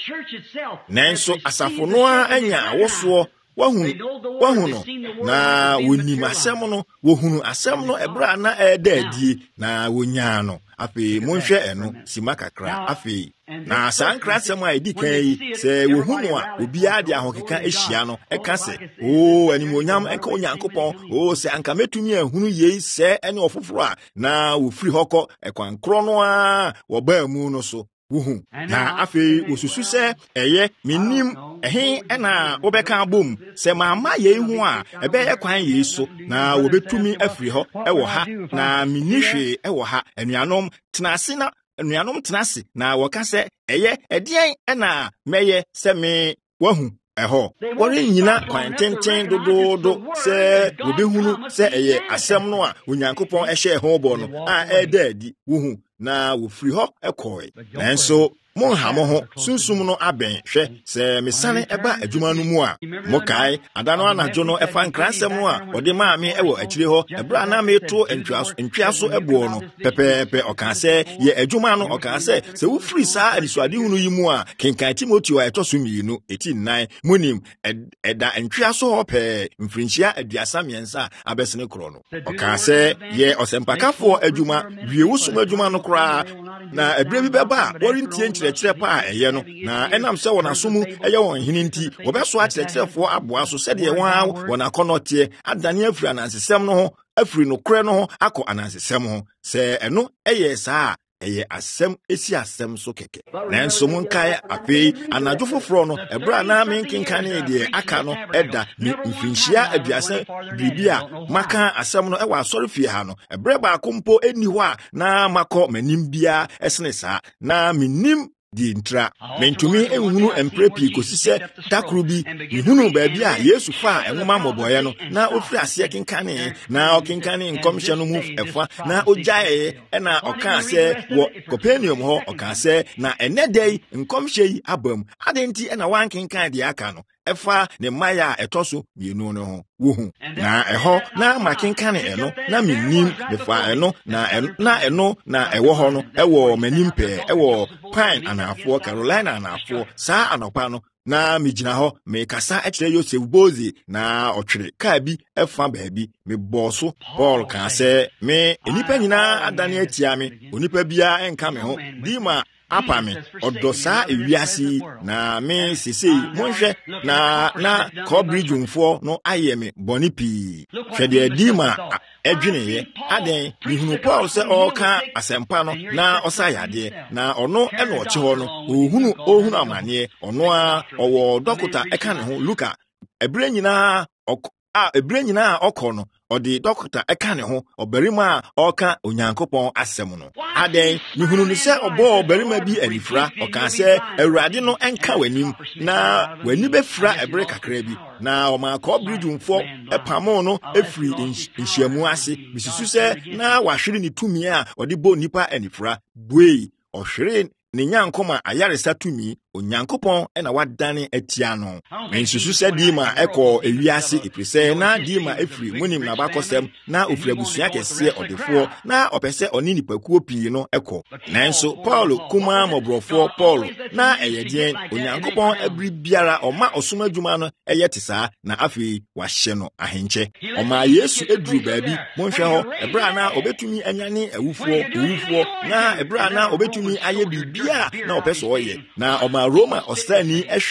nanso asafo no anya awosoɔ wahunu wahunu na wonim asɛm no wohunu asɛm no ɛbra na ɛda adie na wonya no afi monhwɛ ɛno sima kakra afi na sankra asɛm a edi kan yi sɛ wohunu a obiara de ahokeka ehyia no ɛka sɛ o animonyam ɛka Onyankopɔn o sɛ anka metumi ahunu yei sɛ ɛne ɔfoforo a na wofiri hɔ kɔ ɛkwankrɔ no a wɔbaa mu no so wuhu na afei wosusu sɛ ɛyɛ menim ɛhe ɛna wobɛka abom sɛ maama yei ho a ɛbɛyɛ kwan yei so na wobɛtumi afiri hɔ ɛwɔ ha na menni hwee ɛwɔ ha anuanom tenase na anuanom tenase na wɔka sɛ ɛyɛ ɛdeɛn ɛna mɛyɛ sɛ me wahu ɛhɔ wɔrenyina kwan tenten dodoodo sɛ wobɛhunu sɛ ɛyɛ asɛm no a Onyankopɔn ɛhyɛ ho bɔ no a ɛda adi wuhu na wofiri hɔ ɛkɔe nanso monha mo ho sunsum no abɛn hwɛ sɛ mesane ɛba adwuma no mu a mokae ada no anadwo no ɛfa nkransɛm no a ɔde maa me ɛwɔ akyire hɔ ɛbra na meto ntwea so ɛboɔ no pɛpɛɛpɛ ɔkaa sɛ yɛ adwuma no ɔkaa sɛ sɛ wofiri saa anisoadehunu yi mu a kenkan Timoteo a ɛtɔ so mmienu eti nnan munim ɛda ntwea so hɔ pɛɛ mfirinhyia aduasa mmiɛnsa abɛsene korɔ no ɔkaa sɛ yɛ ɔsɛmpakafoɔ adwuma wie wosom adwuma no koraa na ɛbrɛ bi bɛba a wɔrentie nkyerɛkyerɛ pa a ɛyɛ no na ɛnam sɛ wɔn aso mu ɛyɛ wɔn hene nti wɔbɛso akyerɛkyerɛfoɔ aboa so sɛdeɛ wɔn a wɔn akɔnɔ teɛ adane afiri anansesɛm no ho afiri nokorɛ no ho akɔ anansesɛm ho sɛ ɛno ɛyɛ saa ɛyɛ asɛm esi asɛm so kɛkɛ nanso monkae afei anadwo foforɔ no ɛbra na menkenkane deɛ aka no ɛda ne mfinhyia aduasa biribi a maka asɛm no ɛwɔ asɔre fie ha no ɛbrɛ baako mpo ɛni hɔ a na makɔ m'anim biara ɛsene saa na menim di ntra mentumi ehunu empre pii kosi sɛ dakoro bi mehunu baabi a Yesu fa a enwoma mmɔbɔyɛ no na ofiri ase kenkane na ɔkenkane nkɔmhyɛ no mu ɛfa na ogyae ɛna ɔka sɛ wɔ Capernaum hɔ ɔka sɛ na ɛnɛ dɛi nkɔmhyɛ yi abam adenti ɛna wankenkan de aka no ɛfa ne maya a ɛtɔ so mienu no ho wohu na ɛhɔ na makenkane ɛno na menim mefa ɛno na ɛno na ɛno na ɛwɔ hɔ no ɛwɔ m'anim pɛɛ ɛwɔ Pine anafoɔ Carolina anafoɔ saa anɔpa no na megyina hɔ mekasa ɛkyerɛ Joseph Bozi na ɔtwere kaa bi ɛfa baabi mebɔɔ so Paul kaa sɛ me enipa nyinaa adane atia me onipa biara ɛnka me ho Dima apa me ɔdɔ saa ewiase na me sesei monhwɛ na na kɔbridwumfoɔ no ayɛ me bɔne pii hwɛ deɛ Dima ɛdweneyɛ aden mihunu Paul sɛ ɔka asɛmpa no na ɔsa yadeɛ na ɔno ɛna ɔkye hɔ no ohunu ohunu amaneɛ ɔno a ɔwɔ dɔkota ɛka ne ho Luka ɛbrɛ nyinaa ɔkɔ a ɛbrɛ nyinaa ɔkɔ no ɔde dɔkota ɛka ne ho ɔbarima a ɔka Onyankopɔn asɛm no aden mihunu no sɛ ɔbɔ ɔbarima bi anifra ɔka sɛ Awurade no ɛnka w'anim na w'ani bɛfira ɛbrɛ kakra bi na ɔma kɔbridwumfoɔ ɛpamo no efiri nhyiamu ase misusu sɛ na wahwere ne tumi a ɔde bɔ nipa anifra buei ɔhwere ne nyankoma ayaresa tumi Onyankopɔn ɛna wadane atia no mensusu sɛ Dima ɛkɔ ewiase episɛ na Dima efiri munim na bakɔsɛm na ofiri abusua kɛseɛ ɔdefoɔ na ɔpɛ sɛ ɔne nipakuo pii no ɛkɔ nanso Paul kuma mɔborɔfoɔ Paul na ɛyɛ deɛn Onyankopɔn abiri biara ɔma ɔsom adwuma no ɛyɛ te saa na afei wahyɛ no ahenkyɛ ɔma Yesu eduru baabi monhwɛ hɔ ɛbra na obetumi anyane awufoɔ owufoɔ na ɛbra na obetumi ayɛ bibia na ɔpɛ sɛ ɔyɛ na ɔma Roma ɔsrani ɛhwe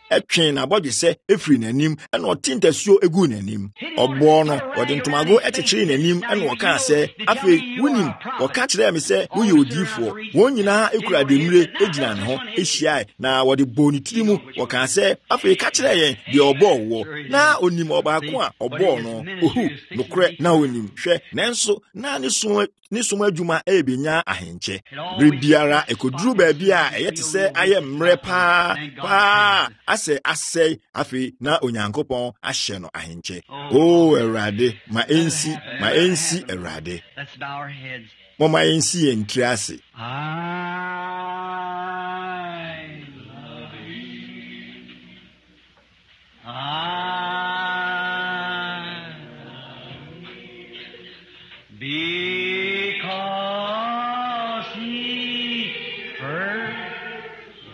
etwen na bodwe se efiri nanim ena otintasuo egu nanim ogbo no ode ntomago etechiri nanim ena oka se afi wunim oka kire me se wo ye odifo won nyina ekura demire egina ne ho ehia na wode boni tirimu oka se afi ka kire yen de obo wo na onim obako a obo no ohu nokre na onim hwe nanso na ne so ni som adwuma ebenya ahenche bibiara ekoduru ba bia eyete se aye mre pa pa ase ase afi na onyankopon ahye no ahenche o Erade ma ensi ma ensi Erade Let's bow our heads. Mama ensi entriase I love you. I love you. Because he first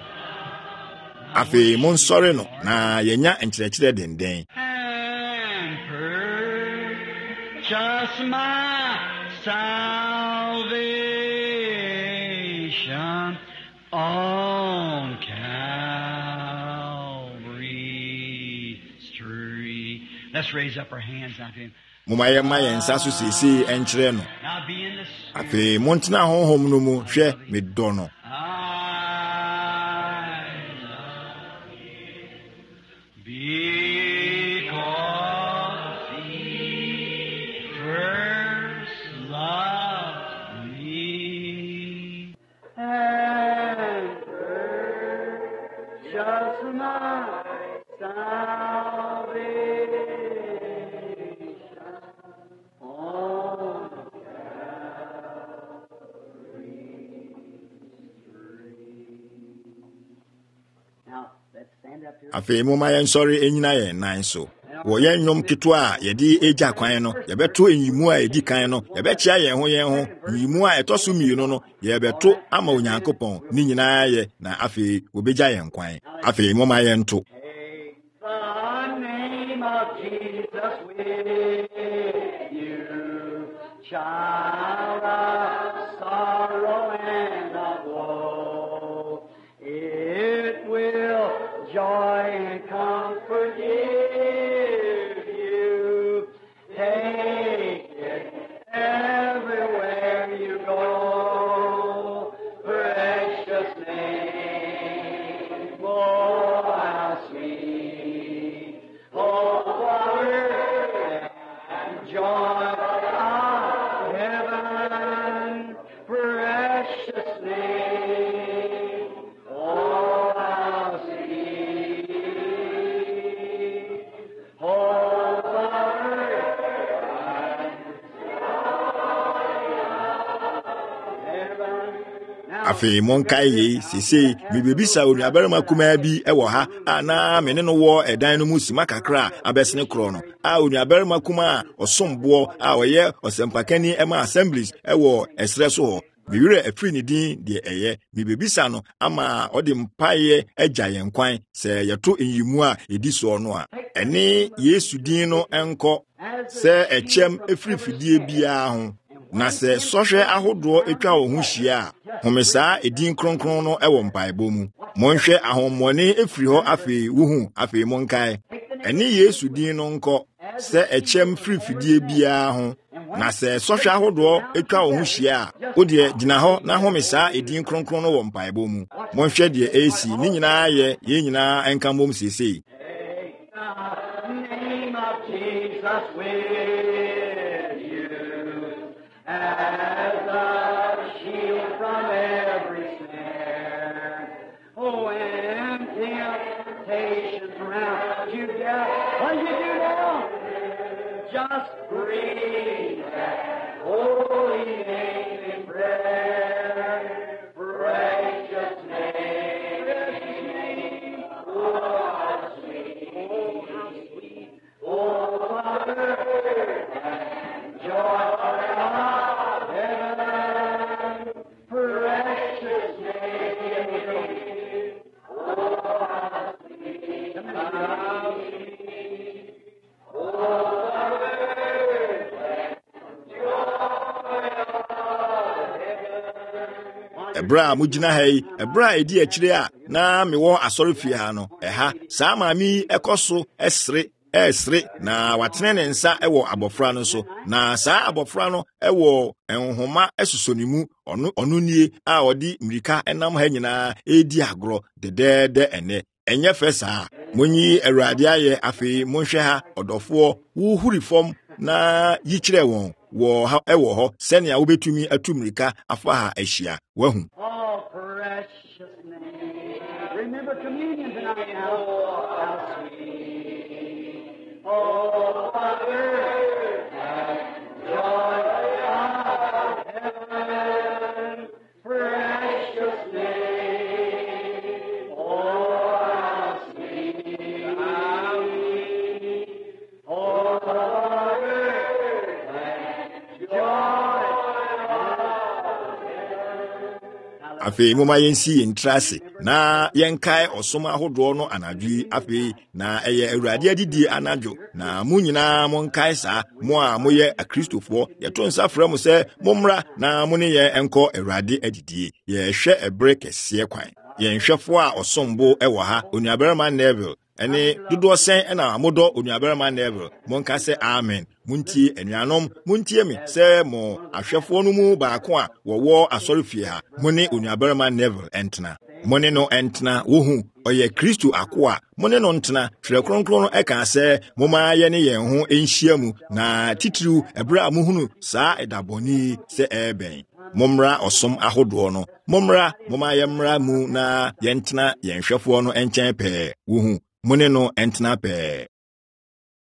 afi mon sore no na yenya enkyerɛkyerɛ denden and purchased my salvation on Calvary's tree. Let's raise up our hands now to him. moma ye ma yensa so sisi enkyerɛ no Now be in the spirit. afi montena honhom no mu hwɛ medɔ no I love you because he first loved me and purchased my salvation on Now, let's stand up here. afi moma ye nsɔre enyina ye nan so wo ye nnwom keto a ye di egya kwan no ye beto enyimu a edi kan no ye bekyia ye ho ye ho enyimu a etoso mienu no ye beto ama onyankopɔn ni nyina ye na afi obegya ye nkwan afi moma ye nto Take the name of Jesus with you, child of sorrow and of woe. It will joy and comfort give you. Take it everywhere you go. Precious name, oh how sweet, oh glory and joy of heaven. Precious name, oh how sweet, oh glory and heaven. Now, afi monkai ye sisi mebebisa onuabarima kuma bi ewo ha ana mene no wo edan no musima kakra abesene kro no a onuabarima kuma a osombo a oye osempakani ema assemblies ewo esre so ho miwire afri ni din de eye mebebisa no ama ode mpaye agya yen kwan se yeto enyimu a edi so no a ene Yesu din no enko se echem efri fidie bia ho na se sohwe ahodo etwa wo ho hia homesa edin kronkron no ewo mpaebo mu monhwe ahommone efiri ho afi wuhu afi monkai ene Yesu din no nko se echem firi fidie bia ho na se sohwe ahodo etwa wo ho hia odie gina ho na homesa edin kronkron no wo mpaebo mu monhwe de esi ni nyina ye ye nyina enkamom sesei name of Jesus with you as a shield from every snare. Oh, when temptations round you down, what do you do now? Just breathe that holy name in prayer. Precious name, precious name. Oh, how sweet, oh, how sweet, oh, Father, and joy of heaven, precious name, oh, how sweet, how sweet, oh, Father, and joy of ebra mugina ha yi ebra edi akire a na mewɔ asɔre fie ha no ɛha saa maami ɛkɔso ɛsre ɛsre na watene ne nsa ɛwɔ abɔfra no so na saa abɔfra no ɛwɔ enhoma ɛsosonimu ɔno ɔno nie a ɔdi mmirika ɛnam ha nyinaa edi agorɔ dedɛɛdɛ ɛnɛ ɛnyɛ fɛ saa monyi Awurade ayɛ afei monhwɛ ha ɔdɔfoɔ wuhuri fam na yikyerɛ wɔn wɔ ha ɛwɔ hɔ sɛnea wobɛtumi atu mmirika afa ha ahyia wahu. Oh, precious name. Remember communion tonight now. How sweet. Oh, Father, joy of heaven, precious name. Oh, how sweet. How sweet. Oh, Father, joy. Afei moma yensi yentrase na yenkae osoma ahodoɔ no anadwi afei na ɛyɛ Awurade adidi anadwo na mo nyinaa monkae saa mo a moyɛ akristofoɔ yɛto nsa frɛ mo sɛ mommra na mo ne yɛn ɛnkɔ Awurade adidi yɛhwɛ ɛbrɛ kɛseɛ kwan yɛnhwɛfo a ɔsombo ɛwɔ ha onuabarima Neville ɛne dodoɔ sɛn ɛna modɔ onuabarima Neville monka sɛ amen muntie anuanom muntie me sɛ mo ahwɛfoɔ no mu baako a wɔwɔ asɔre fie ha mo ne onuabarima Neville ɛntena mo ne no ɛntena wohu ɔyɛ Kristo ako a mo ne no ntena twerɛ kronkron no ɛka sɛ moma yɛ ne yɛn ho ɛnhyia mu na titiriw ɛbrɛ a mohunu saa ɛdabɔni sɛ ɛɛbɛn mommra ɔsom ahodoɔ no mommra moma yɛmmra mu na yɛntena yɛnhwɛfoɔ no ɛnkyɛn pɛɛ wohu mo ne no ɛntena pɛɛ